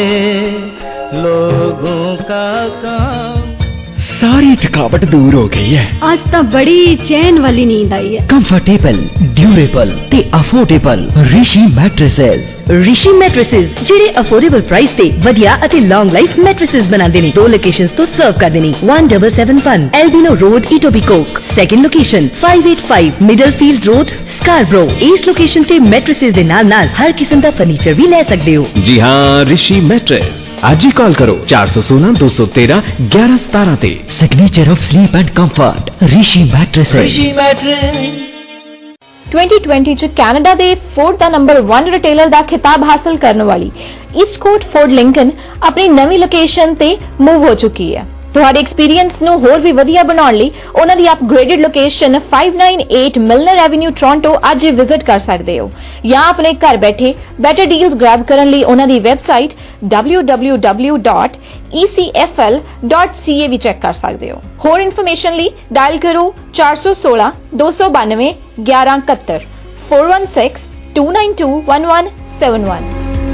लोगों का काम। सारी थकावट दूर हो गई है, आज तो बड़ी चैन वाली नींद आई है। कंफर्टेबल, ड्यूरेबल ते affordable Rishi mattresses. Rishi mattresses ਜਿਹੜੇ ਅਫੋਰਡੇਬਲ ਪ੍ਰਾਈਸ ਤੇ ਵਧੀਆ ਅਤੇ ਲੌਂਗ ਲਾਈਫ ਮੈਟ੍ਰੈਸਸ ਬਣਾਉਂਦੇ ਨੇ। ਦੋ ਲੋਕੇਸ਼ਨਸ ਤੋਂ ਸਰਵ ਕਰਦੇ ਨੇ one seven seven one Albion road Etobicoke, second location five eight five Middlefield road Scarborough. ਇਸ ਲੋਕੇਸ਼ਨ ਤੇ ਮੈਟ੍ਰੈਸਸ ਦੇ ਨਾਲ ਨਾਲ ਹਰ ਕਿਸਮ ਦਾ ਫਰਨੀਚਰ ਵੀ ਲੈ ਸਕਦੇ ਹੋ। जी हाँ, ऋषि मैट्रेस आज ही कॉल करो चार सौ सोलह दो सौ तेरह ग्यारह सतारह ते। Signature of sleep and comfort Rishi mattresses. Rishi mattress twenty twenty ਚ ਕੈਨੇਡਾ ਦੇ ਫੋਰਡ ਦਾ ਨੰਬਰ one ਰਿਟੇਲਰ ਦਾ ਖਿਤਾਬ ਹਾਸਲ ਕਰਨ ਵਾਲੀ ਈਸਟਕੋਟ ਫੋਰਡ ਲਿੰਕਨ ਆਪਣੀ ਨਵੀਂ ਲੋਕੇਸ਼ਨ ਤੇ ਮੂਵ ਹੋ ਚੁੱਕੀ ਹੈ। ਤੁਹਾਡੇ ਐਕਸਪੀਰੀਅੰਸ ਨੂੰ ਹੋਰ ਵੀ ਵਧੀਆ ਬਣਾਉਣ ਲਈ ਉਹਨਾਂ ਦੀ upgraded location five ninety-eight Milner avenue Toronto ਅੱਜ ਹੀ ਵਿਜ਼ਿਟ ਕਰ ਸਕਦੇ ਹੋ ਜਾਂ ਆਪਣੇ ਘਰ ਬੈਠੇ ਬੈਟਰ ਡੀਲਸ ਗ੍ਰੈਬ ਕਰਨ ਲਈ ਉਹਨਾਂ ਦੀ website w w w dot e c f l dot c a ਵੀ ਚੈੱਕ ਕਰ ਸਕਦੇ ਹੋ। ਹੋਰ ਇਨਫੋਰਮੇਸ਼ਨ ਲਈ ਡਾਇਲ ਕਰੋ ਚਾਰ ਸੌ ਸੋਲਾਂ ਦੋ ਸੌ ਬਾਨਵੇਂ ਗਿਆਰਾਂ ਇਕਹੱਤਰ four one six two nine two one one seven one।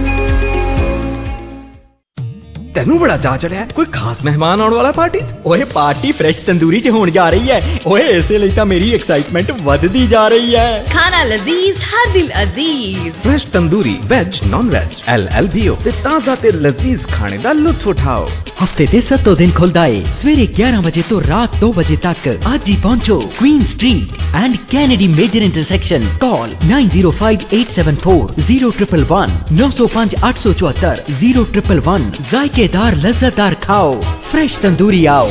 ਤੈਨੂੰ ਬੜਾ ਚਾਅ ਚੜਿਆ ਕੋਈ ਖਾਸ ਮਹਿਮਾਨ ਆਉਣ ਵਾਲਾ ਪਾਰਟੀ ਚ? ਓਏ ਪਾਰਟੀ ਫਰੈਸ਼ ਤੰਦੂਰੀ ਚ ਹੋਣ ਜਾ ਰਹੀ ਹੈ। ਓਏ ਇਸੇ ਲਈ ਤਾਂ ਮੇਰੀ ਐਕਸਾਈਟਮੈਂਟ ਵੱਧਦੀ ਜਾ ਰਹੀ ਹੈ। ਖਾਣਾ ਲਜ਼ੀਜ਼ ਹਰ ਦਿਲ ਅਜ਼ੀਜ਼। Fresh tandoori veg non veg L L B O ਤੇ ਤਾਜ਼ਾ ਤੇ ਲਜ਼ੀਜ਼ ਖਾਣੇ ਦਾ ਲੁਤਫ ਉਠਾਓ। ਹਫਤੇ ਦੇ ਸੱਤੋਂ ਦਿਨ ਖੁੱਲਦਾ ਏ ਸਵੇਰੇ ਗਿਆਰਾਂ ਵਜੇ ਤੋਂ ਰਾਤ ਦੋ ਵਜੇ ਤੱਕ। ਅੱਜ ਹੀ ਪਹੁੰਚੋ Queen street and Kennedy major intersection. Call nine zero five eight seven four zero one one one नौ सौ पाँच आठ सौ चौहत्तर zero one one one। जायकेदार लज्जतदार खाओ, फ्रेश तंदूरी आओ।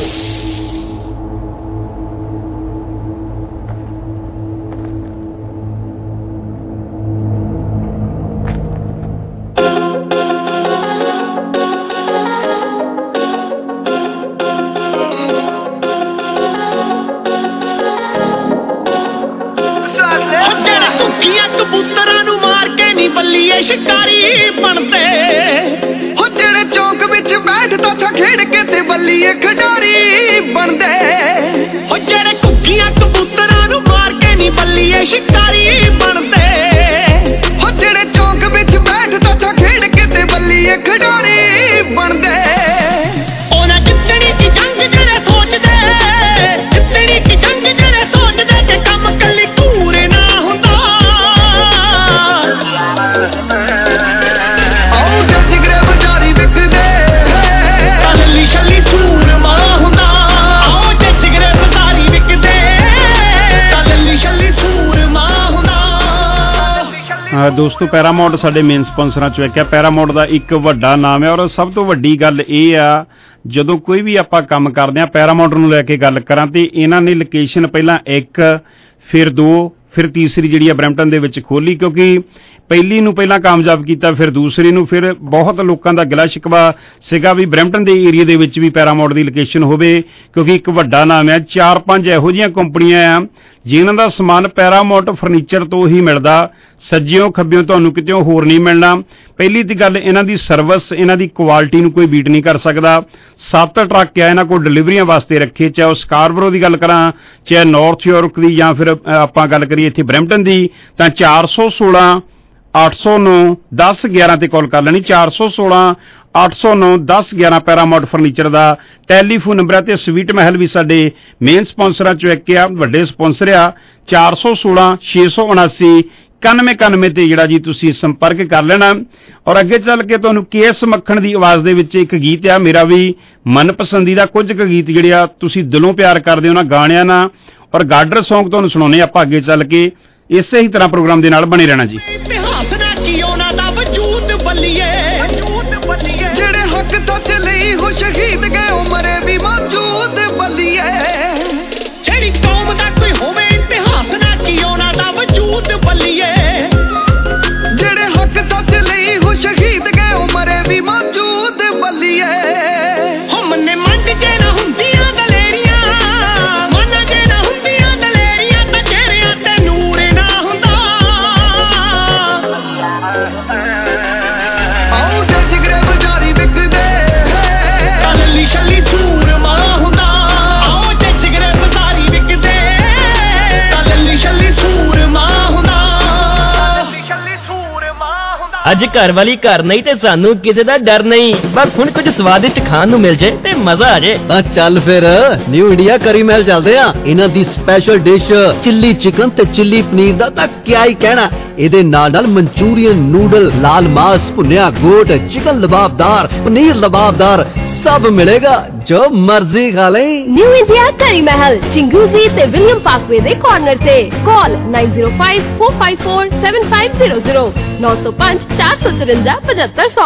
ਕਬੂਤਰਾਂ ਨੂੰ ਮਾਰ ਕੇ ਨਹੀਂ ਬੱਲੀਏ ਸ਼ਿਕਾਰੀ ਬਣਦੇ ਹੋ ਜਿਹੜੇ ਚੌਂਕ ਵਿੱਚ ਬੈਠਦਾ ਛਾ ਖੇਡ ਕੇ ਤੇ ਬੱਲੀਏ ਖਿਡਾਰੀ ਬਣਦੇ ਹੋ ਜਿਹੜੇ ਕੁੱਕੀਆਂ ਕਬੂਤਰਾਂ ਨੂੰ ਮਾਰ ਕੇ ਨੀ ਬੱਲੀਏ ਸ਼ਿਕਾਰੀ ਬਣਦੇ ਹੋ ਜਿਹੜੇ ਚੌਂਕ ਵਿੱਚ ਬੈਠਦਾ ਛਾ ਖੇਡ ਕੇ ਤੇ ਬੱਲੀਏ ਖਿਡਾਰੀ ਬਣਦੇ ਉਹਨਾਂ ਜਿੱਤਣੀ ਦੀ ਜੰਗ ਜਿਹੜੇ ਸੋਚਦੇ ਜਿੱਤਣੀ ਦੀ ਜੰਗ ਜਿਹੜੇ ਸੋਚਦੇ ਕਿ ਕੰਮ ਕੱਲੀ ਧੂਰੇ ਨਾ ਹੁੰਦਾ ਆਓ ਜੇ ਜਿਗਰੇ ਬਜ਼ਾਰੀ ਵਿਕਦੇ ਕੱਲੀ ਛੱਲੀ ਸੂਰਮਾ ਹੁੰਦਾ ਆਓ ਜੇ ਜਿਗਰੇ ਬਜ਼ਾਰੀ ਵਿਕਦੇ ਕੱਲੀ ਛੱਲੀ ਸੂਰਮਾ ਹੁੰਦਾ। ਦੋਸਤੋ ਪੈਰਾਮਾਉਂਟ ਸਾਡੇ ਮੇਨ ਸਪਾਂਸਰਾਂ ਚੋਂ ਇੱਕ ਹੈ। ਪੈਰਾਮਾਉਂਟ ਦਾ ਇੱਕ ਵੱਡਾ ਨਾਮ ਹੈ ਔਰ ਸਭ ਤੋਂ ਵੱਡੀ ਗੱਲ ਇਹ ਆ ਜਦੋਂ ਕੋਈ ਵੀ ਆਪਾਂ ਕੰਮ ਕਰਦੇ ਹਾਂ ਪੈਰਾਮਾਉਂਟ ਨੂੰ ਲੈ ਕੇ ਗੱਲ ਕਰਾਂ ਤੇ ਇਹਨਾਂ ਨੇ ਲੋਕੇਸ਼ਨ ਪਹਿਲਾਂ ਇੱਕ ਫਿਰ ਦੋ ਫਿਰ ਤੀਸਰੀ ਜਿਹੜੀ ਆ ਬਰੈਂਪਟਨ ਦੇ ਵਿੱਚ ਖੋਲੀ ਕਿਉਂਕਿ ਪਹਿਲੀ ਨੂੰ ਪਹਿਲਾਂ ਕਾਮਯਾਬ ਕੀਤਾ ਫਿਰ ਦੂਸਰੀ ਨੂੰ ਫਿਰ ਬਹੁਤ ਲੋਕਾਂ ਦਾ ਗਿਲਾ ਸ਼ਿਕਵਾ ਸੀਗਾ ਵੀ ਬਰੈਂਪਟਨ ਦੇ ਏਰੀਆ ਦੇ ਵਿੱਚ ਵੀ ਪੈਰਾਮਾਉਂਟ ਦੀ ਲੋਕੇਸ਼ਨ ਹੋਵੇ ਕਿਉਂਕਿ ਇੱਕ ਵੱਡਾ ਨਾਮ ਹੈ। ਚਾਰ ਪੰਜ ਇਹੋ ਜਿਹੀਆਂ ਕੰਪਨੀਆਂ ਆ ਜਿਨ੍ਹਾਂ ਦਾ ਸਮਾਨ ਪੈਰਾਮਾਉਂਟ ਫਰਨੀਚਰ ਤੋਂ ਹੀ ਮਿਲਦਾ ਸੱਜਿਓਂ ਖੱਬਿਓਂ ਤੁਹਾਨੂੰ ਕਿਤੇ ਹੋਰ ਨਹੀਂ ਮਿਲਣਾ। ਪਹਿਲੀ ਤਾਂ ਗੱਲ ਇਹਨਾਂ ਦੀ ਸਰਵਿਸ ਇਹਨਾਂ ਦੀ ਕੁਆਲਿਟੀ ਨੂੰ ਕੋਈ ਬੀਟ ਨਹੀਂ ਕਰ ਸਕਦਾ। ਸੱਤ ਟਰੱਕ ਆ ਇਹਨਾਂ ਕੋਲ ਡਿਲੀਵਰੀਆਂ ਵਾਸਤੇ ਰੱਖੇ ਚਾਹੇ ਉਹ ਸਕਾਰਬਰੋ ਦੀ ਗੱਲ ਕਰਾਂ ਚਾਹੇ ਨਾਰਥ ਯਾਰਕ ਦੀ ਜਾਂ ਫਿਰ ਆਪਾਂ ਗੱਲ ਕਰੀਏ ਇੱਥੇ ਬਰੈਂਪਟਨ ਦੀ ਤਾਂ ਚਾਰ ਸੌ ਸੋਲਾਂ ਅੱਠ ਸੌ ਨੌ ਦਸ ਗਿਆਰਾਂ ਤੇ ਕਾਲ ਕਰ ਲੈਣੀ ਚਾਰ ਸੌ ਸੋਲਾਂ ਅੱਠ ਸੌ ਨੌ ਦਸ ਗਿਆਰਾਂ ਪੈਰਾਮਾਉਂਟ ਫਰਨੀਚਰ ਦਾ ਟੈਲੀਫੋਨ ਨੰਬਰ ਹੈ ਤੇ ਸਵੀਟ ਮਹਿਲ ਵੀ ਸਾਡੇ ਮੇਨ ਸਪਾਂਸਰਾਂ ਚੋਂ ਇੱਕ ਆ ਵੱਡੇ ਸਪਾਂਸਰ ਆ ਚਾਰ ਸੌ ਸੋਲਾਂ ਛੇ ਸੌ ਉਨਾਸੀ ਇਕਾਨਵੇਂ ਇਕਾਨਵੇਂ ਤੇ ਜਿਹੜਾ ਜੀ ਤੁਸੀਂ ਸੰਪਰਕ ਕਰ ਲੈਣਾ। ਔਰ ਅੱਗੇ ਚੱਲ ਕੇ ਤੁਹਾਨੂੰ ਕੇਸ ਮੱਖਣ ਦੀ ਆਵਾਜ਼ ਦੇ ਵਿੱਚ ਇੱਕ ਗੀਤ ਆ ਮੇਰਾ ਵੀ ਮਨਪਸੰਦੀਦਾ ਕੁਝ ਕੁ ਗੀਤ ਜਿਹੜੇ ਆ ਤੁਸੀਂ ਦਿਲੋਂ ਪਿਆਰ ਕਰਦੇ ਹੋ ਨਾ ਗਾਣਿਆਂ ਨਾਲ ਔਰ ਗਾਡਰ ਸੌਂਗ ਤੁਹਾਨੂੰ ਸੁਣਾਉਣੇ ਆਪਾਂ ਅੱਗੇ ਚੱਲ ਕੇ ਇਸੇ ਹੀ ਤਰ੍ਹਾਂ ਪ੍ਰੋਗਰਾਮ ਦੇ ਨਾਲ ਬਣੇ ਰਹਿਣਾ ਜੀ। ਇਤਿਹਾਸ ਨਾ ਕੀ ਉਹਨਾਂ ਦਾ ਵਜੂਦ ਬੱਲੀਏ ਜਿਹੜੇ ਹੱਕ ਸੱਚ ਲਈ ਹੋ ਸ਼ਹੀਦ ਗਏ ਉਮਰੇ ਵੀ ਮੌਜੂਦ ਬੱਲੀਏ ਜਿਹੜੀ ਕੌਮ ਦਾ ਕੋਈ ਹੋਵੇ ਇਤਿਹਾਸ ਨਾ ਕੀ ਉਹਨਾਂ ਦਾ ਵਜੂਦ ਬੱਲੀਏ ਜਿਹੜੇ ਹੱਕ ਸੱਚ ਲਈ ਹੋ ਸ਼ਹੀਦ ਗਏ ਉਮਰੇ ਵੀ ਮੌਜੂਦ ਬੱਲੀਏ ਹਮ ਨੇ ਮੰਡ ਕੇ ਨਾ ਹੁੰਦੀਆਂ ਦਲੇਰੀਆਂ ਮਨ ਕੇ ਨਾ ਹੁੰਦੀਆਂ ਦਲੇਰੀਆਂ ਤਾਂ ਚਿਹਰਿਆਂ ਤੇ ਨੂਰ ਨਾ ਹੁੰਦਾ ਆਓ ਜੇ ਜਿਗਰੇ ਬਜ਼ਾਰੀ ਵਿਕਦੇ ਕੱਲੀ ਛੱਲੀ ਸੂਰਮਾ ਹੁੰਦਾ ਆਓ ਜੇ ਜਿਗਰੇ ਬਜ਼ਾਰੀ ਵਿਕਦੇ ਕੱਲੀ ਛੱਲੀ ਸੂਰਮਾ ਹੁੰਦਾ ਅੱਜ ਘਰ ਵਾਲੀ ਘਰ ਨਹੀਂ ਤੇ ਸਾਨੂੰ ਕਿਸੇ ਦਾ ਡਰ ਨਹੀਂ ਬਸ ਹੁਣ ਕੁਝ ਸਵਾਦਿਸ਼ਟ ਖਾਣ ਨੂੰ ਮਿਲ ਜੇ ਤੇ ਮਜ਼ਾ ਆ ਜੇ ਤਾਂ ਚੱਲ ਫਿਰ ਨਿਊ ਇੰਡੀਆ ਕਰੀ ਮਹਿਲ ਚੱਲਦੇ ਆ। ਇਹਨਾਂ ਦੀ ਸਪੈਸ਼ਲ ਡਿਸ਼ ਚਿੱਲੀ ਚਿਕਨ ਤੇ ਚਿੱਲੀ ਪਨੀਰ ਦਾ ਤਾਂ ਕਿਆ ਹੀ ਕਹਿਣਾ। ਇਹਦੇ ਨਾਲ ਨਾਲ ਮਨਚੂਰੀਅਨ ਨੂਡਲ ਲਾਲ ਮਾਸ ਭੁੰਨਿਆ ਗੋਟ ਚਿਕਨ ਲਬਾਬਦਾਰ ਪਨੀਰ ਲਬਾਬਦਾਰ ਸਭ ਮਿਲੇਗਾ ਜੋ ਮਰਜ਼ੀ ਖਾ ਲੈ। ਨਿਊ ਇੰਡੀਆ ਕਰੀ ਮਹਿਲ ਚਿੰਗੂਜ਼ੀ ਤੇ ਵਿਲੀਅਮ ਪਾਰਕਵੇ ਦੇ ਕਾਰਨਰ ਤੇ call nine zero five four five four seven five zero zero नौ सौ पाँच चार सौ चुरंजा पचहत्तर सौ।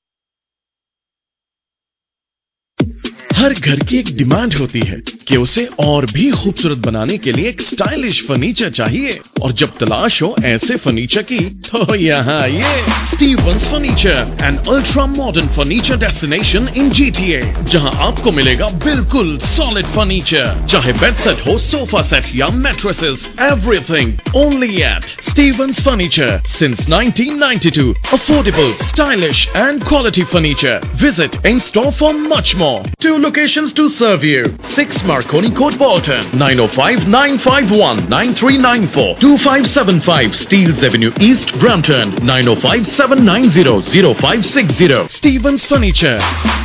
हर घर की एक डिमांड होती है कि उसे और भी खूबसूरत बनाने के लिए एक स्टाइलिश फर्नीचर चाहिए और जब तलाश हो ऐसे फर्नीचर की तो यहाँ ये Stevens furniture an ultra modern furniture destination in GTA जहाँ आपको मिलेगा बिल्कुल सॉलिड फर्नीचर चाहे बेड सेट हो सोफा सेट या mattresses everything only at Stevens furniture since nineteen ninety two affordable stylish and quality furniture visit in store for much more. Two locations to serve you. six Marconi Court, Bolton. nine oh five, nine five one, nine three nine four. two five seven five Steeles Avenue East, Brampton. nine oh five, seven nine zero, zero five six zero. Stevens Furniture.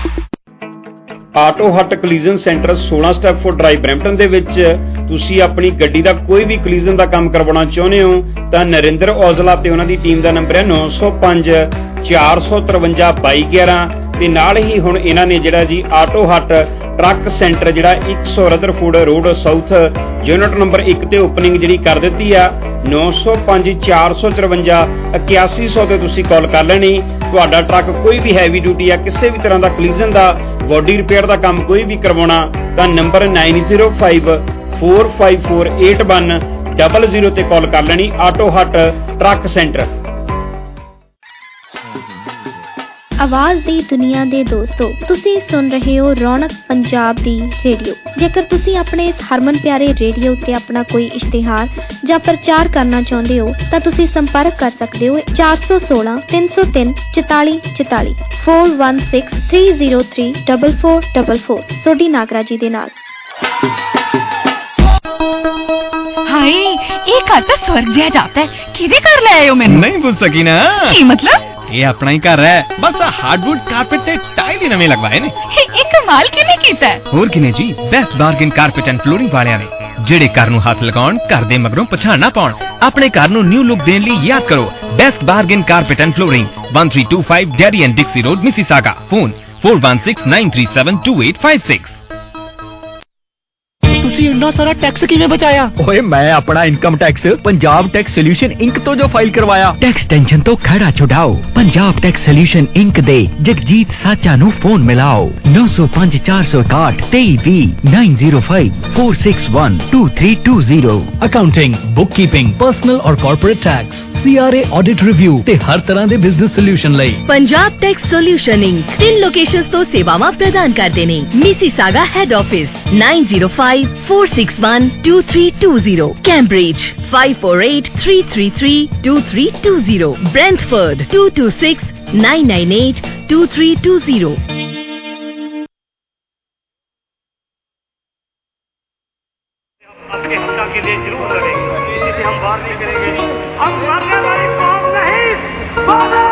Auto hut collision centre सोलह Stepford drive Brampton ਦੇ ਵਿੱਚ ਤੁਸੀਂ ਆਪਣੀ ਗੱਡੀ ਦਾ ਕੋਈ ਵੀ ਕਲੀਜ਼ਨ ਦਾ ਕੰਮ ਕਰਵਾਉਣਾ ਚਾਹੁੰਦੇ ਹੋ ਤਾਂ ਨਰਿੰਦਰ ਔਜਲਾ ਤੇ ਉਹਨਾਂ ਦੀ ਟੀਮ ਦਾ ਨੰਬਰ ਹੈ ਨौ सौ पाँच चार सौ तिरवंजा बाई ग्यारह ਤੇ ਨਾਲ ਹੀ ਹੁਣ ਇਹਨਾਂ ਨੇ ਜਿਹੜਾ ਜੀ ਆਟੋ ਹੱਟ ਟਰੱਕ ਸੈਂਟਰ ਜਿਹੜਾ ਇੱਕ ਸੌ Rutherford road south unit number ਇੱਕ ਤੇ ਓਪਨਿੰਗ ਜਿਹੜੀ ਕਰ ਦਿੱਤੀ ਆ नौ सौ पाँच चार सौ तिरवंजा इक्यासी सौ ਤੇ ਤੁਸੀਂ ਕਾਲ ਕਰ ਲੈਣੀ। ਤੁਹਾਡਾ ਟਰੱਕ ਕੋਈ ਵੀ ਹੈਵੀ ਡਿਊਟੀ ਆ ਕਿਸੇ ਵੀ ਤਰ੍ਹਾਂ ਦਾ ਕਲੀਜ਼ਨ ਦਾ ਬੋਡੀ ਰਿਪੇਅਰ ਦਾ ਕੰਮ ਕੋਈ ਵੀ ਕਰਵਾਉਣਾ ਤਾਂ number nine zero five four five four eight one double zero ਤੇ ਕਾਲ ਕਰ ਲੈਣੀ। Auto hut truck centre. ਆਵਾਜ਼ ਦੀ ਦੁਨੀਆ ਦੇ ਦੋਸਤੋ, ਤੁਸੀਂ ਸੁਣ ਰਹੇ ਹੋ ਰੌਣਕ ਪੰਜਾਬ ਦੀ ਰੇਡੀਓ। ਜੇਕਰ ਤੁਸੀਂ ਆਪਣੇ ਇਸ ਹਰਮਨ ਪਿਆਰੇ ਰੇਡੀਓ ਉੱਤੇ ਆਪਣਾ ਕੋਈ ਇਸ਼ਤਿਹਾਰ ਜਾਂ ਪ੍ਰਚਾਰ ਕਰਨਾ ਚਾਹੁੰਦੇ ਹੋ ਤਾਂ ਤੁਸੀਂ ਸੰਪਰਕ ਕਰ ਸਕਦੇ ਹੋ ਚਾਰ ਸੌ ਸੋਲਾਂ ਤਿੰਨ ਸੌ ਤਿੰਨ ਚੁਤਾਲੀ ਚੁਤਾਲੀ four one six three zero three four four four four Sodhi Nagra ਜੀ ਦੇ ਨਾਲ। हाय, ये घर तो स्वर्ग जैसा जाता है। किधे घर ले आए हो मैंने? नहीं पूछ सकी ना। की मतलब? ये अपना ही घर है, बस हार्डवुड कारपेट ते टाइल ही नवे लगवाए ने। ये कमाल किने कीता है? और किने जी, best bargain carpet and flooring वालियां ने, ਜਿਹੜੇ ਘਰ ਨੂੰ ਹੱਥ ਲਗਾਉਣ, ਘਰ ਦੇ ਮਗਰੋਂ ਪਛਾਣ ਨਾ ਪਾਉਣ, ਆਪਣੇ ਘਰ ਨੂੰ ਨਿਊ ਲੁੱਕ ਦੇਣ ਲਈ ਯਾਦ ਕਰੋ best bargain carpet and flooring one three two five Derry and Dixie road, Mississauga. Phone four one six nine three seven two eight five six। ਤੁਸੀਂ ਇੰਨਾ ਸਾਰਾ ਟੈਕਸ ਕਿਵੇਂ ਬਚਾਇਆ? ਓਏ ਮੈਂ ਆਪਣਾ income tax Punjab tax solution Inc ਤੋਂ ਜੋ ਫਾਈਲ ਕਰਵਾਇਆ। ਟੈਕਸ ਟੈਨਸ਼ਨ ਤੋਂ ਖੜਾ ਛੁਡਾਓ, ਪੰਜਾਬ ਟੈਕਸ ਸੋਲਿਊਸ਼ਨ ਇੰਕ ਦੇ ਜਗਜੀਤ ਸਾਚਾ ਨੂੰ ਫੋਨ ਮਿਲਾਓ nine zero five four zero one eight three zero nine zero five four six one two three two zero। Accounting, bookkeeping, personal ਔਰ corporate tax, C R A audit review ਤੇ ਹਰ ਤਰ੍ਹਾਂ ਦੇ business solution ਲਈ Punjab tax solution Inc ਤਿੰਨ locations ਤੋਂ ਸੇਵਾਵਾਂ ਪ੍ਰਦਾਨ ਕਰਦੇ ਨੇ। Mississauga head office nine zero five four six one two three two zero, Cambridge five four eight three three three two three two zero, Brentford two two six nine nine eight two three two zero। आपके हक के लिए जरूर लड़ेंगे, इसे हम बार नहीं करेंगे। हम मरने वाली कौम नहीं।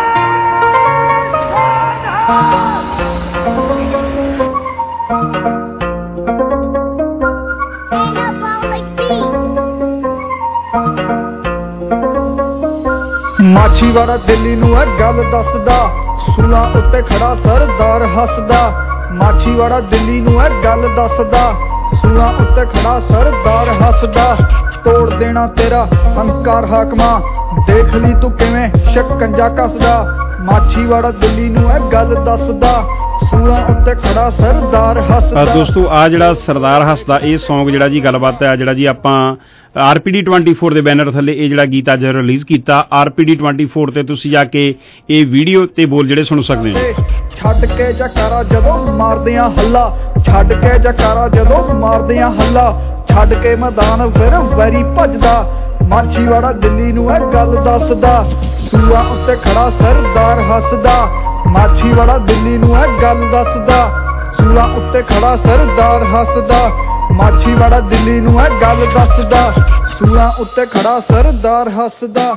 ਮਾਛੀਵਾੜਾ ਦਿੱਲੀ ਨੂੰ ਹੈ ਗੱਲ ਦੱਸਦਾ, ਸੂਲਾਂ ਉੱਤੇ ਖੜਾ ਸਰਦਾਰ ਹੱਸਦਾ। ਮਾਛੀਵਾੜਾ ਦਿੱਲੀ ਨੂੰ ਹੈ ਗੱਲ ਦੱਸਦਾ, ਸੂਲਾਂ ਉੱਤੇ ਖੜਾ ਸਰਦਾਰ ਹੱਸਦਾ। ਤੋੜ ਦੇਣਾ ਤੇਰਾ ਹੰਕਾਰ ਹਾਕਮਾਂ, ਦੇਖ ਲਈ ਤੂੰ ਕਿਵੇਂ ਸ਼ਿਕੰਜਾ ਕੱਸਦਾ। ਮਾਛੀਵਾੜਾ ਦਿੱਲੀ ਨੂੰ ਹੈ ਗੱਲ ਦੱਸਦਾ, ਸੂਲਾਂ ਉੱਤੇ ਖੜਾ ਸਰਦਾਰ ਹੱਸਦਾ। ਦੋਸਤੋ ਆ ਜਿਹੜਾ ਸਰਦਾਰ ਹੱਸਦਾ ਇਹ ਸੌਂਗ ਜਿਹੜਾ ਜੀ ਗੱਲਬਾਤ ਹੈ ਜਿਹੜਾ ਜੀ ਆਪਾਂ R P D twenty four ਦੇ ਬੈਨਰ ਥੱਲੇ ਇਹ ਜਿਹੜਾ ਗੀਤ ਅੱਜ ਰਿਲੀਜ਼ ਕੀਤਾ। R P D twenty four ਤੇ ਤੁਸੀਂ ਜਾ ਕੇ ਇਹ ਵੀਡੀਓ ਤੇ ਬੋਲ ਜਿਹੜੇ ਸੁਣ ਸਕਦੇ ਹੋ। ਛੱਡ ਕੇ ਜਕਾਰਾ ਜਦੋਂ ਮਾਰਦੇ ਆ ਹੱਲਾ, ਛੱਡ ਕੇ ਜਕਾਰਾ ਜਦੋਂ ਮਾਰਦੇ ਆ ਹੱਲਾ। ਛੱਡ ਕੇ ਮੈਦਾਨ ਫਿਰ ਵੈਰੀ ਭੱਜਦਾ, ਮਾਛੀਵਾੜਾ ਦਿੱਲੀ ਨੂੰ ਇਹ ਗੱਲ ਦੱਸਦਾ। ਸੂਆਂ ਉੱਤੇ ਖੜਾ ਸਰਦਾਰ ਹੱਸਦਾ, ਮਾਛੀਵਾੜਾ ਦਿੱਲੀ ਨੂੰ ਇਹ ਗੱਲ ਦੱਸਦਾ। ਸੂਆਂ ਉੱਤੇ ਖੜਾ ਸਰਦਾਰ ਹੱਸਦਾ, ਮਾਛੀਵਾੜਾ ਦਿੱਲੀ ਨੂੰ ਇਹ ਗੱਲ ਦੱਸਦਾ। ਸੂਆਂ ਉੱਤੇ ਖੜਾ ਸਰਦਾਰ ਹੱਸਦਾ।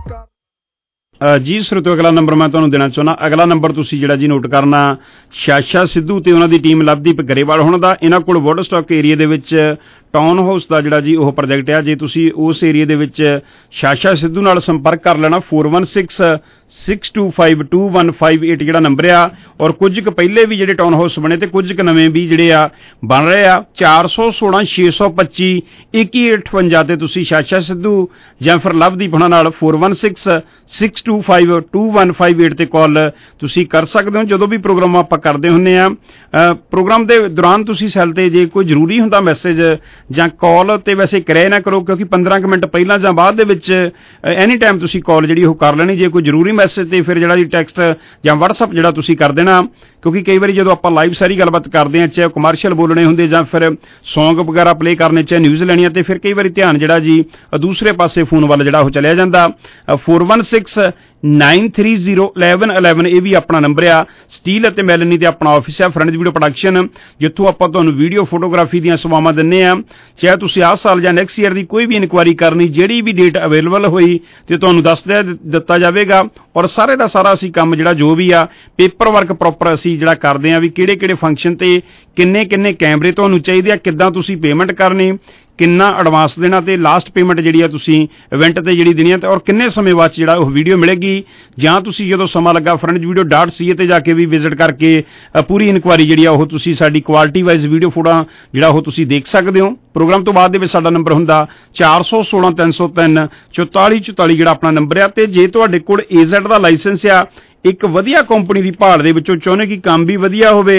ਜੀ ਸਰੋਤਿਓ ਅਗਲਾ ਨੰਬਰ ਮੈਂ ਤੁਹਾਨੂੰ ਦੇਣਾ ਚਾਹੁੰਦਾ। ਅਗਲਾ ਨੰਬਰ ਤੁਸੀਂ ਜਿਹੜਾ ਜੀ ਨੋਟ ਕਰਨਾ ਸ਼ਾਸ਼ਾ ਸਿੱਧੂ ਤੇ ਉਹਨਾਂ ਦੀ ਟੀਮ ਲਵਦੀਪ ਗਰੇਵਾਲ ਹੁਣ ਦਾ। ਇਹਨਾਂ ਕੋਲ ਵੁੱਡਸਟਾਕ ਏਰੀਆ ਦੇ ਵਿੱਚ ਟਾਊਨ ਹਾਊਸ ਦਾ ਜਿਹੜਾ ਜੀ ਉਹ ਪ੍ਰੋਜੈਕਟ ਆ। ਜੇ ਤੁਸੀਂ ਉਸ ਏਰੀਆ ਦੇ ਵਿੱਚ ਸ਼ਾਸ਼ਾ ਸਿੱਧੂ ਨਾਲ ਸੰਪਰਕ ਕਰ ਲੈਣਾ four one six six two five two one five eight ਜਿਹੜਾ ਨੰਬਰ ਆ। ਔਰ ਕੁਝ ਕੁ ਪਹਿਲੇ ਵੀ ਜਿਹੜੇ ਟਾਊਨ ਹਾਊਸ ਬਣੇ ਤੇ ਕੁਝ ਕੁ ਨਵੇਂ ਵੀ ਜਿਹੜੇ ਆ ਬਣ ਰਹੇ ਆ। ਚਾਰ ਸੌ ਸੋਲਾਂ ਛੇ ਸੌ ਪੱਚੀ ਇੱਕੀ ਅਠਵੰਜਾ ਤੇ ਤੁਸੀਂ ਸ਼ਾਸ਼ਾ ਸਿੱਧੂ ਜਾਂ ਫਿਰ ਲਵਦੀਪ ਹੁਣਾਂ ਨਾਲ four one six six two five two one five eight ਤੇ ਕਾਲ ਤੁਸੀਂ ਕਰ ਸਕਦੇ ਹੋ ਜਦੋਂ ਵੀ ਪ੍ਰੋਗਰਾਮ ਆਪਾਂ ਕਰਦੇ ਹੁੰਦੇ ਆ। ਪ੍ਰੋਗਰਾਮ ਦੇ ਦੌਰਾਨ ਤੁਸੀਂ ਸੈੱਲ ਤੇ ਜੇ ਕੋਈ ਜ਼ਰੂਰੀ ਹੁੰਦਾ ਮੈਸੇਜ ਜਾਂ ਕਾਲ ਤੇ ਵੈਸੇ ਕਰਿਆ ਨਾ ਕਰੋ, ਕਿਉਂਕਿ ਪੰਦਰਾਂ ਕੁ ਮਿੰਟ ਪਹਿਲਾਂ ਜਾਂ ਬਾਅਦ ਦੇ ਵਿੱਚ ਐਨੀ ਟਾਈਮ ਤੁਸੀਂ ਕਾਲ ਜਿਹੜੀ ਉਹ ਕਰ ਲੈਣੀ। ਜੇ ਕੋਈ ਜ਼ਰੂਰੀ ਮੈਸੇਜ ਤੇ ਫਿਰ ਜਿਹੜਾ ਜੀ ਟੈਕਸਟ ਜਾਂ ਵਟਸਐਪ ਜਿਹੜਾ ਤੁਸੀਂ ਕਰ ਦੇਣਾ, ਕਿਉਂਕਿ ਕਈ ਵਾਰੀ ਜਦੋਂ ਆਪਾਂ ਲਾਈਵ ਸਾਰੀ ਗੱਲਬਾਤ ਕਰਦੇ ਹਾਂ, ਚਾਹੇ ਕਮਰਸ਼ੀਅਲ ਬੋਲਣੇ ਹੁੰਦੇ ਜਾਂ ਫਿਰ ਸੌਂਗ ਵਗੈਰਾ ਪਲੇ ਕਰਨੇ, ਚਾਹੇ ਨਿਊਜ਼ ਲੈਣੀਆਂ, ਤੇ ਫਿਰ ਕਈ ਵਾਰੀ ਧਿਆਨ ਜਿਹੜਾ ਜੀ ਦੂਸਰੇ ਪਾਸੇ ਫੋਨ ਵੱਲ ਜਿਹੜਾ ਉਹ ਚਲਿਆ ਜਾਂਦਾ। four one six nine three zero eleven eleven ਇਹ ਵੀ ਆਪਣਾ ਨੰਬਰ ਆ। ਸਟੀਲ ਅਤੇ ਮੈਲਨੀ ਤੇ ਆਪਣਾ ਆਫਿਸ ਆ, ਫਰੈਂਡਸ ਵੀਡੀਓ ਪ੍ਰੋਡਕਸ਼ਨ, ਜਿੱਥੋਂ ਆਪਾਂ ਤੁਹਾਨੂੰ ਵੀਡੀਓ ਫੋਟੋਗ੍ਰਾਫੀ ਦੀਆਂ ਸੇਵਾਵਾਂ ਦਿੰਦੇ ਆ। ਚਾਹੇ ਤੁਸੀਂ ਆਹ ਸਾਲ ਜਾਂ ਨੈਕਸਟ ਈਅਰ ਦੀ ਕੋਈ ਵੀ ਇਨਕੁਆਇਰੀ ਕਰਨੀ, ਜਿਹੜੀ ਵੀ ਡੇਟ ਅਵੇਲੇਬਲ ਹੋਈ ਤੇ ਤੁਹਾਨੂੰ ਦੱਸ ਦਿੱਤਾ ਜਾਵੇਗਾ। ਔਰ ਸਾਰੇ ਦਾ ਸਾਰਾ ਅਸੀਂ ਕੰਮ ਜਿਹੜਾ ਜੋ ਵੀ ਆ ਪੇਪਰ ਵਰਕ ਪ੍ਰੋਪਰ ਅਸੀਂ ਜਿਹੜਾ ਕਰਦੇ ਆ, ਵੀ ਕਿਹੜੇ ਕਿਹੜੇ ਫੰਕਸ਼ਨ ਤੇ ਕਿੰਨੇ ਕਿੰਨੇ ਕੈਮਰੇ ਤੁਹਾਨੂੰ ਚਾਹੀਦੇ ਆ, ਕਿੱਦਾਂ ਤੁਸੀਂ ਪੇਮੈਂਟ ਕਰਨੀ, ਕਿੰਨਾ ਐਡਵਾਂਸ ਦੇਣਾ ਤੇ ਲਾਸਟ ਪੇਮੈਂਟ ਜਿਹੜੀ ਆ ਤੁਸੀਂ ਇਵੈਂਟ ਤੇ ਜਿਹੜੀ ਦੇਣੀ ਆ, ਤੇ ਔਰ ਕਿੰਨੇ ਸਮੇਂ ਬਾਅਦ ਜਿਹੜਾ ਉਹ ਵੀਡੀਓ ਮਿਲੇਗੀ। ਜਾਂ ਤੁਸੀਂ ਜਦੋਂ ਸਮਾਂ ਲੱਗਾ front video dot C A ਤੇ ਜਾ ਕੇ ਵੀ ਵਿਜ਼ਿਟ ਕਰਕੇ ਪੂਰੀ ਇਨਕੁਆਇਰੀ ਜਿਹੜੀ ਆ ਉਹ ਤੁਸੀਂ ਸਾਡੀ ਕੁਆਲਿਟੀ ਵਾਈਜ਼ ਵੀਡੀਓ ਫੋਟੋਆਂ ਜਿਹੜਾ ਉਹ ਤੁਸੀਂ ਦੇਖ ਸਕਦੇ ਹੋ। ਪ੍ਰੋਗਰਾਮ ਤੋਂ ਬਾਅਦ ਦੇ ਵਿੱਚ ਸਾਡਾ ਨੰਬਰ ਹੁੰਦਾ ਚਾਰ ਸੌ ਸੋਲਾਂ ਤਿੰਨ ਸੌ ਤਿੰਨ ਚੁਤਾਲੀ ਚੁਤਾਲੀ ਜਿਹੜਾ ਆਪਣਾ ਨੰਬਰ ਆ। ਤੇ ਜੇ ਤੁਹਾਡੇ ਕੋਲ ਏਜ਼ੈਡ ਦਾ ਲਾਇਸੈਂਸ ਆ, ਇੱਕ ਵਧੀਆ ਕੰਪਨੀ ਦੀ ਭਾਲ ਦੇ ਵਿੱਚੋਂ ਚਾਹੁੰਦੇ ਕਿ ਕੰਮ ਵੀ ਵਧੀਆ ਹੋਵੇ,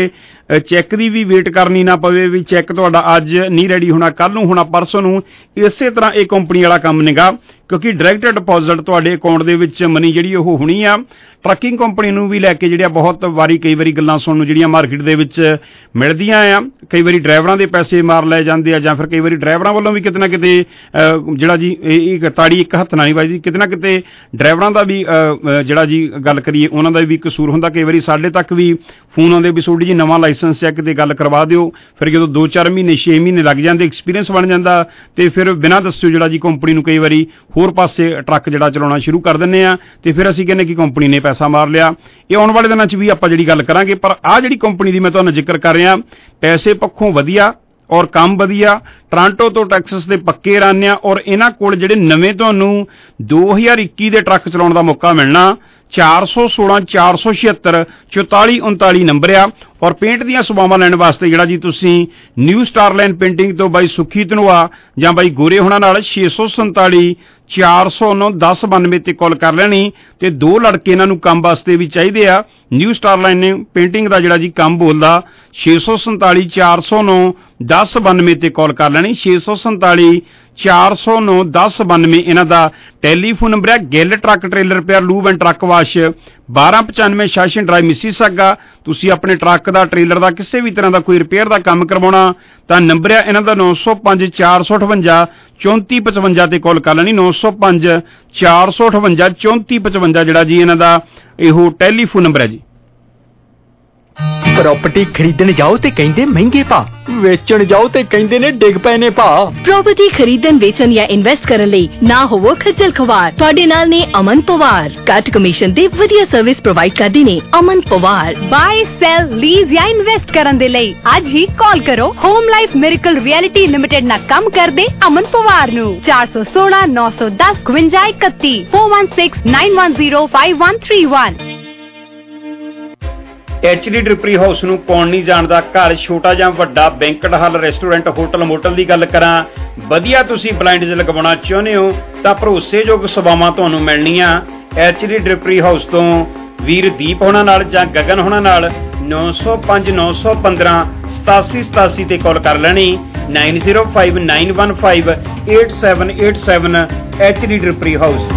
ਚੈੱਕ ਦੀ ਵੀ ਵੇਟ ਕਰਨੀ ਨਾ ਪਵੇ ਵੀ ਚੈੱਕ ਤੁਹਾਡਾ ਅੱਜ ਨਹੀਂ ਰੈਡੀ ਹੋਣਾ, ਕੱਲ ਨੂੰ ਹੋਣਾ, ਪਰਸੋਂ ਨੂੰ। ਇਸੇ ਤਰ੍ਹਾਂ ਇਹ ਕੰਪਨੀ ਵਾਲਾ ਕੰਮ ਨਿਗਾ, ਕਿਉਂਕਿ ਡਾਇਰੈਕਟ ਡਿਪੋਜ਼ਿਟ ਤੁਹਾਡੇ ਅਕਾਊਂਟ ਦੇ ਵਿੱਚ ਮਨੀ ਜਿਹੜੀ ਉਹ ਹੋਣੀ ਆ। ਟਰੱਕਿੰਗ ਕੰਪਨੀ ਨੂੰ ਵੀ ਲੈ ਕੇ ਜਿਹੜੀਆਂ ਬਹੁਤ ਵਾਰੀ ਕਈ ਵਾਰੀ ਗੱਲਾਂ ਸੁਣਨ ਨੂੰ ਜਿਹੜੀਆਂ ਮਾਰਕੀਟ ਦੇ ਵਿੱਚ ਮਿਲਦੀਆਂ ਆ। ਕਈ ਵਾਰੀ ਡਰਾਈਵਰਾਂ ਦੇ ਪੈਸੇ ਮਾਰ ਲਏ ਜਾਂਦੇ ਆ, ਜਾਂ ਫਿਰ ਕਈ ਵਾਰੀ ਡਰਾਈਵਰਾਂ ਵੱਲੋਂ ਵੀ ਕਿਤੇ ਨਾ ਕਿਤੇ ਜਿਹੜਾ ਜੀ ਇਹ ਤਾੜੀ ਇੱਕ ਹੱਥ ਨਾਲ ਨਹੀਂ ਵੱਜਦੀ, ਕਿਤੇ ਨਾ ਕਿਤੇ ਡਰਾਈਵਰਾਂ ਦਾ ਵੀ ਜਿਹੜਾ ਜੀ ਗੱਲ ਕਰੀਏ ਉਹਨਾਂ ਦਾ ਵੀ ਕਸੂਰ ਹੁੰਦਾ। ਕਈ ਵਾਰੀ ਸਾਡੇ ਤੱਕ ਵੀ ਫੋਨ ਆਉਂਦੇ ਵੀ ਤੁਹਾਡੀ ਜੀ ਨਵਾਂ ਲਾਇਸੈਂਸ ਚੈੱਕ ਤੇ ਗੱਲ ਕਰਵਾ ਦਿਓ। ਫਿਰ ਜਦੋਂ ਦੋ ਚਾਰ ਮਹੀਨੇ ਛੇ ਮਹੀਨੇ ਲੱਗ ਜਾਂਦੇ, ਐਕਸਪੀਰੀਅੰਸ ਬਣ ਜਾਂਦਾ, ਤੇ ਫਿਰ ਬਿਨਾਂ ਦੱਸਿਓ ਜਿਹੜਾ ਜੀ ਕੰਪਨੀ ਨੂੰ ਕਈ ਵਾਰੀ ਹੋਰ ਪਾਸੇ ਟਰੱਕ ਜਿਹੜਾ ਚਲਾਉਣਾ ਸ਼ੁਰੂ ਕਰ ਦਿੰਦੇ ਆ, ਤੇ ਫਿਰ ਅਸੀਂ ਕਹਿੰਦੇ ਕਿ ਕੰਪਨੀ ਨੇ ਪੈਸਾ ਮਾਰ ਲਿਆ। ਇਹ ਆਉਣ ਵਾਲੇ ਦਿਨਾਂ 'ਚ ਵੀ ਆਪਾਂ ਜਿਹੜੀ ਗੱਲ ਕਰਾਂਗੇ। ਪਰ ਆਹ ਜਿਹੜੀ ਕੰਪਨੀ ਦੀ ਮੈਂ ਤੁਹਾਨੂੰ ਜ਼ਿਕਰ ਕਰ ਰਿਹਾ, ਪੈਸੇ ਪੱਖੋਂ ਵਧੀਆ ਔਰ ਕੰਮ ਵਧੀਆ, ਟਰਾਂਟੋ ਤੋਂ ਟੈਕਸਸ ਦੇ ਪੱਕੇ ਰਾਨ ਆ, ਔਰ ਇਹਨਾਂ ਕੋਲ ਜਿਹੜੇ ਨਵੇਂ ਤੁਹਾਨੂੰ ਦੋ ਹਜ਼ਾਰ ਇੱਕੀ ਦੇ ਟਰੱਕ ਚਲਾਉਣ ਦਾ ਮੌਕਾ ਮਿਲਣਾ। ਚਾਰ ਸੌ ਸੋਲਾਂ ਚਾਰ ਸੌ ਛਿਅੱਤਰ ਚੁਤਾਲੀ ਉਨਤਾਲੀ ਨੰਬਰ ਆ। ਔਰ ਪੇਂਟ ਦੀਆਂ ਸੇਵਾਵਾਂ ਲੈਣ ਵਾਸਤੇ ਜਿਹੜਾ ਜੀ ਤੁਸੀਂ ਨਿਊ ਸਟਾਰਲਾਈਨ ਪੇਂਟਿੰਗ ਤੋਂ ਬਾਈ ਸੁੱਖੀ ਧਨੋਆ ਜਾਂ ਬਾਈ ਗੋਰੇ ਹੋਣਾ ਨਾਲ ਛੇ ਸੌ ਸੰਤਾਲੀ ਚਾਰ ਸੌ ਨੌ ਦਸ ਬਾਨਵੇਂ ਤੇ ਕਾਲ ਕਰ ਲੈਣੀ। ਤੇ ਦੋ ਲੜਕੇ ਇਹਨਾਂ ਨੂੰ ਕੰਮ ਵਾਸਤੇ ਵੀ ਚਾਹੀਦੇ ਆ। ਨਿਊ ਸਟਾਰਲਾਈਨ ਨੇ ਪੇਂਟਿੰਗ ਦਾ ਜਿਹੜਾ ਜੀ ਕੰਮ ਬੋਲਦਾ ਛੇ ਸੌ ਸੰਤਾਲੀ ਚਾਰ ਸੌ ਨੌ ਦਸ ਬਾਨਵੇਂ ਤੇ ਕਾਲ ਕਰ ਲੈਣੀ। ਛੇ ਸੌ ਸੰਤਾਲੀ ਚਾਰ ਸੌ ਨੌ ਦਸ ਬਾਨਵੇਂ ਇਹਨਾਂ ਦਾ ਟੈਲੀਫੋਨ ਨੰਬਰ ਹੈ। Gill truck trailer repair lube and truck wash ਬਾਰਾਂ ਪਚਾਨਵੇਂ ਸ਼ਾਸ਼ਨ ਡਰਾਈਵ ਮਿਸੀਸਾਗਾ। ਤੁਸੀਂ ਆਪਣੇ ਟਰੱਕ ਦਾ ਟ੍ਰੇਲਰ ਦਾ ਕਿਸੇ ਵੀ ਤਰ੍ਹਾਂ ਦਾ ਕੋਈ ਰਿਪੇਅਰ ਦਾ ਕੰਮ ਕਰਵਾਉਣਾ ਤਾਂ ਨੰਬਰ ਹੈ ਇਹਨਾਂ ਦਾ ਨੌ ਸੌ ਪੰਜ ਚਾਰ ਸੌ ਅਠਵੰਜਾ ਚੌਂਤੀ ਪਚਵੰਜਾ ਤੇ ਕਾਲ ਕਰ ਲੈਣੀ। ਨੌ ਸੌ ਪੰਜ ਚਾਰ ਸੌ ਅਠਵੰਜਾ ਚੌਂਤੀ ਪਚਵੰਜਾ ਜਿਹੜਾ ਜੀ ਇਹਨਾਂ ਦਾ ਇਹੋ ਟੈਲੀਫੋਨ ਨੰਬਰ ਹੈ ਜੀ। प्रॉपर्टी खरीदने जाओ ते कहंदे महंगे भा, वेचण जाओ ते कहंदे ने डिग पए ने भा। प्रॉपर्टी खरीदन वेचन या इन्वेस्ट करन लई ना होवो खज्जल खवार। तुहाडे नाल ने अमन पवार, घट कमीशन दे वधिया सर्विस प्रोवाइड करदे ने Aman Pawar. Buy sell lease या इन्वेस्ट करन दे लई आज ही कॉल करो home life miracle realty limited ना काम करदे अमन पवार नु चार सौ सोलह नौ सौ दस इकवंजा इकत्ती four one six nine one zero five one three one. HD drapery house ਨੂੰ ਕੌਣ ਨਹੀਂ ਜਾਣਦਾ। ਘਰ ਛੋਟਾ ਜਾਂ ਵੱਡਾ, banquet hall, restaurant, hotel, motel ਦੀ ਗੱਲ ਕਰਾਂ, ਵਧੀਆ ਤੁਸੀਂ ਬਲਾਈਂਡਜ਼ ਲਗਵਾਉਣਾ ਚਾਹੁੰਦੇ ਹੋ ਤਾਂ ਭਰੋਸੇਯੋਗ ਸੇਵਾਵਾਂ ਤੁਹਾਨੂੰ ਮਿਲਣੀਆਂ ਐਚਡੀ ਡ੍ਰਿਪਰੀ ਹਾਊਸ ਤੋਂ। ਵੀਰ ਦੀਪ ਹੋਣਾ ਨਾਲ ਜਾਂ ਗਗਨ ਹੋਣਾ ਨਾਲ ਨੌ ਸੌ ਪੰਜ ਨੌ ਸੌ ਪੰਦਰਾਂ ਸਤਾਸੀ ਸਤਾਸੀ ਤੇ ਕਾਲ ਕਰ ਲੈਣੀ। Nine zero five nine one five eight seven eight seven HD drapery house.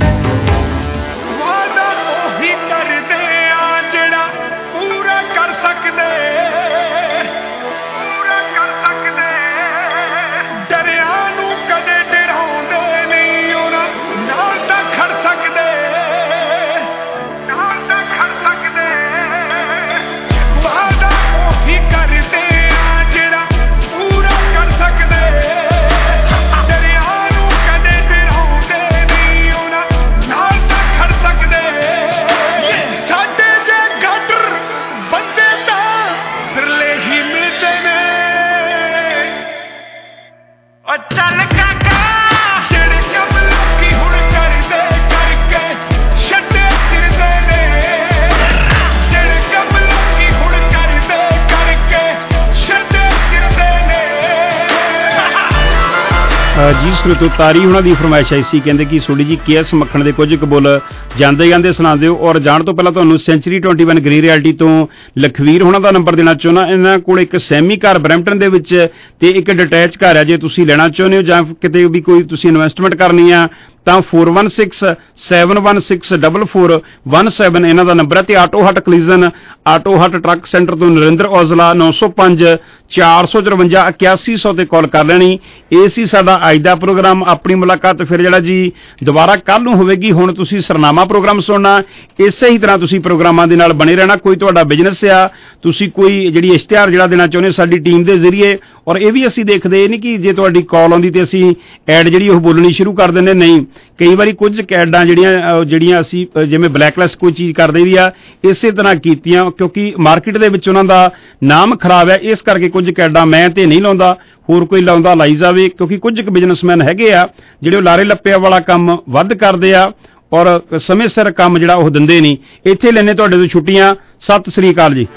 ਜੀ ਸਰੋਤੋ ਤਾਰੀ ਉਹਨਾਂ ਦੀ ਫਰਮਾਇਸ਼ ਆਈ ਸੀ, ਕਹਿੰਦੇ ਕਿ ਸੋਡੀ ਜੀ ਕੇਐਸ ਮੱਖਣ ਦੇ ਕੁਝ ਕਬੁੱਲ ਜਾਂਦੇ ਜਾਂਦੇ ਸੁਣਾ ਦਿਓ। ਔਰ ਜਾਣ ਤੋਂ ਪਹਿਲਾਂ ਤੁਹਾਨੂੰ ਸੈਂਚੁਰੀ ਟਵੈਂਟੀ ਵਨ ਗ੍ਰੀ ਰਿਐਲਟੀ ਤੋਂ ਲਖਵੀਰ ਹੋਣਾ ਦਾ ਨੰਬਰ ਦੇਣਾ ਚਾਹੁੰਦਾ। ਇਹਨਾਂ ਕੋਲ ਇੱਕ ਸੈਮੀ ਘਰ ਬਰੈਂਪਟਨ ਦੇ ਵਿੱਚ ਤੇ ਇੱਕ ਡਿਟੈਚ ਘਰ ਹੈ। ਜੇ ਤੁਸੀਂ ਲੈਣਾ ਚਾਹੁੰਦੇ ਹੋ ਜਾਂ ਕਿਤੇ ਵੀ ਕੋਈ ਤੁਸੀਂ ਇਨਵੈਸਟਮੈਂਟ ਕਰਨੀ ਆ ਤਾਂ four one six seven one six double four one seven ਇਹਨਾਂ ਦਾ ਨੰਬਰ ਹੈ। ਤੇ auto hut collision auto hut truck centre ਤੋਂ ਨਰਿੰਦਰ ਔਜਲਾ ਨੌ ਸੌ ਪੰਜ ਚਾਰ ਸੌ ਚੁਰਵੰਜਾ ਇਕਿਆਸੀ ਸੌ ਤੇ ਕਾਲ ਕਰ ਲੈਣੀ। ਇਹ ਸੀ ਸਾਡਾ ਅੱਜ ਦਾ ਪ੍ਰੋਗਰਾਮ। ਆਪਣੀ ਮੁਲਾਕਾਤ ਫਿਰ ਜਿਹੜਾ ਜੀ ਦੁਬਾਰਾ ਕੱਲ ਨੂੰ ਹੋਵੇਗੀ। ਹੁਣ ਤੁਸੀਂ ਸਰਨਾਮਾ ਪ੍ਰੋਗਰਾਮ ਸੁਣਨਾ, ਇਸੇ ਹੀ ਤਰ੍ਹਾਂ ਤੁਸੀਂ ਪ੍ਰੋਗਰਾਮਾਂ ਦੇ ਨਾਲ ਬਣੇ ਰਹਿਣਾ। ਕੋਈ ਤੁਹਾਡਾ ਬਿਜ਼ਨਸ ਆ, ਤੁਸੀਂ ਕੋਈ ਜਿਹੜੀ ਇਸ਼ਤਿਹਾਰ ਜਿਹੜਾ ਦੇਣਾ ਚਾਹੁੰਦੇ ਸਾਡੀ ਟੀਮ ਦੇ ਜ਼ਰੀਏ, ਔਰ ਇਹ ਵੀ ਅਸੀਂ ਦੇਖਦੇ ਨਹੀਂ ਕਿ ਜੇ ਤੁਹਾਡੀ ਕਾਲ ਆਉਂਦੀ ਤੇ ਅਸੀਂ ਐਡ ਜਿਹੜੀ ਉਹ ਬੋਲਣੀ ਸ਼ੁਰੂ ਕਰ ਦਿੰਦੇ, ਨਹੀਂ। ਕਈ ਵਾਰੀ ਕੁਝ ਐਡਾਂ ਜਿਹੜੀਆਂ ਜਿਹੜੀਆਂ ਅਸੀਂ ਜਿਵੇਂ ਬਲੈਕਲਿਸਟ ਕੋਈ ਚੀਜ਼ ਕਰਦੇ ਵੀ ਆ, ਇਸੇ ਤਰ੍ਹਾਂ ਕੀਤੀਆਂ ਕਿਉਂਕਿ ਮਾਰਕੀਟ ਦੇ ਵਿੱਚ ਉਹਨਾਂ ਦਾ ਨਾਮ ਖਰਾਬ ਹੈ। ਇਸ ਕਰਕੇ ਕੁਝ ਐਡਾਂ ਮੈਂ ਤੇ ਨਹੀਂ ਲਾਉਂਦਾ, ਹੋਰ ਕੋਈ ਲਾਉਂਦਾ ਲਾਈ ਜਾਵੇ, ਕਿਉਂਕਿ ਕੁਝ ਕੁ ਬਿਜ਼ਨਸਮੈਨ ਹੈਗੇ ਆ ਜਿਹੜੇ ਉਹ ਲਾਰੇ ਲੱਪਿਆਂ ਵਾਲਾ ਕੰਮ ਵੱਧ ਕਰਦੇ ਆ ਔਰ ਸਮੇਂ ਸਿਰ ਕੰਮ ਜਿਹੜਾ ਉਹ ਦਿੰਦੇ ਨਹੀਂ। ਇੱਥੇ ਲੈਣੇ ਤੁਹਾਡੇ ਤੋਂ ਛੁੱਟੀਆਂ। ਸਤਿ ਸ੍ਰੀ ਅਕਾਲ ਜੀ।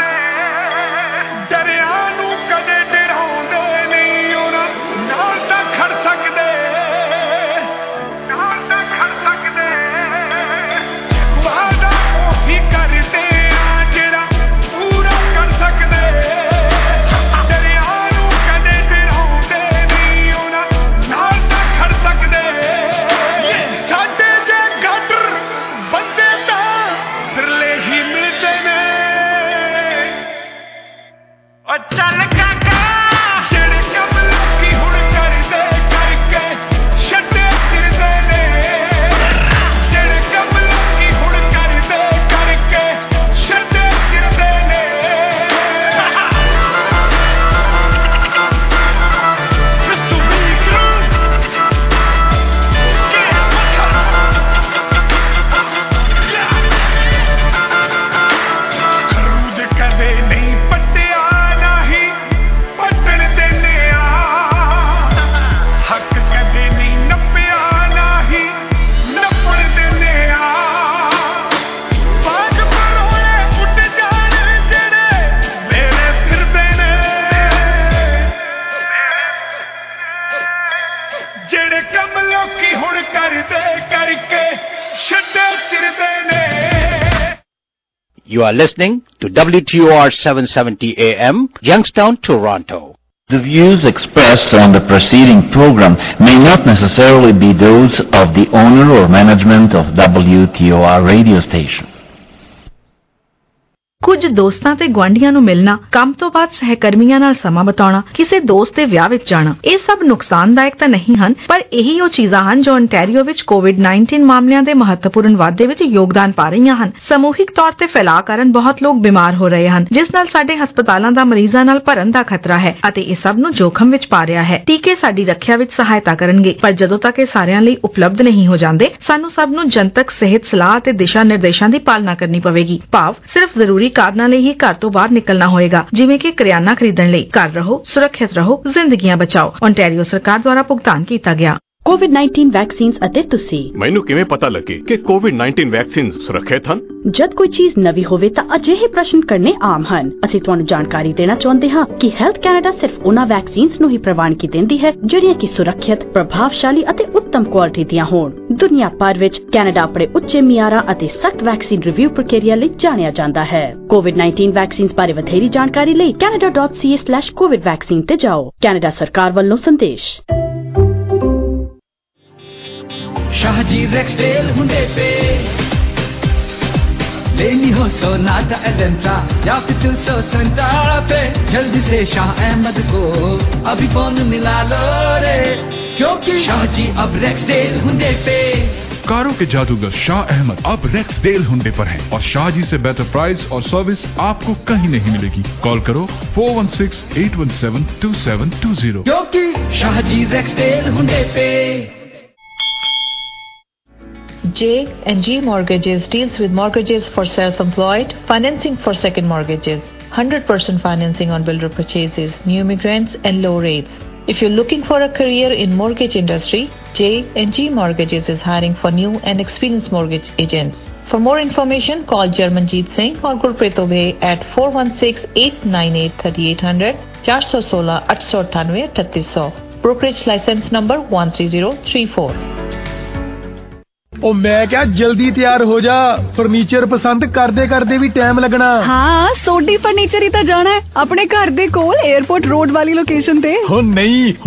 ਦਰਿਆ ਨੂੰ ਕਦੇ ਡਰਾਉਂਦੇ ਨਹੀਂ ਉਹਨਾਂ ਨਾਲ ਤਾਂ You are listening to W T O R seven seventy A M, Youngstown, Toronto. The views expressed on the preceding program may not necessarily be those of the owner or management of W T O R radio station. ਕੁਝ ਦੋਸਤਾਂ ਤੇ ਗੁਆਂਢੀਆਂ ਨੂੰ ਮਿਲਣਾ, ਕੰਮ ਤੋਂ ਬਾਅਦ ਸਹਿਕਰਮੀਆਂ ਨਾਲ ਸਮਾਂ ਬਿਤਾਉਣਾ, ਕਿਸੇ ਦੋਸਤ ਦੇ ਵਿਆਹ ਵਿੱਚ ਜਾਣਾ, ਇਹ ਸਭ ਨੁਕਸਾਨਦਾਇਕ ਤਾਂ ਨਹੀਂ ਹਨ, ਪਰ ਇਹੀ ਉਹ ਚੀਜ਼ਾਂ ਹਨ ਜੋ ontario ਵਿੱਚ ਕੋਵਿਡ ਉੱਨੀ ਮਾਮਲਿਆਂ ਦੇ ਮਹੱਤਵਪੂਰਨ ਵਾਧੇ ਵਿੱਚ ਯੋਗਦਾਨ ਪਾ ਰਹੀਆਂ ਹਨ। ਸਮੂਹਿਕ ਤੌਰ ਤੇ ਫੈਲਾਅ ਕਾਰਨ ਬਹੁਤ ਲੋਕ ਬਿਮਾਰ ਹੋ ਰਹੇ ਹਨ, ਜਿਸ ਨਾਲ ਸਾਡੇ ਹਸਪਤਾਲਾਂ ਦਾ ਮਰੀਜ਼ਾਂ ਨਾਲ ਭਰਨ ਦਾ ਖਤਰਾ ਹੈ ਅਤੇ ਇਹ ਸਭ ਨੂੰ ਜੋਖਮ ਵਿੱਚ ਪਾ ਰਿਹਾ ਹੈ। ਟੀਕੇ ਸਾਡੀ ਰੱਖਿਆ ਵਿੱਚ ਸਹਾਇਤਾ ਕਰਨਗੇ, ਪਰ ਜਦੋਂ ਤੱਕ ਇਹ ਸਾਰਿਆਂ ਲਈ ਉਪਲਬਧ ਨਹੀਂ ਹੋ ਜਾਂਦੇ, ਸਾਨੂੰ ਸਭ ਨੂੰ ਜਨਤਕ ਸਿਹਤ ਸਲਾਹ ਅਤੇ ਦਿਸ਼ਾ ਨਿਰਦੇਸ਼ਾਂ ਦੀ ਪਾਲਣਾ ਕਰਨੀ ਪਵੇਗੀ। ਭਾਵ ਸਿਰਫ ਜ਼ਰੂਰੀ ਕਾਰਨਾਂ ਲਈ ਹੀ ਘਰ ਤੋਂ ਬਾਹਰ ਨਿਕਲਣਾ ਹੋਏਗਾ, ਜਿਵੇਂ ਕਿ ਕਰਿਆਨਾ ਖਰੀਦਣ ਲਈ। ਘਰ ਰਹੋ, ਸੁਰੱਖਿਅਤ ਰਹੋ, ਜ਼ਿੰਦਗੀਆਂ ਬਚਾਓ। ontario ਸਰਕਾਰ ਦੁਆਰਾ ਭੁਗਤਾਨ ਕੀਤਾ ਗਿਆ। ਕੋਵਿਡ ਉੱਨੀ ਵੈਕਸੀਨਸ ਅਤੇ ਤੁਸੀਂ। ਮੈਨੂੰ ਕਿਵੇਂ ਪਤਾ ਲੱਗੇ ਕਿ ਕੋਵਿਡ ਉੱਨੀ ਵੈਕਸੀਨਸ ਸੁਰੱਖਿਅਤ ਹਨ? ਜਦ ਕੋਈ ਚੀਜ਼ ਨਵੀਂ ਹੋਵੇ ਤਾਂ ਅਜਿਹੇ ਪ੍ਰਸ਼ਨ ਕਰਨੇ ਆਮ ਹਨ। ਅਸੀਂ ਤੁਹਾਨੂੰ ਜਾਣਕਾਰੀ ਦੇਣਾ ਚਾਹੁੰਦੇ ਹਾਂ ਕਿ ਹੈਲਥ ਕੈਨੇਡਾ ਸਿਰਫ ਉਹਨਾਂ ਵੈਕਸੀਨਸ ਨੂੰ ਹੀ ਪ੍ਰਵਾਨਗੀ ਦਿੰਦੀ ਹੈ ਜਿਹੜੀਆਂ ਕਿ ਸੁਰੱਖਿਅਤ, ਪ੍ਰਭਾਵਸ਼ਾਲੀ ਅਤੇ ਉੱਤਮ ਕੁਆਲਿਟੀ ਦੀਆਂ ਹੋਣ। ਦੁਨੀਆ ਭਰ ਵਿੱਚ ਕੈਨੇਡਾ ਆਪਣੇ ਉੱਚੇ ਮਿਆਰਾਂ ਅਤੇ ਸਖਤ ਵੈਕਸੀਨ ਰਿਵਿਊ ਪ੍ਰਕਿਰਿਆ ਲਈ ਜਾਣਿਆ ਜਾਂਦਾ ਹੈ। ਕੋਵਿਡ ਉੱਨੀ ਵੈਕਸੀਨਸ ਬਾਰੇ ਵਧੇਰੀ ਜਾਣਕਾਰੀ ਲਈ Canada dot C A slash covid vaccine ਤੇ ਜਾਓ। ਕੈਨੇਡਾ ਸਰਕਾਰ ਵੱਲੋਂ ਸੰਦੇਸ਼। शाहजी रेक्सडेल हुंडे पे लेनी हो सोनाटा एलेंट्रा या फिर टू सौ संतारा पे, जल्दी से शाह अहमद को अभी फोन मिला लो रे, क्योंकि शाहजी अब रेक्सडेल हुंडे पे। कारों के जादूगर शाह अहमद अब रेक्सडेल हुंडे पर हैं और शाहजी से बेहतर प्राइस और सर्विस आपको कहीं नहीं मिलेगी। कॉल करो four one six eight one seven two seven two zero, क्योंकि शाहजी रेक्सडेल हुंडे पे। J and G Mortgages deals with mortgages for self-employed, financing for second mortgages, one hundred percent financing on builder purchases, new immigrants and low rates. If you're looking for a career in mortgage industry, J and G Mortgages is hiring for new and experienced mortgage agents. For more information, call Jarmanjeet Singh or Gurpreet Obey at four one six, eight nine eight, three eight zero zero, four one six, eight nine eight, three eight zero zero. Brokerage license number one three zero three four. ਉਹ ਮੈਂ ਕਿਹਾ ਜਲਦੀ ਤਿਆਰ ਹੋ ਜਾ, furniture ਪਸੰਦ ਕਰਦੇ ਕਰਦੇ ਵੀ ਟਾਈਮ ਲੱਗਣਾ। ਹਾਂ, ਸੋਢੀ ਫਰਨੀਚਰ ਹੀ ਤਾਂ ਜਾਣਾ ਹੈ ਆਪਣੇ ਘਰ ਦੇ ਕੋਲ 에어ਪੋਰਟ ਰੋਡ ਵਾਲੀ ਲੋਕੇਸ਼ਨ ਤੇ। ਹੋ ਨਹੀਂ